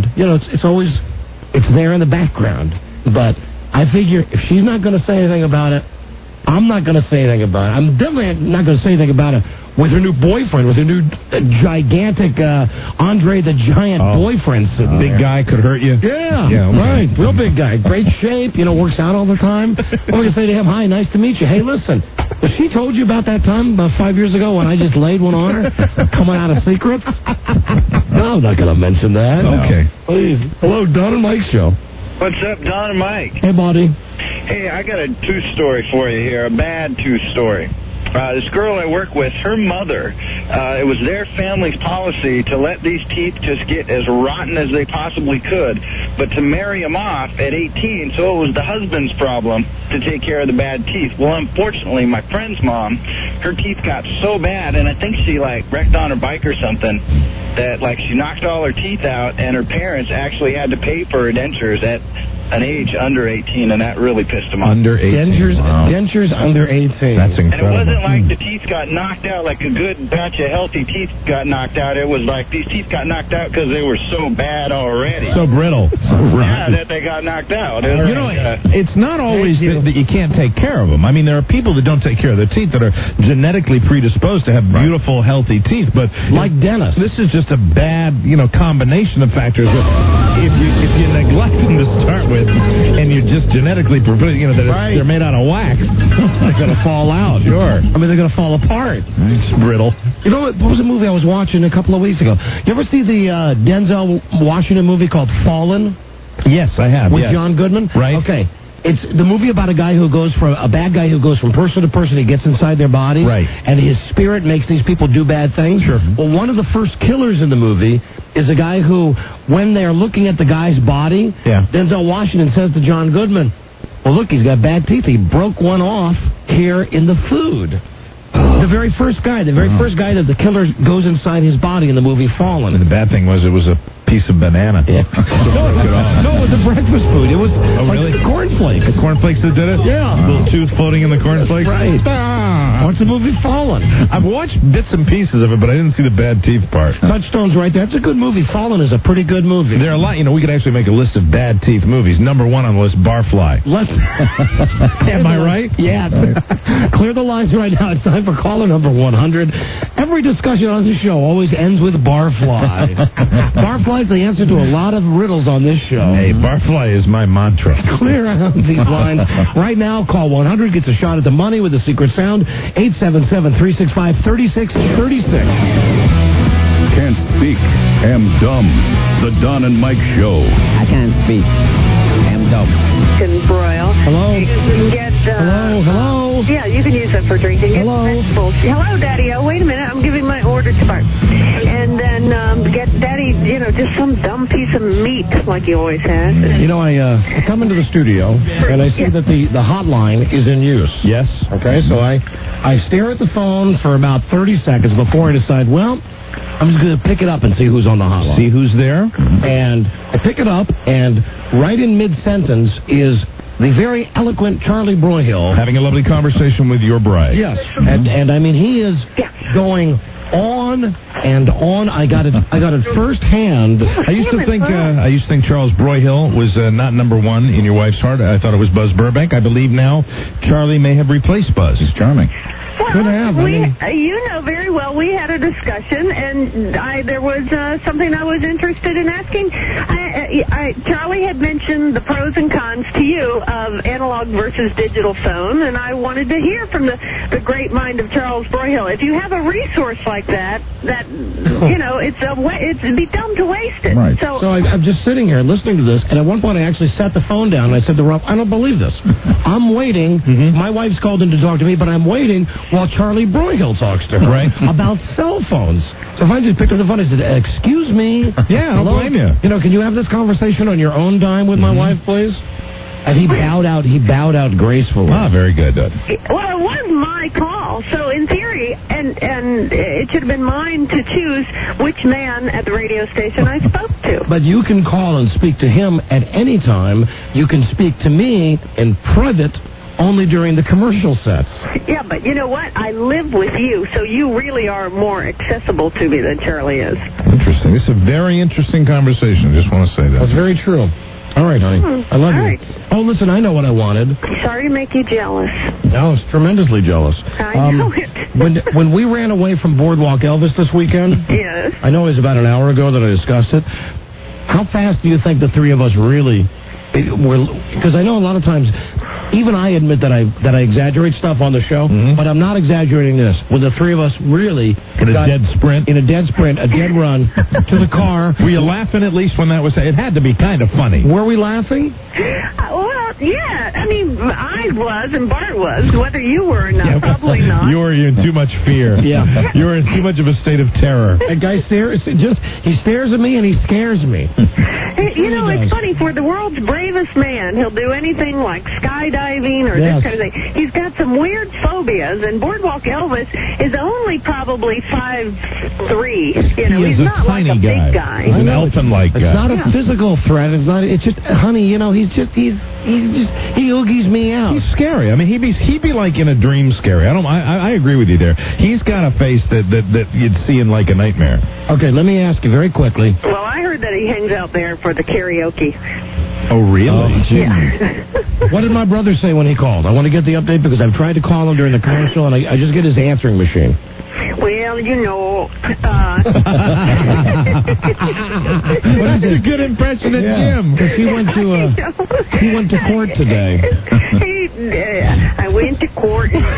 it's there in the background. But I figure if she's not going to say anything about it, I'm not going to say anything about it. I'm definitely not going to say anything about it with her new boyfriend, with her new gigantic Andre the Giant boyfriend. Big guy could hurt you. Yeah, okay. Right. Real big guy. Great shape, works out all the time. I'm going to say to him, hi, nice to meet you. Hey, listen, has she told you about that time about 5 years ago when I just laid one on her, coming out of secrets? No, I'm not going to mention that. Okay. Please. Hello, Don and Mike Show. What's up, Don and Mike? Hey, buddy. Hey, I got a tooth story for you here, a bad tooth story. This girl I work with, her mother, it was their family's policy to let these teeth just get as rotten as they possibly could, but to marry them off at 18, so it was the husband's problem to take care of the bad teeth. Well, unfortunately, my friend's mom, her teeth got so bad, and I think she, wrecked on her bike or something, that, she knocked all her teeth out, and her parents actually had to pay for her dentures at an age under 18, and that really pissed them off. Under 18. Dentures under 18. That's incredible. And it wasn't like the teeth got knocked out, like a good batch of healthy teeth got knocked out. It was like these teeth got knocked out because they were so bad already. So brittle. Yeah, that they got knocked out. It's not always that you can't take care of them. I mean, there are people that don't take care of their teeth that are genetically predisposed to have beautiful, healthy teeth. But like Dennis, this is just a bad, combination of factors. If you neglect them to start with, and you're just genetically, they're made out of wax, they're going to fall out. Sure. I mean, they're going to fall apart. It's brittle. What was a movie I was watching a couple of weeks ago? You ever see the Denzel Washington movie called Fallen? Yes, I have. With John Goodman? Right. Okay. It's the movie about a bad guy who goes from person to person. He gets inside their bodies. Right. And his spirit makes these people do bad things. Sure. Well, one of the first killers in the movie is a guy who, when they're looking at the guy's body, Denzel Washington says to John Goodman, well, look, he's got bad teeth. He broke one off here in the food. The very first guy that the killer goes inside his body in the movie Fallen. And the bad thing was it was a piece of banana. Yeah. No, it was a breakfast food. It was really? Cornflakes. The cornflakes that did it? Yeah. Little tooth floating in the cornflakes? Right. What's the movie Fallen? I've watched bits and pieces of it, but I didn't see the bad teeth part. Touchstone's right there. It's a good movie. Fallen is a pretty good movie. There are a lot. We could actually make a list of bad teeth movies. Number one on the list, Barfly. Am I right? Yeah. Clear the lines right now. It's time for caller number 100. Every discussion on this show always ends with Barfly. Barfly is the answer to a lot of riddles on this show. Hey, Barfly is my mantra. Clear out these lines. Right now, call 100, gets a shot at the money with the secret sound, 877-365-3636. Can't speak. Am dumb. The Don and Mike Show. I can't speak. Am dumb. Can broil. Hello. You can get, Hello. Yeah, you can use that for drinking. Hello. Vegetables. Hello, Daddy-O. Wait a minute. I'm giving my order to Bart. And then get Daddy, just some dumb piece of meat like he always has. I come into the studio, and I see that the hotline is in use. Yes. Okay, so I stare at the phone for about 30 seconds before I decide, well, I'm just going to pick it up and see who's on the hotline. See who's there? And I pick it up, and right in mid-sentence is the very eloquent Charlie Broyhill. Having a lovely conversation with your bride. Yes. And I mean, he is going on and on. I got it firsthand. I used to think Charles Broyhill was not number one in your wife's heart. I thought it was Buzz Burbank. I believe now Charlie may have replaced Buzz. He's charming. Could have. You know very well we had a discussion, and there was something I was interested in asking. Charlie had mentioned the pros and cons to you of analog versus digital phone, and I wanted to hear from the great mind of Charles Broyhill. If you have a resource like that it'd be dumb to waste it. Right. So I'm just sitting here listening to this, and at one point I actually set the phone down, and I said to Rob, I don't believe this. I'm waiting. My wife's called in to talk to me, but I'm waiting while Charlie Broyhill talks to her about cell phones. So if I just picked up the phone, I said, excuse me. Yeah, I don't blame you. Can you have this conversation on your own dime with my wife, please? And he bowed out gracefully. Ah, very good. Well, it was my call, so in theory, and it should have been mine to choose which man at the radio station I spoke to. But you can call and speak to him at any time. You can speak to me in private only during the commercial sets. Yeah, but you know what? I live with you, so you really are more accessible to me than Charlie is. Interesting. It's a very interesting conversation. I just want to say that. That's very true. All right, honey. I love you. Right. Oh, listen, I know what I wanted. Sorry to make you jealous. I was tremendously jealous. I know it. when we ran away from Boardwalk Elvis this weekend, yes. I know it was about an hour ago that I discussed it. How fast do you think the three of us really were? Because I know a lot of times, even I admit that I exaggerate stuff on the show, but I'm not exaggerating this. When the three of us really in a dead sprint, a dead run to the car. Were you laughing at least when that was? It had to be kind of funny. Were we laughing? Well, yeah. I mean, I was and Bart was. Whether you were or not, probably not. You were in too much fear. Yeah. You were in too much of a state of terror. That guy stares at me and he scares me. It's funny. For the world's bravest man, he'll do anything like skydiving or this kind of thing. He's got some weird phobias, and Boardwalk Elvis is only probably 5'3". He's not like a big guy. He's an elfin-like guy. It's not a physical threat. It's not. It's just, honey. He oogies me out. He's scary. I mean, he'd be like in a dream scary. I agree with you there. He's got a face that you'd see in like a nightmare. Okay, let me ask you very quickly. Well, I heard that he hangs out there for the karaoke. Oh, really? Yeah. What did my brother say when he called? I want to get the update because I've tried to call him during the commercial and I just get his answering machine. Well, What is a good impression of Jim? Because he went to court today. I went to court, and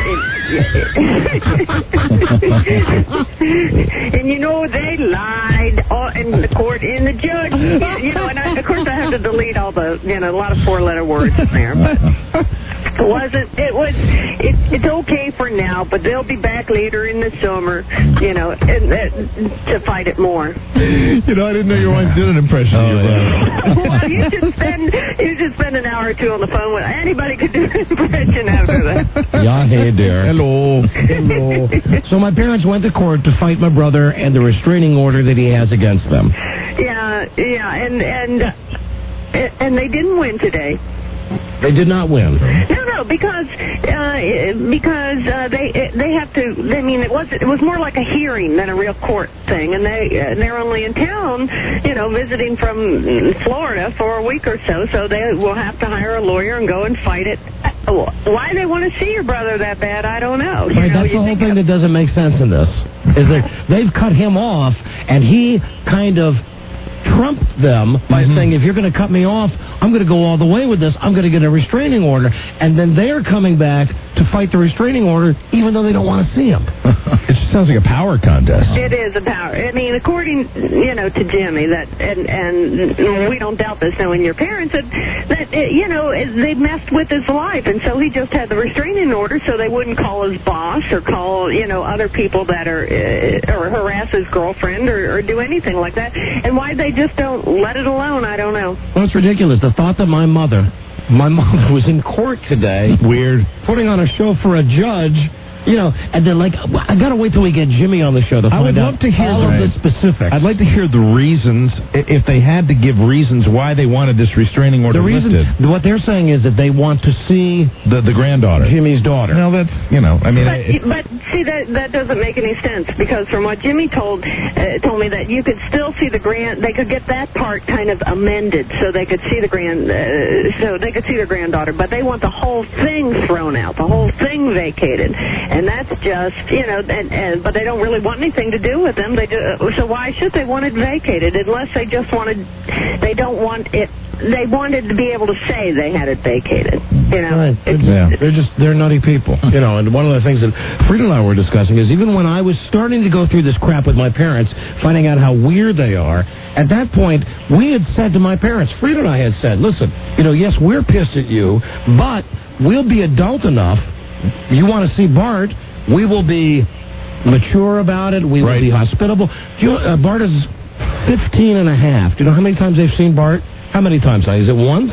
they lied in the court, and the judge, and of course I have to delete all the, a lot of 4-letter words in there, but it's okay for now, but they'll be back later in the summer, to fight it more. I didn't know your wife did an impression of your brother. Well, you should spend an hour or two on the phone with anybody could do an impression after that. Yeah, hey there. Hello. So my parents went to court to fight my brother and the restraining order that he has against them. Yeah, and they didn't win today. They did not win. No, because they have to. I mean, it was more like a hearing than a real court thing, and they're only in town, visiting from Florida for a week or so. So they will have to hire a lawyer and go and fight it. Why they want to see your brother that bad, I don't know. Right, that's the whole thing that doesn't make sense in this. Is that they've cut him off, and he kind of trumped them by saying, if you're going to cut me off, I'm going to go all the way with this. I'm going to get a restraining order. And then they're coming back to fight the restraining order, even though they don't want to see him. It just sounds like a power contest. It is a power. I mean, according, to Jimmy, and we don't doubt this knowing your parents, that they messed with his life. And so he just had the restraining order so they wouldn't call his boss or call, other people that are, or harass his girlfriend or do anything like that. And why they just don't let it alone, I don't know. Well, it's ridiculous. The thought that my mother was in court today. Weird. Putting on a show for a judge. And then I gotta wait till we get Jimmy on the show to find out all of the specifics. I'd like to hear the reasons, if they had to give reasons why they wanted this restraining order lifted. What they're saying is that they want to see the granddaughter, Jimmy's daughter. No, that's But see, that doesn't make any sense because from what Jimmy told me that you could still see they could get that part kind of amended so they could see their granddaughter, but they want the whole thing thrown out, the whole thing vacated. And that's just, but they don't really want anything to do with them. So why should they want it vacated unless they just they don't want it. They wanted to be able to say they had it vacated. Right. They're nutty people. And one of the things that Frida and I were discussing is even when I was starting to go through this crap with my parents, finding out how weird they are, at that point, we had said to my parents, Frida and I had said, listen, yes, we're pissed at you, but we'll be adult enough. You want to see Bart, we will be mature about it. We will be hospitable. Bart is 15 and a half. Do you know how many times they've seen Bart? How many times? Is it once?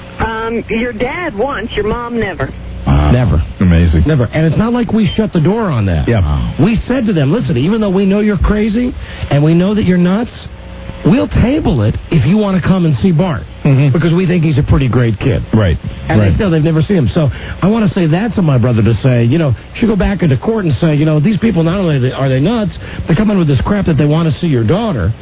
Your dad once, your mom never. Never. Amazing. Never. And it's not like we shut the door on that. Yeah. We said to them, listen, even though we know you're crazy and we know that you're nuts, we'll table it if you want to come and see Bart. Mm-hmm. Because we think he's a pretty great kid. Right. And they still, they've never seen him. So I want to say that to my brother to say, should go back into court and say, these people, not only are they nuts, they come in with this crap that they want to see your daughter.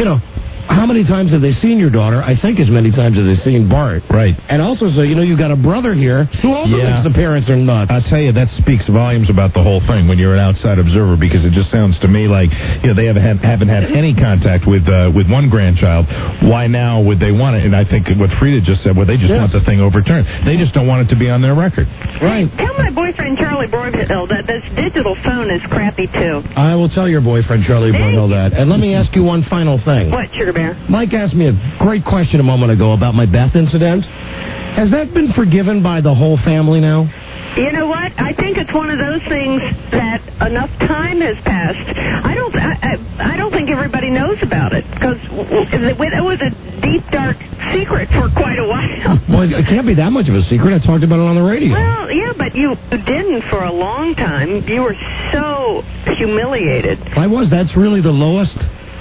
How many times have they seen your daughter? I think as many times as they've seen Bart. Right. And also, so you've got a brother here who also thinks the parents are nuts. I'll tell you, that speaks volumes about the whole thing when you're an outside observer, because it just sounds to me like they haven't had any contact with one grandchild. Why now would they want it? And I think what Frida just said, they just want the thing overturned. They just don't want it to be on their record. Right. Tell my boyfriend Charlie Broyhill that this digital phone is crappy too. I will tell your boyfriend Charlie Broyhill that. And let me ask you one final thing. What, Sugar Bear? Mike asked me a great question a moment ago about my Beth incident. Has that been forgiven by the whole family now? You know what? I think it's one of those things that enough time has passed. I don't think everybody knows about it because it was a deep, dark secret for quite a while. Well, it can't be that much of a secret. I talked about it on the radio. Well, yeah, but you didn't for a long time. You were so humiliated. I was. That's really the lowest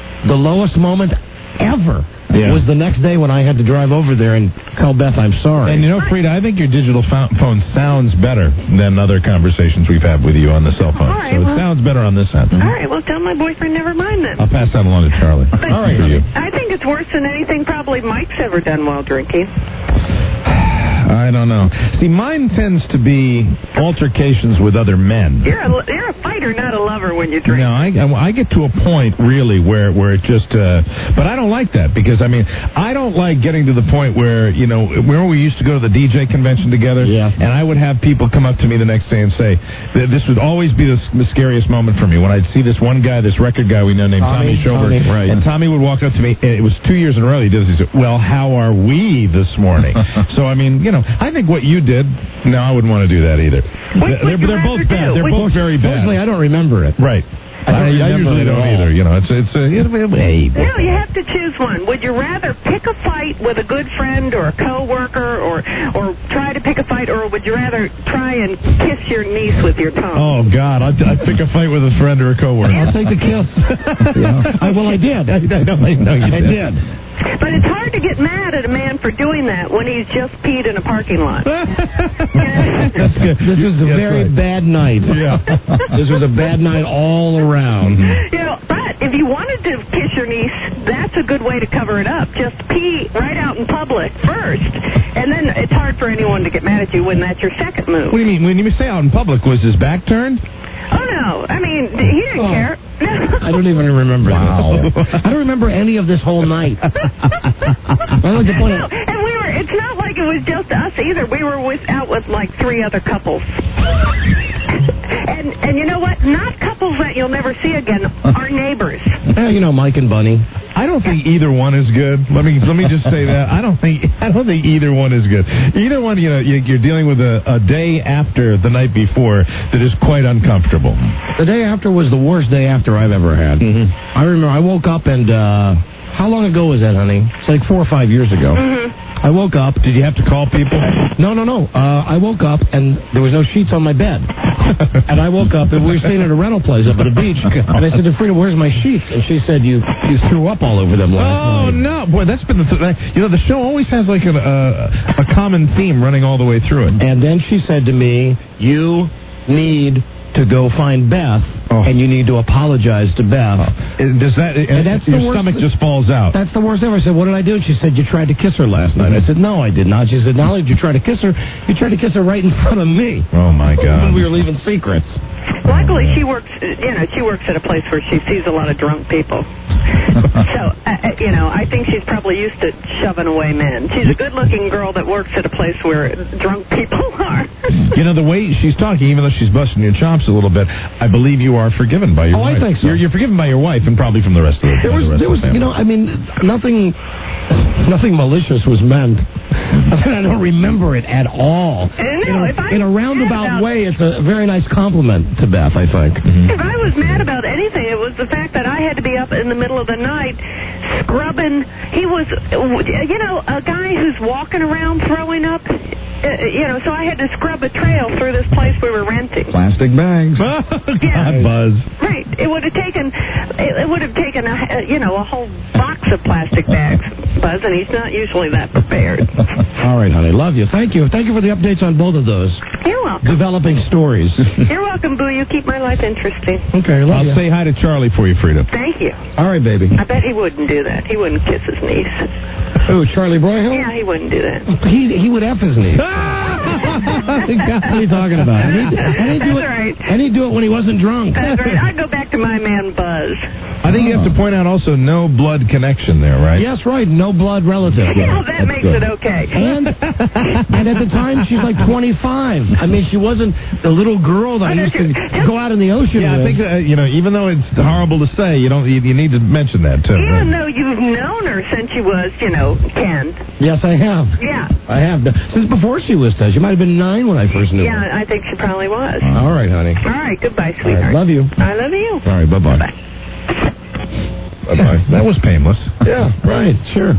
moment ever. Was the next day when I had to drive over there and tell Beth I'm sorry. And Frida, I think your digital phone sounds better than other conversations we've had with you on the cell phone. Right, it sounds better on this end. All right, well, tell my boyfriend never mind then. I'll pass that along to Charlie. All right. For you. I think it's worse than anything probably Mike's ever done while drinking. I don't know. See, mine tends to be altercations with other men. You're a fighter, not a lover when you drink. No, I get to a point, really, where it just... but I don't like that, because, I don't like getting to the point where, where we used to go to the DJ convention together, and I would have people come up to me the next day and say, this would always be the scariest moment for me, when I'd see this one guy, this record guy we know named Tommy Schobert, and Tommy would walk up to me, and it was 2 years in a row he did this. He said, well, how are we this morning? So, I think what you did, no, I wouldn't want to do that either. They're both bad. They're both very bad. Personally, I don't remember it. Right. I usually don't either. Hey. No, you have to choose one. Would you rather pick a fight with a good friend or a coworker, or try to pick a fight, or would you rather try and kiss your niece with your tongue? Oh God, I'd pick a fight with a friend or a coworker. I'll take the kiss. I did. I did. But it's hard to get mad at a man for doing that when he's just peed in a parking lot. That's good. This was a very bad night. Yeah. This was a bad night all around. But if you wanted to kiss your niece, that's a good way to cover it up. Just pee right out in public first, and then it's hard for anyone to get mad at you when that's your second move. What do you mean? When you say out in public, was his back turned? Oh, no. He didn't care. I don't even remember. Wow. I don't remember any of this whole night. I like to point out. And it's not like it was just us either. We were out with like 3 other couples. And you know what? Not couples that you'll never see again. Our neighbors. Mike and Bunny. I don't think either one is good. Let me just say that. I don't think either one is good. Either one, you're dealing with a day after the night before that is quite uncomfortable. The day after was the worst day after I've ever had. Mm-hmm. I remember I woke up and how long ago was that, honey? It's like 4 or 5 years ago. Mm-hmm. I woke up. Did you have to call people? No. I woke up and there was no sheets on my bed. And I woke up and we were staying at a rental place up at the beach. And I said to Frida, "Where's my sheets?" And she said, "You threw up all over them last night." Oh no, boy, that's been the show always has like a common theme running all the way through it. And then she said to me, "You need to go find Beth and you need to apologize to Beth. Does that? And that's your stomach just falls out. That's the worst ever. I said, what did I do? And she said, you tried to kiss her last night. I said, no, I did not. She said, not only did you try to kiss her, you tried to kiss her right in front of me. Oh, my God. When we were leaving secrets. Luckily, she works at a place where she sees a lot of drunk people. So, I think she's probably used to shoving away men. She's a good-looking girl that works at a place where drunk people are. The way she's talking, even though she's busting your chops a little bit, I believe you are forgiven by your wife. I think so. You're forgiven by your wife and probably from the rest of the family. There was, nothing malicious was meant. I don't remember it at all. In a roundabout way, it's a very nice compliment to Beth, I think. If I was mad about anything, it was the fact that I had to be up in the middle of the night scrubbing. He was, a guy who's walking around throwing up. So I had to scrub a trail through this place we were renting. Plastic bags. Yeah. Buzz. Right. It would have taken a whole box of plastic bags, Buzz, and he's not usually that prepared. All right, honey. Love you. Thank you. Thank you for the updates on both of those. You're welcome. Developing stories. You're welcome, Boo. You keep my life interesting. Okay, love you. I'll say hi to Charlie for you, Frida. Thank you. All right, baby. I bet he wouldn't do that. He wouldn't kiss his niece. Oh, Charlie Broyhill? Yeah, he wouldn't do that. He would F his niece. What are you talking about? And he'd do it when he wasn't drunk. That's right. I'd go back to my man Buzz. I think you have to point out also no blood connection there, right? Yes, right. No blood relative. That makes it okay. And at the time, she's like 25. I mean, she wasn't the little girl that I used to go out in the ocean with. Yeah, I think, even though it's horrible to say, you need to mention that, too. Even though you've known her since she was, 10. Yes, I have. Yeah. I have. Since before she was 10. She might have been 9 when I first knew her. Yeah, I think she probably was. All right, honey. All right, goodbye, sweetheart. All right, love you. I love you. All right, bye-bye. Bye. Bye-bye. That was painless. Yeah, right, sure.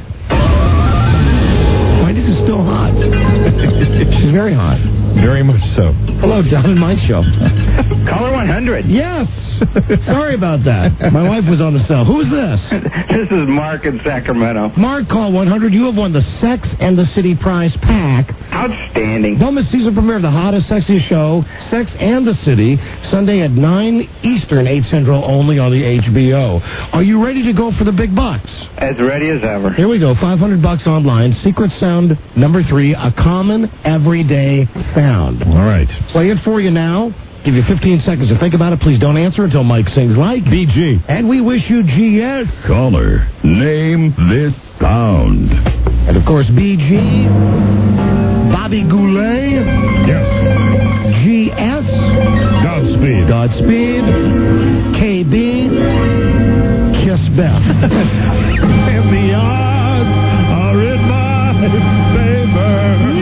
Why is it still hot? She's very hot. Very much so. Hello, John and Mike show. Caller 100. Yes. Sorry about that. My wife was on the cell. Who's this? This is Mark in Sacramento. Mark, call 100. You have won the Sex and the City prize pack. Outstanding. Don't miss season premiere of the hottest, sexiest show, Sex and the City, Sunday at 9 Eastern, 8 Central, only on the HBO. Are you ready to go for the big bucks? As ready as ever. Here we go. $500 online. Secret sound number 3, a common everyday sound. All right. Play it for you now. Give you 15 seconds to think about it. Please don't answer until Mike sings like BG. And we wish you GS. Caller, name this sound. And of course, BG, Bobby Goulet. Yes. GS. Godspeed. Godspeed. KB. Kiss Beth. And the odds are in my favor.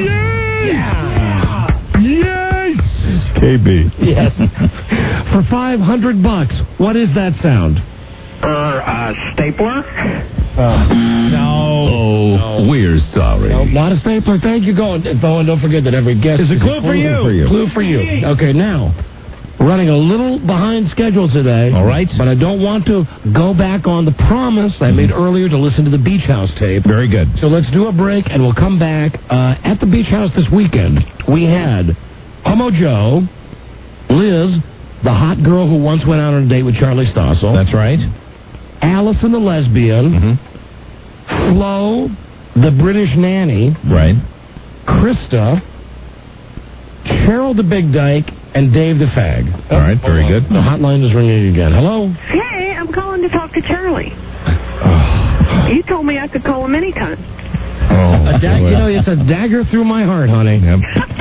Yes! KB. Yes. For $500, what is that sound? Stapler? No. Oh, we're sorry. No, not a stapler. Thank you, Going. And don't forget that every guest is a clue for you. Clue for you. Okay, now, we're running a little behind schedule today. All right. But I don't want to go back on the promise I made earlier to listen to the Beach House tape. Very good. So let's do a break, and we'll come back. At the Beach House this weekend, we had Homo Joe, Liz, the hot girl who once went out on a date with Charlie Stossel. That's right. Allison the lesbian. Flo, the British nanny. Right. Krista, Cheryl the Big Dyke, and Dave the Fag. All right, very good. The hotline is ringing again. Hello? Hey, I'm calling to talk to Charlie. You told me I could call him anytime. It's a dagger through my heart, honey. Yep.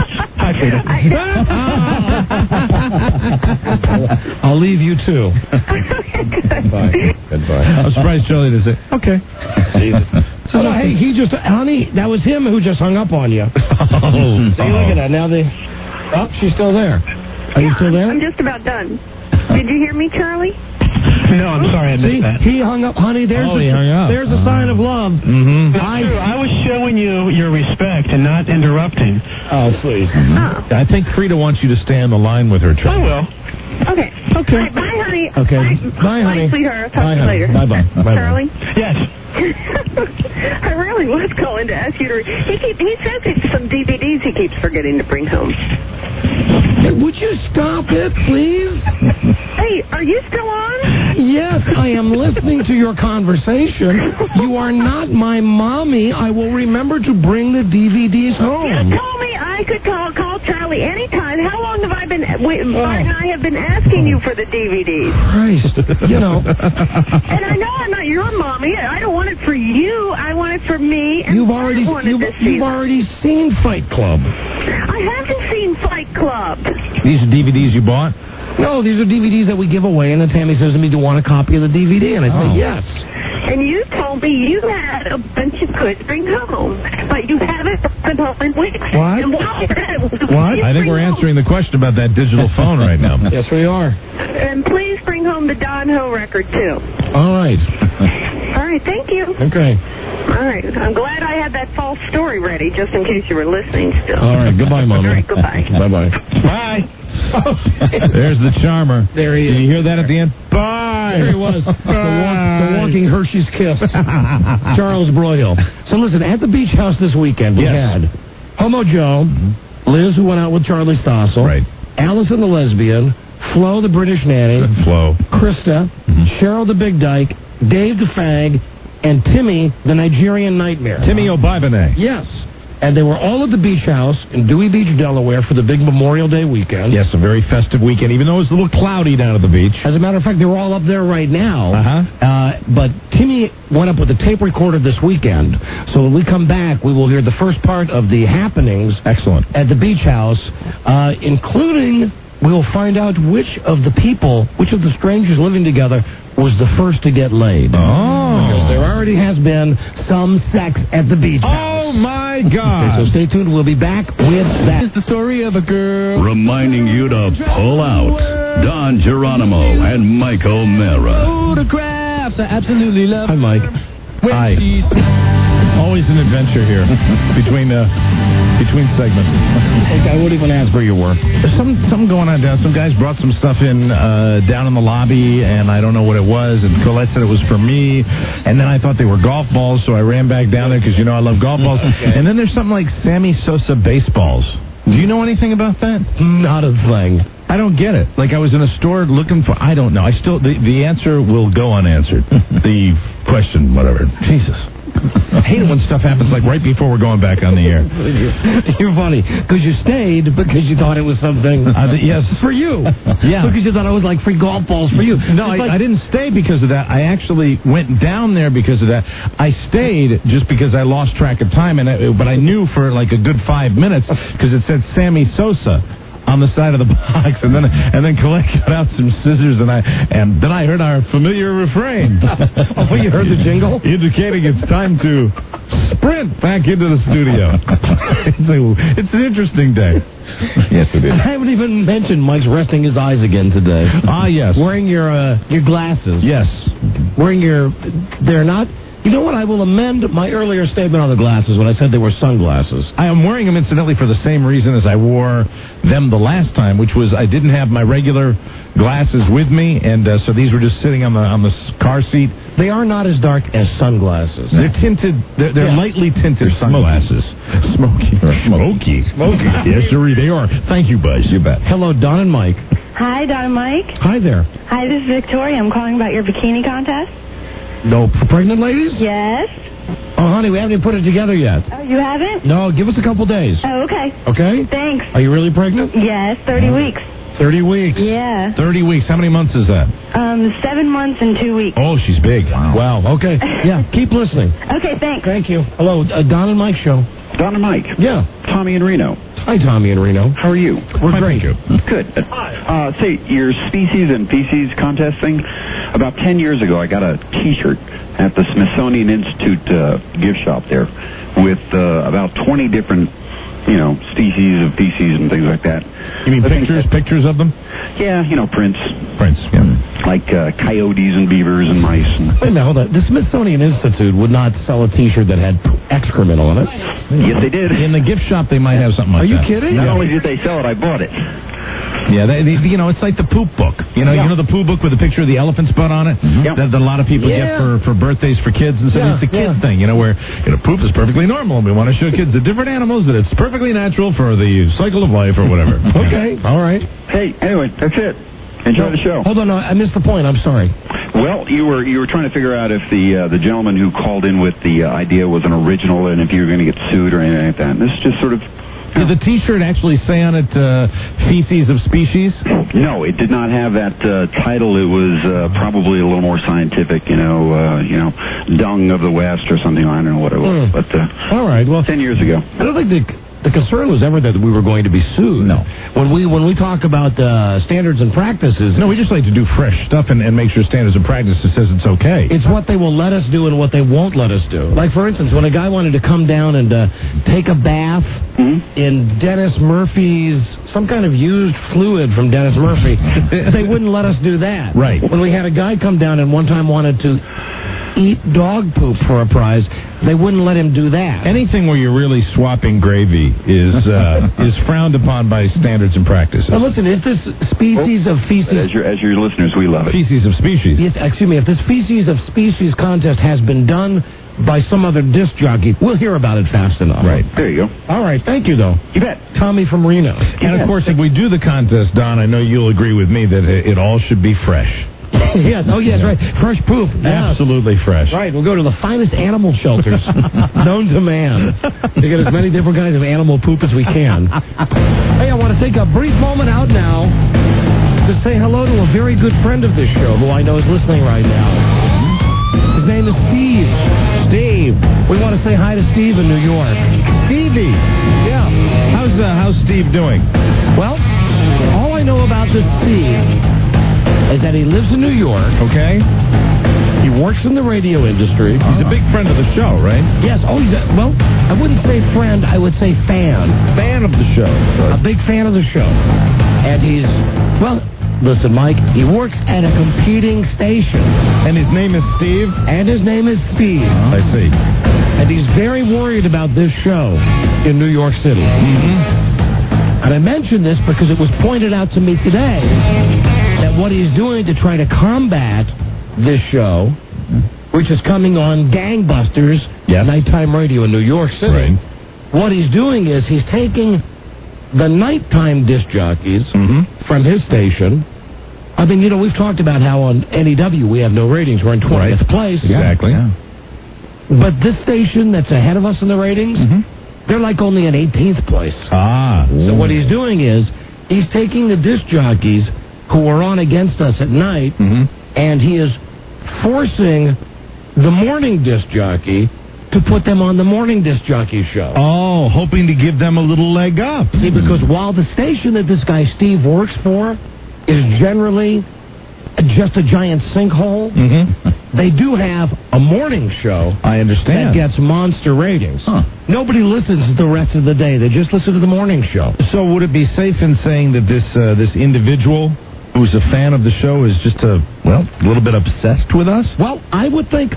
I'll leave you too. Goodbye. I'm surprised Charlie didn't say, okay. Jesus. So, hey, honey, that was him who just hung up on you. See, look at that. Now she's still there. Are you still there? I'm just about done. Did you hear me, Charlie? No, I'm sorry I missed that. He hung up, honey. He hung up. There's a sign of love. Mm-hmm. I was showing you your respect and not interrupting. Oh, please. Oh. I think Frida wants you to stay on the line with her, Charlie. I will. Okay. Okay. Right, bye, honey. Okay. Bye, honey. Bye, sweetheart. I'll talk to you later. Bye-bye. Charlie? Yes. I really was calling to ask you to... He says it's some DVDs he keeps forgetting to bring home. Hey, would you stop it, please? Hey, Hey, are you still on? Yes, I am listening to your conversation. You are not my mommy. I will remember to bring the DVDs home. You told me I could call Charlie anytime. How long have I been... Bart and I have been asking you for the DVDs. Christ, you know. And I know I'm not your mommy. I don't want it for you. I want it for me. And You've already seen Fight Club. I haven't seen Fight Club. These are DVDs you bought? No, these are DVDs that we give away, and then Tammy says to me, do you want a copy of the DVD? And I say, yes. And you told me you had a bunch you could bring home, but you haven't been home in weeks. What? I think we're answering the question about that digital phone right now. Yes, we are. And please bring home the Don Ho record, too. All right. All right, thank you. Okay. All right. I'm glad I had that false story ready, just in case you were listening still. All right. Goodbye, Mama. All right, goodbye. Bye-bye. Bye. There's the charmer. There he is. Did you hear that at the end? Bye. There he was. The walking Hershey's kiss. Charles Broyhill. So listen, at the Beach House this weekend, we had Homo Joe, Liz, who went out with Charlie Stossel, right. Allison the lesbian, Flo the British nanny, Flo, Krista, Cheryl the Big Dyke, Dave the Fag, and Timmy the Nigerian Nightmare. Timmy Obibane. Yes. And they were all at the Beach House in Dewey Beach, Delaware for the big Memorial Day weekend. Yes, a very festive weekend, even though it was a little cloudy down at the beach. As a matter of fact, they were all up there right now. But Timmy went up with a tape recorder this weekend. So when we come back, we will hear the first part of the happenings. Excellent. At the Beach House, including we will find out which of the strangers living together was the first to get laid. Because there already has been some sex at the Beach House. Oh, my God. Okay, so stay tuned. We'll be back with that. It's the story of a girl. Reminding you to pull out. Don Geronimo and Mike O'Mara. Photographs. I absolutely love. Hi, Mike. Hi. Always an adventure here between segments. I wouldn't even ask where you were. There's something going on down. Some guys brought some stuff in down in the lobby, and I don't know what it was. And Colette said it was for me. And then I thought they were golf balls, so I ran back down there because I love golf balls. Okay. And then there's something like Sammy Sosa baseballs. Do you know anything about that? Not a thing. I don't get it. Like I was in a store looking for. I don't know. The answer will go unanswered. The question, whatever. Jesus. I hate it when stuff happens like right before we're going back on the air. You're funny because you stayed because you thought it was something. Yes, for you. Yeah, because you thought it was like free golf balls for you. No, I didn't stay because of that. I actually went down there because of that. I stayed just because I lost track of time, but I knew for like a good 5 minutes because it said Sammy Sosa on the side of the box, and then Colette got out some scissors, and then I heard our familiar refrain. Oh, you heard the jingle? Indicating it's time to sprint back into the studio. It's an interesting day. Yes, it is. I haven't even mentioned Mike's resting his eyes again today. Ah, yes. Wearing your glasses. Yes. They're not... You know what? I will amend my earlier statement on the glasses when I said they were sunglasses. I am wearing them, incidentally, for the same reason as I wore them the last time, which was I didn't have my regular glasses with me, and so these were just sitting on the car seat. They are not as dark as sunglasses. They're tinted. They're lightly tinted sunglasses. Smoky. Yes, sir, they are. Thank you, Buzz. You bet. Hello, Don and Mike. Hi, Don and Mike. Hi there. Hi, this is Victoria. I'm calling about your bikini contest. No, for pregnant ladies? Yes. Oh, honey, we haven't even put it together yet. Oh, you haven't? No, give us a couple days. Oh, okay. Okay? Thanks. Are you really pregnant? Yes, 30 weeks. 30 weeks? Yeah. 30 weeks. How many months is that? 7 months and 2 weeks. Oh, she's big. Wow. Okay. Yeah, keep listening. Okay, thanks. Thank you. Hello, Don and Mike show. Don and Mike. Yeah. Tommy and Reno. Hi, Tommy and Reno. How are you? We're great. Good. Say, your species and feces contest thing, about 10 years ago, I got a T-shirt at the Smithsonian Institute gift shop there with about 20 different, species of feces and things like that. You mean pictures of them? Yeah, prints. Prints, yeah. Like coyotes and beavers and mice. Wait a minute, hold on. The Smithsonian Institute would not sell a T-shirt that had excrement on it. Yes, they did. In the gift shop, they might have something like that. Are you kidding? Not only did they sell it, I bought it. Yeah, it's like the poop book. You know the poop book with a picture of the elephant's butt on it that a lot of people get for birthdays for kids and stuff. It's the kid thing, where poop is perfectly normal, and we want to show kids the different animals that it's perfectly natural for the cycle of life or whatever. Okay, all right. Hey, anyway, that's it. Enjoy the show. Hold on, no, I missed the point. I'm sorry. Well, you were trying to figure out if the gentleman who called in with the idea was an original and if you were going to get sued or anything like that. And this is just sort of... Did the T-shirt actually say on it feces of species? No, it did not have that title. It was probably a little more scientific, dung of the West or something. I don't know what it was. But all right, well, 10 years ago. I don't think the concern was ever that we were going to be sued. No. When we talk about standards and practices... No, we just like to do fresh stuff and make sure standards and practices says it's okay. It's what they will let us do and what they won't let us do. Like, for instance, when a guy wanted to come down and take a bath in Dennis Murphy's... some kind of used fluid from Dennis Murphy, they wouldn't let us do that. Right. When we had a guy come down and one time wanted to eat dog poop for a prize, they wouldn't let him do that. Anything where you're really swapping gravy is frowned upon by standards and practices. Now listen, if this species of feces... As your listeners, we love it. Feces of species. Yes, excuse me, if this feces of species contest has been done by some other disc jockey, we'll hear about it fast enough. Right. There you go. All right, thank you, though. You bet. Tommy from Reno. And, of course, if we do the contest, Don, I know you'll agree with me that it all should be fresh. Yes, oh yes, right. Fresh poop. Yes. Absolutely fresh. Right, we'll go to the finest animal shelters known to man to get as many different kinds of animal poop as we can. Hey, I want to take a brief moment out now to say hello to a very good friend of this show who I know is listening right now. His name is Steve. Steve. We want to say hi to Steve in New York. Stevie. Yeah. How's Steve doing? Well, all I know about this Steve is that he lives in New York. Okay. He works in the radio industry. He's a big friend of the show, right? Yes. Oh, well, I wouldn't say friend. I would say fan. Fan of the show. A big fan of the show. And he's, well, listen, Mike, he works at a competing station. And his name is Steve? And his name is Steve. I see. And he's very worried about this show in New York City. Mm-hmm. And I mention this because it was pointed out to me today that what he's doing to try to combat this show, which is coming on gangbusters, nighttime radio in New York City, right. What he's doing is he's taking the nighttime disc jockeys from his station. I mean, we've talked about how on NEW we have no ratings. We're in 20th place. Exactly. Yeah. But this station that's ahead of us in the ratings, they're like only in 18th place. So what he's doing is he's taking the disc jockeys who are on against us at night, and he is forcing the morning disc jockey to put them on the morning disc jockey show. Oh, hoping to give them a little leg up. See, because while the station that this guy Steve works for is generally just a giant sinkhole, they do have a morning show. I understand. That gets monster ratings. Nobody listens the rest of the day. They just listen to the morning show. So would it be safe in saying that this individual who's a fan of the show is just a little bit obsessed with us? Well, I would think,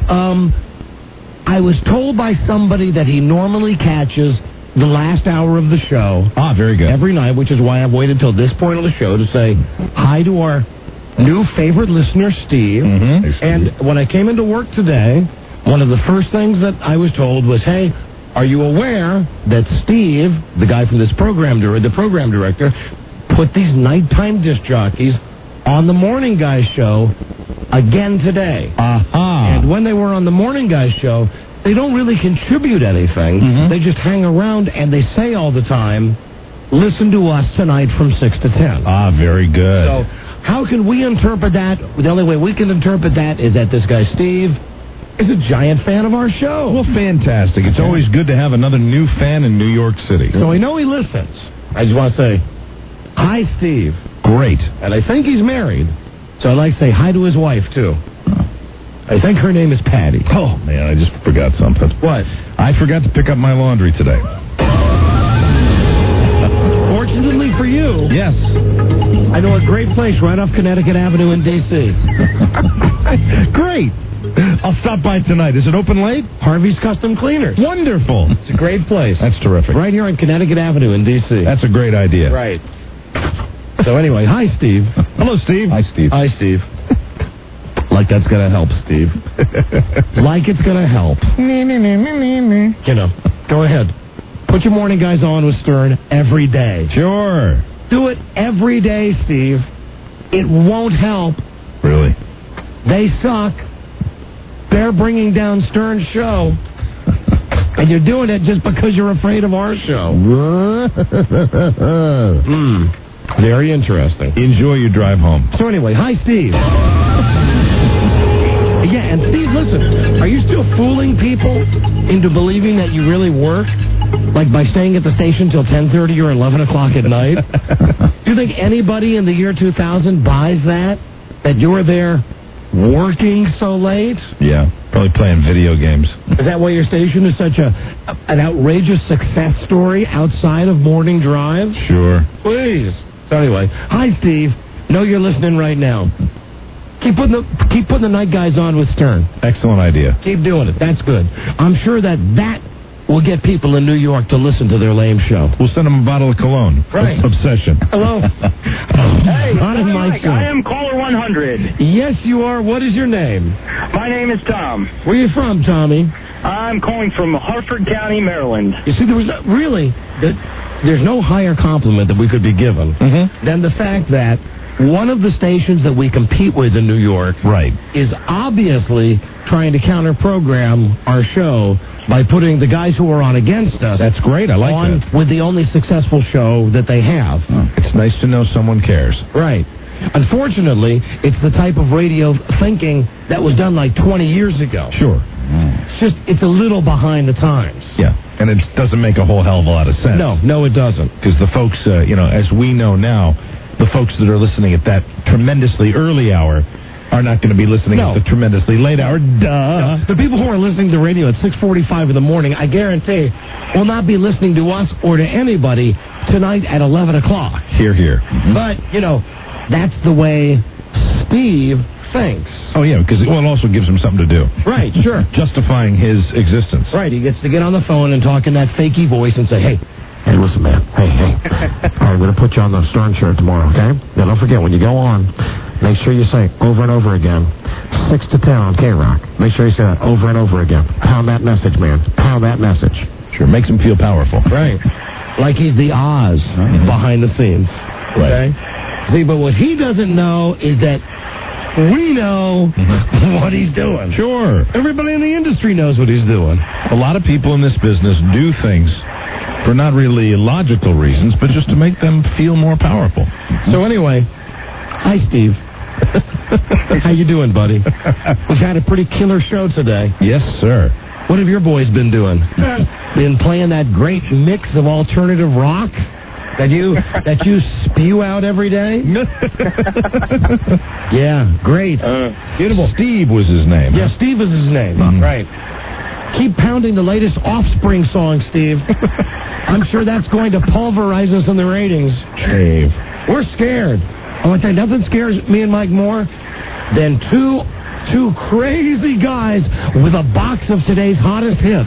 I was told by somebody that he normally catches the last hour of the show. Very good. Every night, which is why I've waited till this point of the show to say hi to our new favorite listener, Steve. And when I came into work today, one of the first things that I was told was, hey, are you aware that Steve, the guy from this program, the program director, put these nighttime disc jockeys on the Morning Guys show again today? And when they were on the Morning Guys show, they don't really contribute anything. They just hang around and they say all the time, listen to us tonight from 6 to 10. Very good. So how can we interpret that? The only way we can interpret that is that this guy Steve is a giant fan of our show. Well, fantastic. It's always good to have another new fan in New York City. So I know he listens. I just want to say, hi, Steve. Great. And I think he's married. So I'd like to say hi to his wife, too. I think her name is Patty. Oh, man, I just forgot something. What? I forgot to pick up my laundry today. Fortunately for you. Yes. I know a great place right off Connecticut Avenue in D.C. Great. I'll stop by tonight. Is it open late? Harvey's Custom Cleaners. Wonderful. It's a great place. That's terrific. Right here on Connecticut Avenue in D.C. That's a great idea. Right. So anyway, hi, Steve. Hello, Steve. Hi, Steve. Hi, Steve. Like that's going to help, Steve. Like it's going to help. Go ahead. Put your Morning Guys on with Stern every day. Sure. Do it every day, Steve. It won't help. Really? They suck. They're bringing down Stern's show. And you're doing it just because you're afraid of our show. Very interesting. Enjoy your drive home. So anyway, hi, Steve. Yeah, and Steve, listen, are you still fooling people into believing that you really work? Like by staying at the station till 10:30 or 11 o'clock at night? Do you think anybody in the year 2000 buys that? That you're there working so late? Yeah, probably playing video games. Is that why your station is such an outrageous success story outside of Morning Drive? Sure. Please. So anyway, hi, Steve. Know you're listening right now. Keep putting the night guys on with Stern. Excellent idea. Keep doing it. That's good. I'm sure that will get people in New York to listen to their lame show. We'll send them a bottle of cologne. Right. Obsession. Hello. Hey, Mike, I am caller 100. Yes, you are. What is your name? My name is Tom. Where are you from, Tommy? I'm calling from Harford County, Maryland. You see, there's no higher compliment that we could be given than the fact that one of the stations that we compete with in New York is obviously trying to counter-program our show by putting the guys who are on against us. That's great. I like on that. With the only successful show that they have. Oh, it's nice to know someone cares. Right. Unfortunately, it's the type of radio thinking that was done like 20 years ago. Sure. It's a little behind the times. Yeah, and it doesn't make a whole hell of a lot of sense. No, it doesn't. Because the folks, as we know now, the folks that are listening at that tremendously early hour are not going to be listening at the tremendously late hour. Duh. No. The people who are listening to radio at 6:45 in the morning, I guarantee, will not be listening to us or to anybody tonight at 11 o'clock. Hear, hear. But, that's the way Steve thinks. Oh, yeah, because it also gives him something to do. Right, sure. Justifying his existence. Right, he gets to get on the phone and talk in that fakey voice and say, hey, listen, man. Hey. I'm going to put you on the Stern show tomorrow, okay? Now, don't forget, when you go on, make sure you say over and over again, 6 to 10 on K-Rock. Make sure you say that over and over again. Pound that message, man. Pound that message. Sure, makes him feel powerful. Right. Like he's the Oz behind the scenes. Right. Okay? See, but what he doesn't know is that we know what he's doing. Sure. Everybody in the industry knows what he's doing. A lot of people in this business do things for not really logical reasons, but just to make them feel more powerful. So anyway, hi, Steve. How you doing, buddy? We've had a pretty killer show today. Yes, sir. What have your boys been doing? Been playing that great mix of alternative rock that you spew out every day? Yeah, great. Beautiful. Steve was his name. Yeah, Steve is his name. Right. Keep pounding the latest Offspring song, Steve. I'm sure that's going to pulverize us in the ratings. Steve. We're scared. I want to tell you, nothing scares me and Mike more than two crazy guys with a box of today's hottest hits.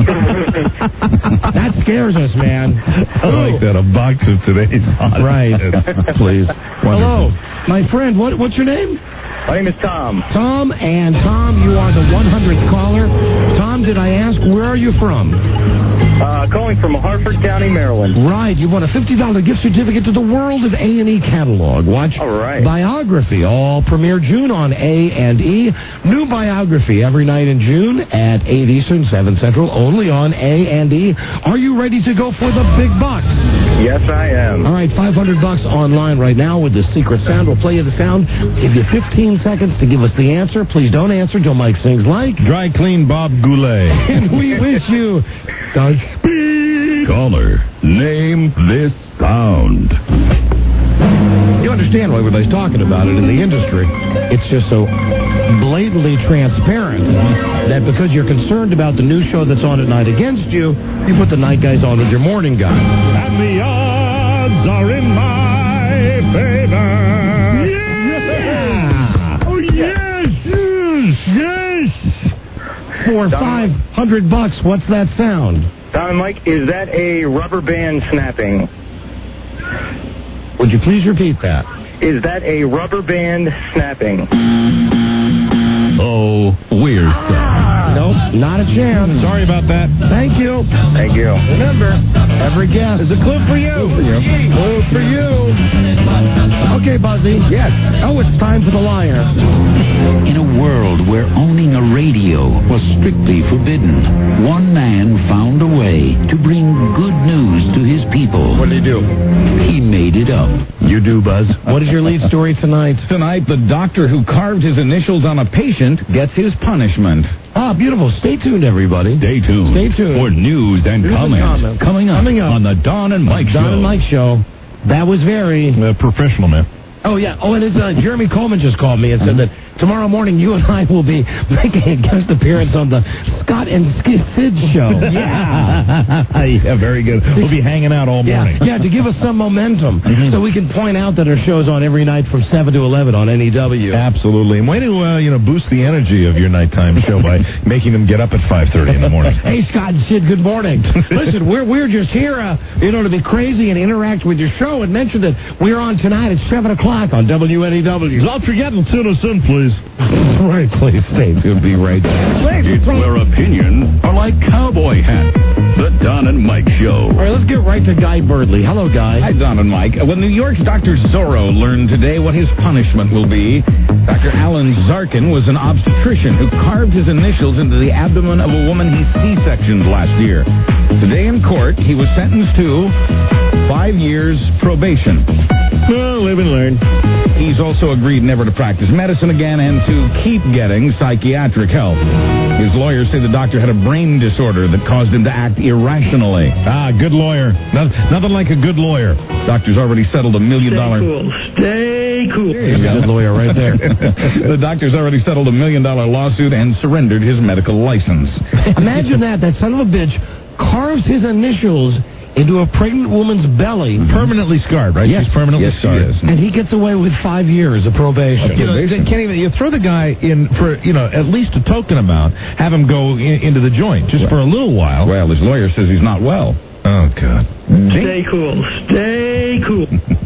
That scares us, man. I like that, a box of today's hottest hits. Please. Hello, my friend. What's your name? My name is Tom. Tom, you are the 100th caller. Tom, did I ask, where are you from? Calling from Harford County, Maryland. Right, you won a $50 gift certificate to the World of A&E catalog. Watch Biography, all premiere June on A&E. New Biography every night in June at 8 Eastern, 7 Central, only on A&E. Are you ready to go for the big bucks? Yes, I am. All right, $500 online right now with the secret sound. We'll play you the sound. Give you 15 seconds to give us the answer. Please don't answer until Mike sings like Dry Clean Bob Goulet. And we wish you Godspeed. Caller, name this sound. You understand why everybody's talking about it in the industry. It's just so blatantly transparent that because you're concerned about the new show that's on at night against you, you put the night guys on with your morning guy. And the odds are in my favor. Yeah! Oh, yes! For $500, what's that sound? Tom and Mike, is that a rubber band snapping? Would you please repeat that? Is that a rubber band snapping? Oh, weird stuff. No, Nope, not a chance. Sorry about that. Thank you. Thank you. Remember, every guess is a clue for you. Clue for you. Okay, Buzzy. Yes. Oh, it's time for the liar. In a world where owning a radio was strictly forbidden, one man found a way to bring good news to his people. What did he do? He made it up. You do, Buzz. What is your lead story tonight? Tonight, the doctor who carved his initials on a patient gets his punishment. Ah, beautiful. Stay tuned, everybody. Stay tuned. Stay tuned. For news and comments. Coming up on the Don and Mike Show. Don and Mike Show. That was very... professional, man. Oh, yeah. Oh, and it's, Jeremy Coleman just called me and said that tomorrow morning you and I will be making a guest appearance on the Scott and Sid show. Yeah. Yeah, very good. We'll be hanging out all morning. Yeah, to give us some momentum so we can point out that our show's on every night from 7 to 11 on NEW. Absolutely. And way to boost the energy of your nighttime show by making them get up at 5:30 in the morning. Hey, Scott and Sid, good morning. Listen, we're just here, to be crazy and interact with your show and mention that we're on tonight at 7 o'clock on WNEW. Don't forget and tune us in, please. Right, please. Stay tuned. Be right back. It's where opinions are like cowboy hats. The Don and Mike Show. All right, let's get right to Guy Birdley. Hello, Guy. Hi, Don and Mike. Well, New York's Dr. Zorro learned today what his punishment will be. Dr. Alan Zarkin was an obstetrician who carved his initials into the abdomen of a woman he C-sectioned last year. Today in court, he was sentenced to 5 years probation. Well, live and learn. He's also agreed never to practice medicine again and to keep getting psychiatric help. His lawyers say the doctor had a brain disorder that caused him to act irrationally. Ah, good lawyer. Nothing like a good lawyer. Doctor's already settled $1 million. Stay cool. There's a good lawyer right there. The doctor's already settled $1 million lawsuit and surrendered his medical license. Imagine that son of a bitch carves his initials into a pregnant woman's belly. Permanently scarred, right? Yes. She's permanently scarred. She is. And he gets away with 5 years of probation. You throw the guy in for, at least a token amount, have him go into the joint just for a little while. Well, his lawyer says he's not well. Oh, God. Stay cool. Stay cool.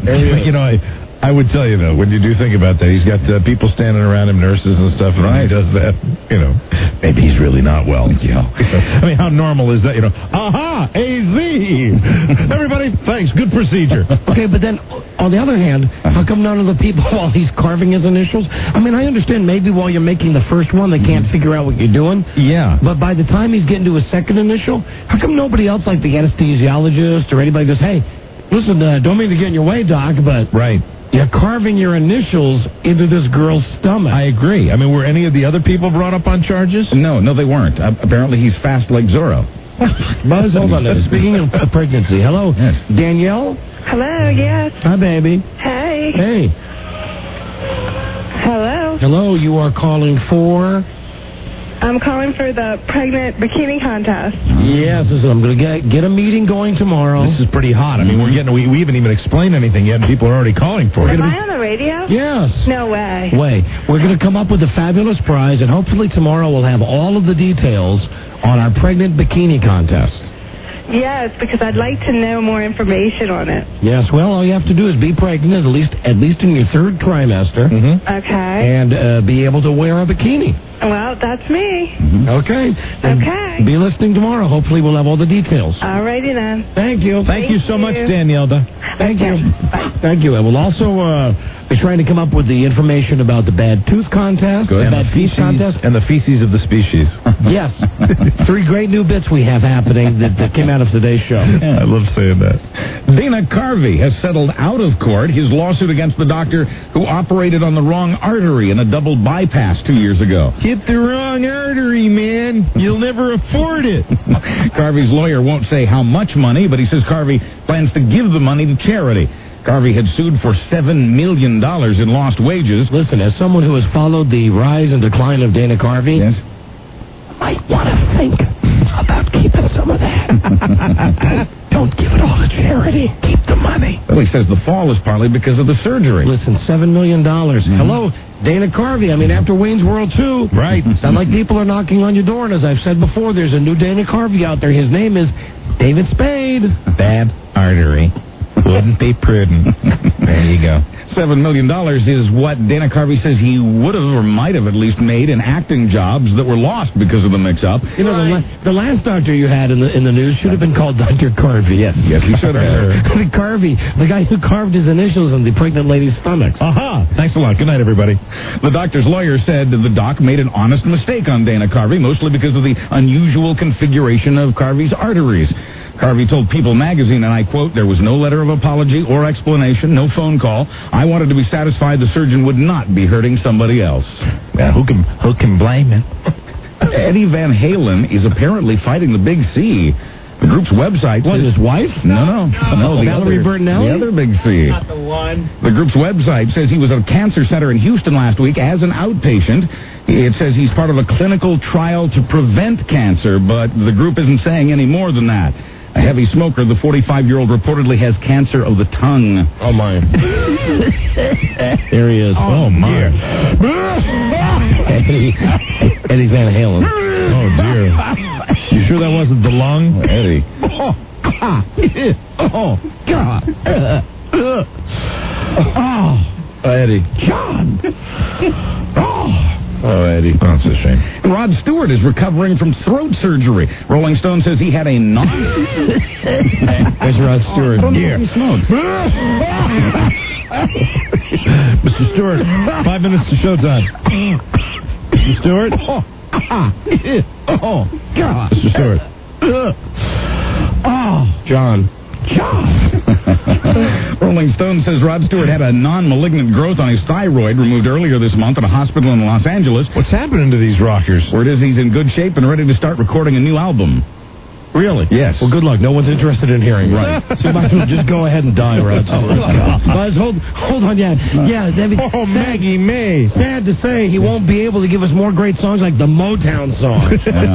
I would tell you, though, when you do think about that, he's got people standing around him, nurses and stuff, and he does that, maybe he's really not well. I mean, how normal is that? Aha, AZ! Everybody, thanks, good procedure. Okay, but then, on the other hand, how come none of the people, while he's carving his initials, I mean, I understand maybe while you're making the first one, they can't figure out what you're doing. Yeah. But by the time he's getting to a second initial, how come nobody else, like the anesthesiologist or anybody, goes, hey, listen, don't mean to get in your way, Doc, but... Right. You're carving your initials into this girl's stomach. I agree. I mean, were any of the other people brought up on charges? No, they weren't. Apparently, he's fast like Zorro. Buzz, hold on. Speaking of pregnancy, hello, yes. Danielle. Hello, yes. Hi, baby. Hey. Hey. Hello. Hello. You are calling for? I'm calling for the pregnant bikini contest. Yes, I'm going to get a meeting going tomorrow. This is pretty hot. I mean, we haven't even explained anything yet, and people are already calling for it. Am I on the radio? Yes. No way. We're going to come up with a fabulous prize, and hopefully tomorrow we'll have all of the details on our pregnant bikini contest. Yes, because I'd like to know more information on it. Yes, well, all you have to do is be pregnant at least in your third trimester. Okay. And be able to wear a bikini. Well, that's me. Okay. Okay. Be listening tomorrow. Hopefully we'll have all the details. All righty then. Thank you. Thank you so much, Danielle. Thank you. Thank you. And we'll also be trying to come up with the information about the bad tooth contest, and bad feet contest, and the feces of the species. Yes. 3 great new bits we have happening that came out of today's show. Yeah, I love saying that. Dana Carvey has settled out of court his lawsuit against the doctor who operated on the wrong artery in a double bypass 2 years ago. Hit the wrong artery, man. You'll never afford it. Carvey's lawyer won't say how much money, but he says Carvey plans to give the money to charity. Carvey had sued for $7 million in lost wages. Listen, as someone who has followed the rise and decline of Dana Carvey, yes, might want to think about keeping some of that. Don't give it all to charity. Keep the money. Well, he says the fall is partly because of the surgery. Listen, $7 million. Hello, Dana Carvey. I mean, after Wayne's World 2. Right. Sound like people are knocking on your door. And as I've said before, there's a new Dana Carvey out there. His name is David Spade. Bad artery. Wouldn't be prudent. There you go. $7 million is what Dana Carvey says he would have or might have at least made in acting jobs that were lost because of the mix-up. You know, the last doctor you had in the news should have been called Dr. Carvey. Yes, he should have. Carvey, the guy who carved his initials on the pregnant lady's stomach. Aha! Thanks a lot. Good night, everybody. The doctor's lawyer said the doc made an honest mistake on Dana Carvey, mostly because of the unusual configuration of Carvey's arteries. Carvey told People magazine, and I quote, "There was no letter of apology or explanation, no phone call. I wanted to be satisfied the surgeon would not be hurting somebody else." Yeah, who can blame him? Eddie Van Halen is apparently fighting the Big C. The group's website says... his wife? No, Valerie Bertinelli? The other Big C. Not the one. The group's website says he was at a cancer center in Houston last week as an outpatient. It says he's part of a clinical trial to prevent cancer, but the group isn't saying any more than that. A heavy smoker, the 45-year-old reportedly has cancer of the tongue. Oh, my. There he is. Oh, my. Eddie Van Halen. Oh, dear. You sure that wasn't the lung? Eddie. Oh, God. Eddie. John. Oh, Eddie. Oh, that's a shame. Rod Stewart is recovering from throat surgery. Rolling Stone says he had a There's Rod Stewart. Here. He smoked. Mr. Stewart, 5 minutes to showtime. Mr. Stewart? Oh, God. Mr. Stewart. John. Rolling Stone says Rod Stewart had a non-malignant growth on his thyroid removed earlier this month at a hospital in Los Angeles. What's happening to these rockers? Word is he's in good shape and ready to start recording a new album. Really? Yes. Well, good luck. No one's interested in hearing. Right. So you might as well just go ahead and die, Rod Stewart. Buzz, hold on. Yeah, Debbie. Oh, Maggie May. Sad to say, he won't be able to give us more great songs like the Motown song.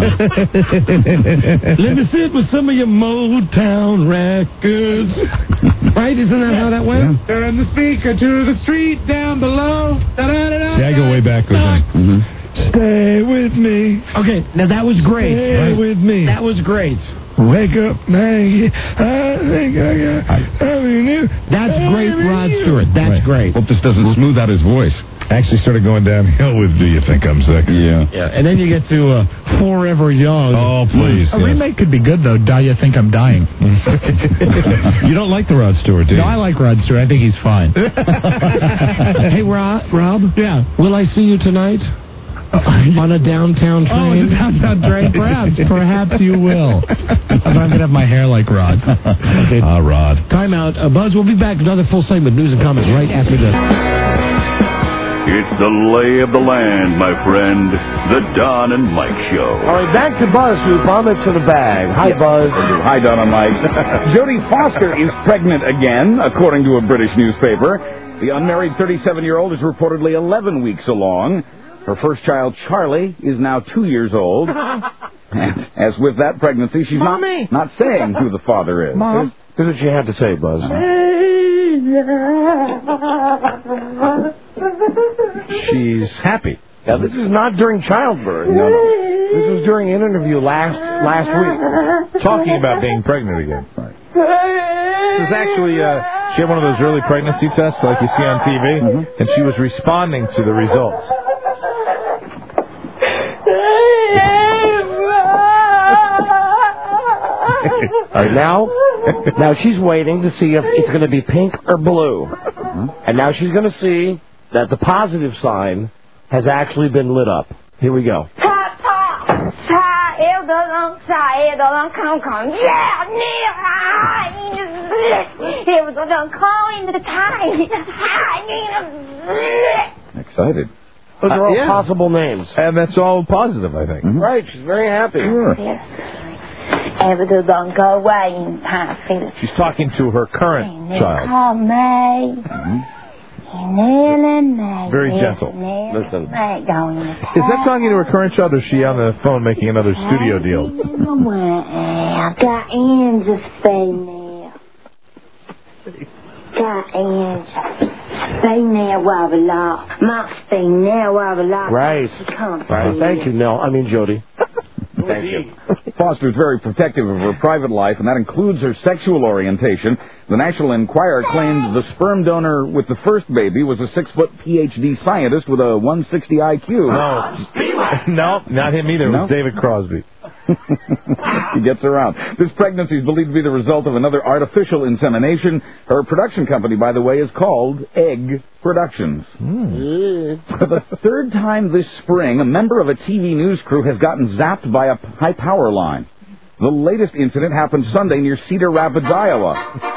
Let me sit with some of your Motown records. Right? Isn't that how that went? Yeah. Turn the speaker to the street down below. See, I go way back with that. Mm-hmm. Stay with me. Okay, now that was great. Stay with me. That was great. Wake up, Maggie. I think I got something new. That's great, Rod Stewart. That's great. Hope this doesn't smooth out his voice. Actually started going downhill with Do You Think I'm Sick? Yeah. And then you get to Forever Young. Oh, please. A remake could be good, though. Do You Think I'm Dying? You don't like the Rod Stewart, do you? No, I like Rod Stewart. I think he's fine. Hey, Rob? Yeah. Will I see you tonight? On a downtown train? Oh, the downtown train? Perhaps you will. But I'm going to have my hair like Rod. Okay. Rod. Time out. Buzz, we'll be back with another full segment, news and comments, right after this. It's the lay of the land, my friend. The Don and Mike Show. All right, back to Buzz, who vomits in a bag. Hi, Buzz. Hi, Don and Mike. Jodie Foster is pregnant again, according to a British newspaper. The unmarried 37-year-old is reportedly 11 weeks along. Her first child, Charlie, is now 2 years old. And as with that pregnancy, she's not saying who the father is. Mom. Here's what you had to say, Buzz. She's happy. Now, this is not during childbirth. No. This was during an interview last week. Talking about being pregnant again. Right. This is actually, she had one of those early pregnancy tests like you see on TV, and she was responding to the results. All right, now she's waiting to see if it's going to be pink or blue. And now she's going to see that the positive sign has actually been lit up. Here we go. Excited. Those are all possible names. And that's all positive, I think. Mm-hmm. Right, she's very happy. Sure. She's talking to her current child. Very gentle. Listen. Is that talking to her current child, or is she on the phone making another studio deal? Right. Thank you, Nell. I mean, Jody. Thank you. Foster is very protective of her private life, and that includes her sexual orientation. The National Enquirer claimed the sperm donor with the first baby was a 6-foot PhD scientist with a 160 IQ. No, not him either. It was David Crosby. He gets around. This pregnancy is believed to be the result of another artificial insemination. Her production company, by the way, is called Egg Productions. For the third time this spring, a member of a TV news crew has gotten zapped by a high power line. The latest incident happened Sunday near Cedar Rapids, Iowa.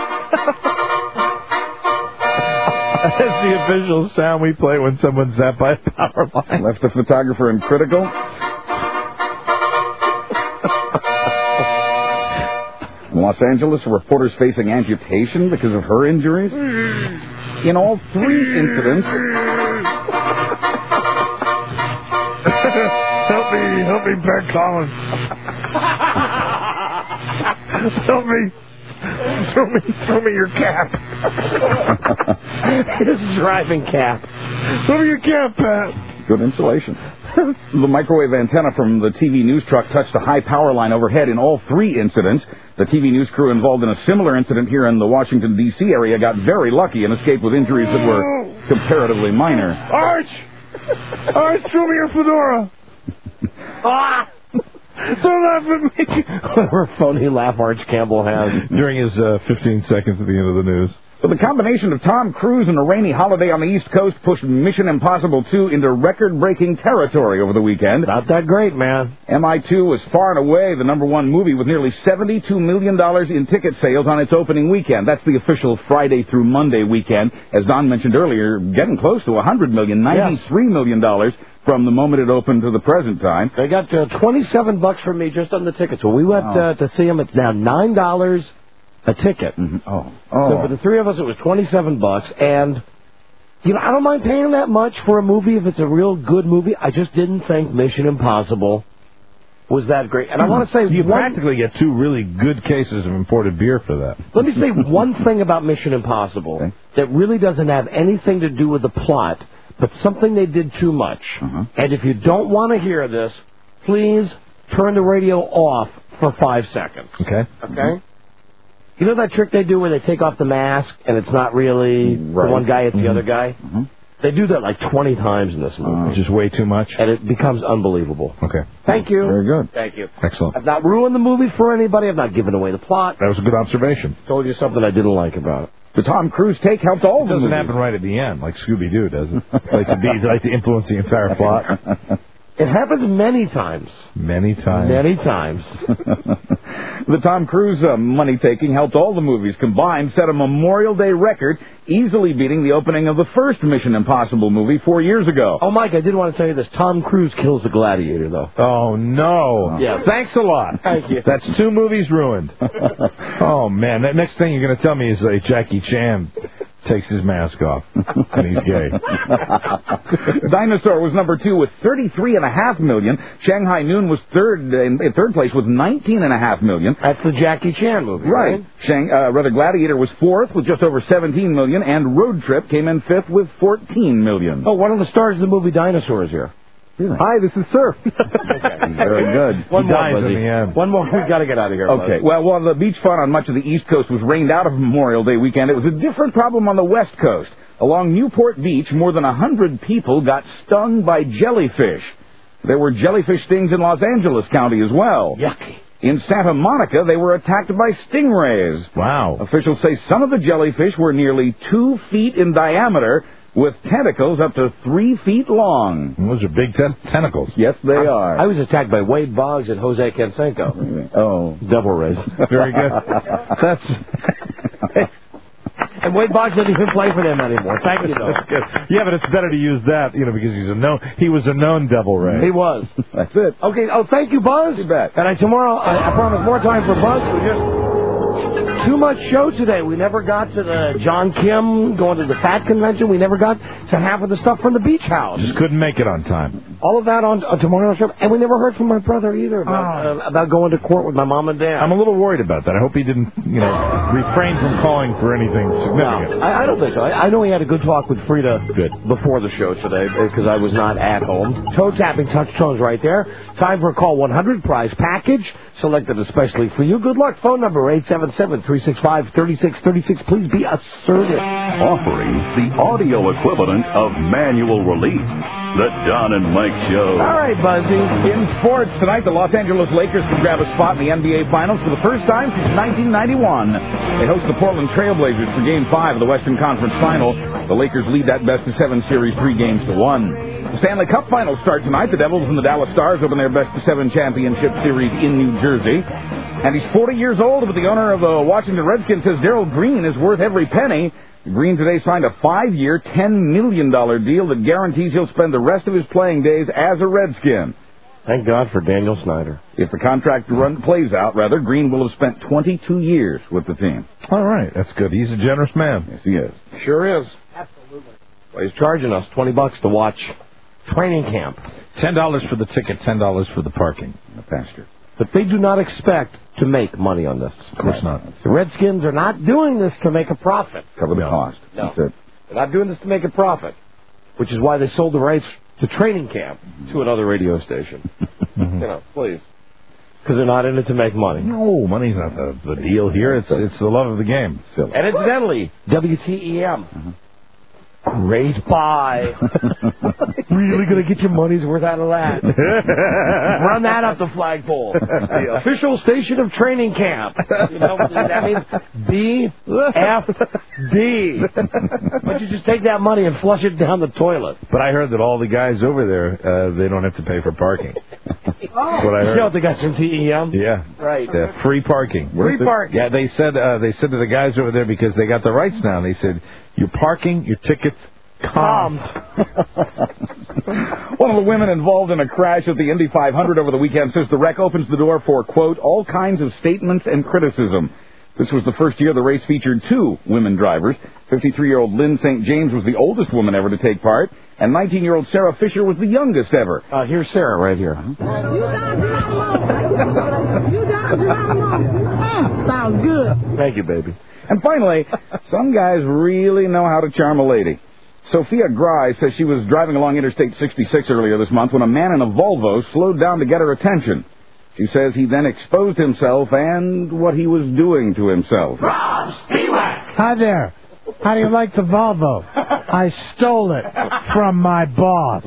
That's the official sound we play when someone's zapped by a power line. Left the photographer in critical. In Los Angeles, a reporter's facing amputation because of her injuries. In all 3 incidents... Help me, Bert Collins. Help me. Throw me your cap. His driving cap. Throw me your cap, Pat. Good insulation. The microwave antenna from the TV news truck touched a high power line overhead in all 3 incidents. The TV news crew involved in a similar incident here in the Washington, D.C. area got very lucky and escaped with injuries that were comparatively minor. Arch, throw me your fedora. Don't laugh at me. Whatever phony laugh Arch Campbell has. During his 15 seconds at the end of the news. So the combination of Tom Cruise and a rainy holiday on the East Coast pushed Mission Impossible 2 into record-breaking territory over the weekend. Not that great, man. MI2 was far and away the number 1 movie with nearly $72 million in ticket sales on its opening weekend. That's the official Friday through Monday weekend. As Don mentioned earlier, getting close to $100 million, $93 million from the moment it opened to the present time. They got $27 from me just on the tickets. Well, we went to see them. It's now $9 a ticket. Mm-hmm. So for the 3 of us, it was $27, and I don't mind paying that much for a movie if it's a real good movie. I just didn't think Mission Impossible was that great. And I want to say you practically get 2 really good cases of imported beer for that. Let me say one thing about Mission Impossible that really doesn't have anything to do with the plot, but something they did too much. And if you don't want to hear this, please turn the radio off for 5 seconds. Okay. You know that trick they do where they take off the mask and it's not really the one guy, it's the other guy? They do that like 20 times in this movie. Which is way too much. And it becomes unbelievable. Okay. Thank you. Very good. Thank you. Excellent. I've not ruined the movie for anybody. I've not given away the plot. That was a good observation. Told you something I didn't like about it. The Tom Cruise take helped all the movies. It doesn't happen right at the end, like Scooby-Doo does it. Like to influence the entire plot. It happens many times. Many times. The Tom Cruise money-taking helped all the movies combined set a Memorial Day record, easily beating the opening of the first Mission Impossible movie 4 years ago. Oh, Mike, I did want to tell you this. Tom Cruise kills the gladiator, though. Oh, no. Yeah. Thanks a lot. Thank you. That's 2 movies ruined. Oh, man. That next thing you're going to tell me is Jackie Chan takes his mask off, and he's gay. Dinosaur was number 2 with $33.5 million. Shanghai Noon was in third place with $19.5 million. That's the Jackie Chan movie, right? Gladiator was 4th with just over $17 million, and Road Trip came in 5th with $14 million. Oh, one of the stars of the movie Dinosaur is here. Really? Hi, this is Surf. Very good. One more, dies in the end. One more. We've got to get out of here. Okay. Buzz. Well, while the beach fun on much of the East Coast was rained out of Memorial Day weekend, it was a different problem on the West Coast. Along Newport Beach, more than 100 people got stung by jellyfish. There were jellyfish stings in Los Angeles County as well. Yucky. In Santa Monica, they were attacked by stingrays. Wow. Officials say some of the jellyfish were nearly 2 feet in diameter, with tentacles up to 3 feet long. Those are big tentacles. Yes, they are. I was attacked by Wade Boggs and Jose Canseco. Oh. Devil rays. Very good. That's... And Wade Boggs doesn't even play for them anymore. Thank you, though. That's good. Yeah, but it's better to use that, because he was a known devil ray. He was. That's it. Okay. Oh, thank you, Buzz. You bet. And tomorrow, I promise more time for Buzz. We just too much show today. We never got to the John Kim going to the Fat Convention. We never got to half of the stuff from the Beach House. Just couldn't make it on time. All of that on tomorrow's show. And we never heard from my brother either about going to court with my mom and dad. I'm a little worried about that. I hope he didn't, refrain from calling for anything significant. No, I don't think so. I know he had a good talk with Frida before the show today because I was not at home. Toe-tapping touch tones right there. Time for a Call 100 prize package. Selected especially for you. Good luck. Phone number 877-365-3636. Please be assertive. Offering the audio equivalent of manual release. The Don and Mike Show. All right, Buzzy. In sports tonight, the Los Angeles Lakers can grab a spot in the NBA Finals for the first time since 1991. They host the Portland Trailblazers for Game 5 of the Western Conference Final. The Lakers lead that best-of-7 series 3-1. The Stanley Cup Finals start tonight. The Devils and the Dallas Stars open their best-of-7 championship series in New Jersey. And he's 40 years old, but the owner of the Washington Redskins says Darryl Green is worth every penny. Green today signed a 5-year, $10 million deal that guarantees he'll spend the rest of his playing days as a Redskin. Thank God for Daniel Snyder. If the contract plays out, Green will have spent 22 years with the team. All right, that's good. He's a generous man. Yes, he is. Sure is. Absolutely. Well, he's charging us $20 to watch training camp. $10 for the ticket, $10 for the parking. The pasture. But they do not expect to make money on this. Of course not. The Redskins are not doing this to make a profit. Cover the cost. No. They're not doing this to make a profit, which is why they sold the rights to training camp to another radio station. Please. Because they're not in it to make money. No, money's not the deal here. It's the love of the game. And incidentally, WTEM. Great buy. Really going to get your money's worth out of that. Run that up the flagpole. The official station of training camp. You know what that means? BFD. Why don't you just take that money and flush it down the toilet? But I heard that all the guys over there, they don't have to pay for parking. That's what I heard. You know what they got from TEM? Yeah. Right. Free parking. Free parking. Yeah, they said to the guys over there, because they got the rights now, they said, your parking, your tickets, Calm. One of the women involved in a crash at the Indy 500 over the weekend says the wreck opens the door for, quote, all kinds of statements and criticism. This was the first year the race featured 2 women drivers. 53-year-old Lynn St. James was the oldest woman ever to take part, and 19-year-old Sarah Fisher was the youngest ever. Here's Sarah right here. Sounds good. Thank you, baby. And finally, some guys really know how to charm a lady. Sophia Gry says she was driving along Interstate 66 earlier this month when a man in a Volvo slowed down to get her attention. She says he then exposed himself and what he was doing to himself. Hi there. How do you like the Volvo? I stole it from my boss.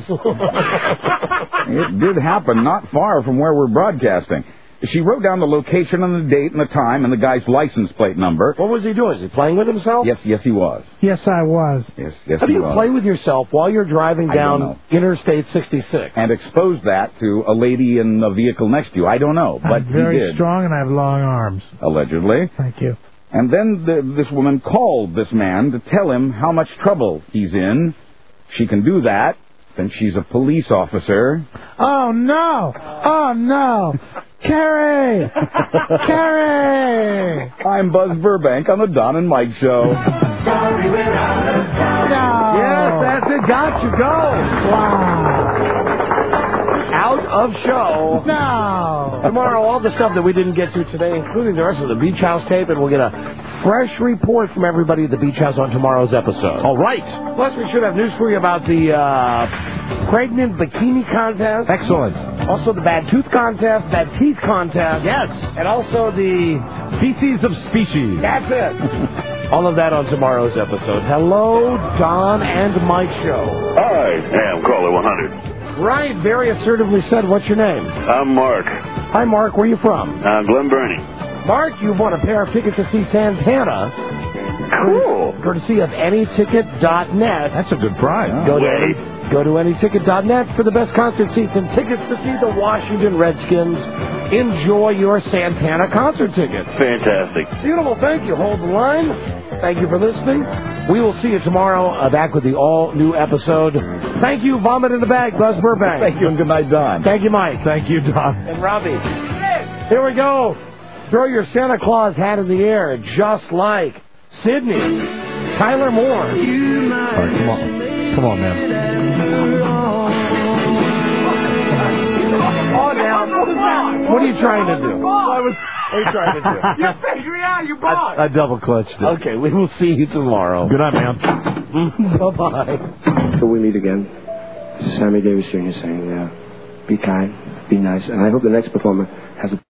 It did happen not far from where we're broadcasting. She wrote down the location and the date and the time and the guy's license plate number. What was he doing? Is he playing with himself? Yes, he was. Yes, I was. Yes, How do you play with yourself while you're driving down Interstate 66? And expose that to a lady in a vehicle next to you. I don't know, but I'm very he did. strong and I have long arms. Allegedly. Thank you. And then this woman called this man to tell him how much trouble he's in. She can do that, then she's a police officer. Oh, no! Oh, no! Carrie! Carrie! I'm Buzz Burbank on the Don and Mike Show. Sorry without a doubt. No! Yes, that's it. Got you. Go! Wow! Out of show. No! Tomorrow, all the stuff that we didn't get to today, including the rest of the Beach House tape, and we'll get a fresh report from everybody at the Beach House on tomorrow's episode. All right. Plus, we should have news for you about the pregnant bikini contest. Excellent. Also, the bad tooth contest, bad teeth contest. Yes. And also the Species of Species. That's it. All of that on tomorrow's episode. Hello, Don and Mike Show. Hi, I'm caller 100. Right, very assertively said. What's your name? I'm Mark. Hi, Mark. Where are you from? Glen Burnie. Mark, you've won a pair of tickets to see Santana. Cool. Courtesy of AnyTicket.net. That's a good prize. Go to AnyTicket.net for the best concert seats and tickets to see the Washington Redskins. Enjoy your Santana concert tickets. Fantastic. Beautiful. Thank you. Hold the line. Thank you for listening. We will see you tomorrow back with the all-new episode. Thank you, Vomit in the Bag, Buzz Burbank. Thank you, and good night, Don. Thank you, Mike. Thank you, Don. And Robbie. Here we go. Throw your Santa Claus hat in the air, just like Sydney. Tyler Moore. All right, come on, man. trying to do? What are you trying to do? You figured me out. You bought. I double clutched it. Okay, we will see you tomorrow. Good night, man. Bye-bye. Till we meet again. This is Sammy Davis Jr. saying, be kind, be nice, and I hope the next performer has a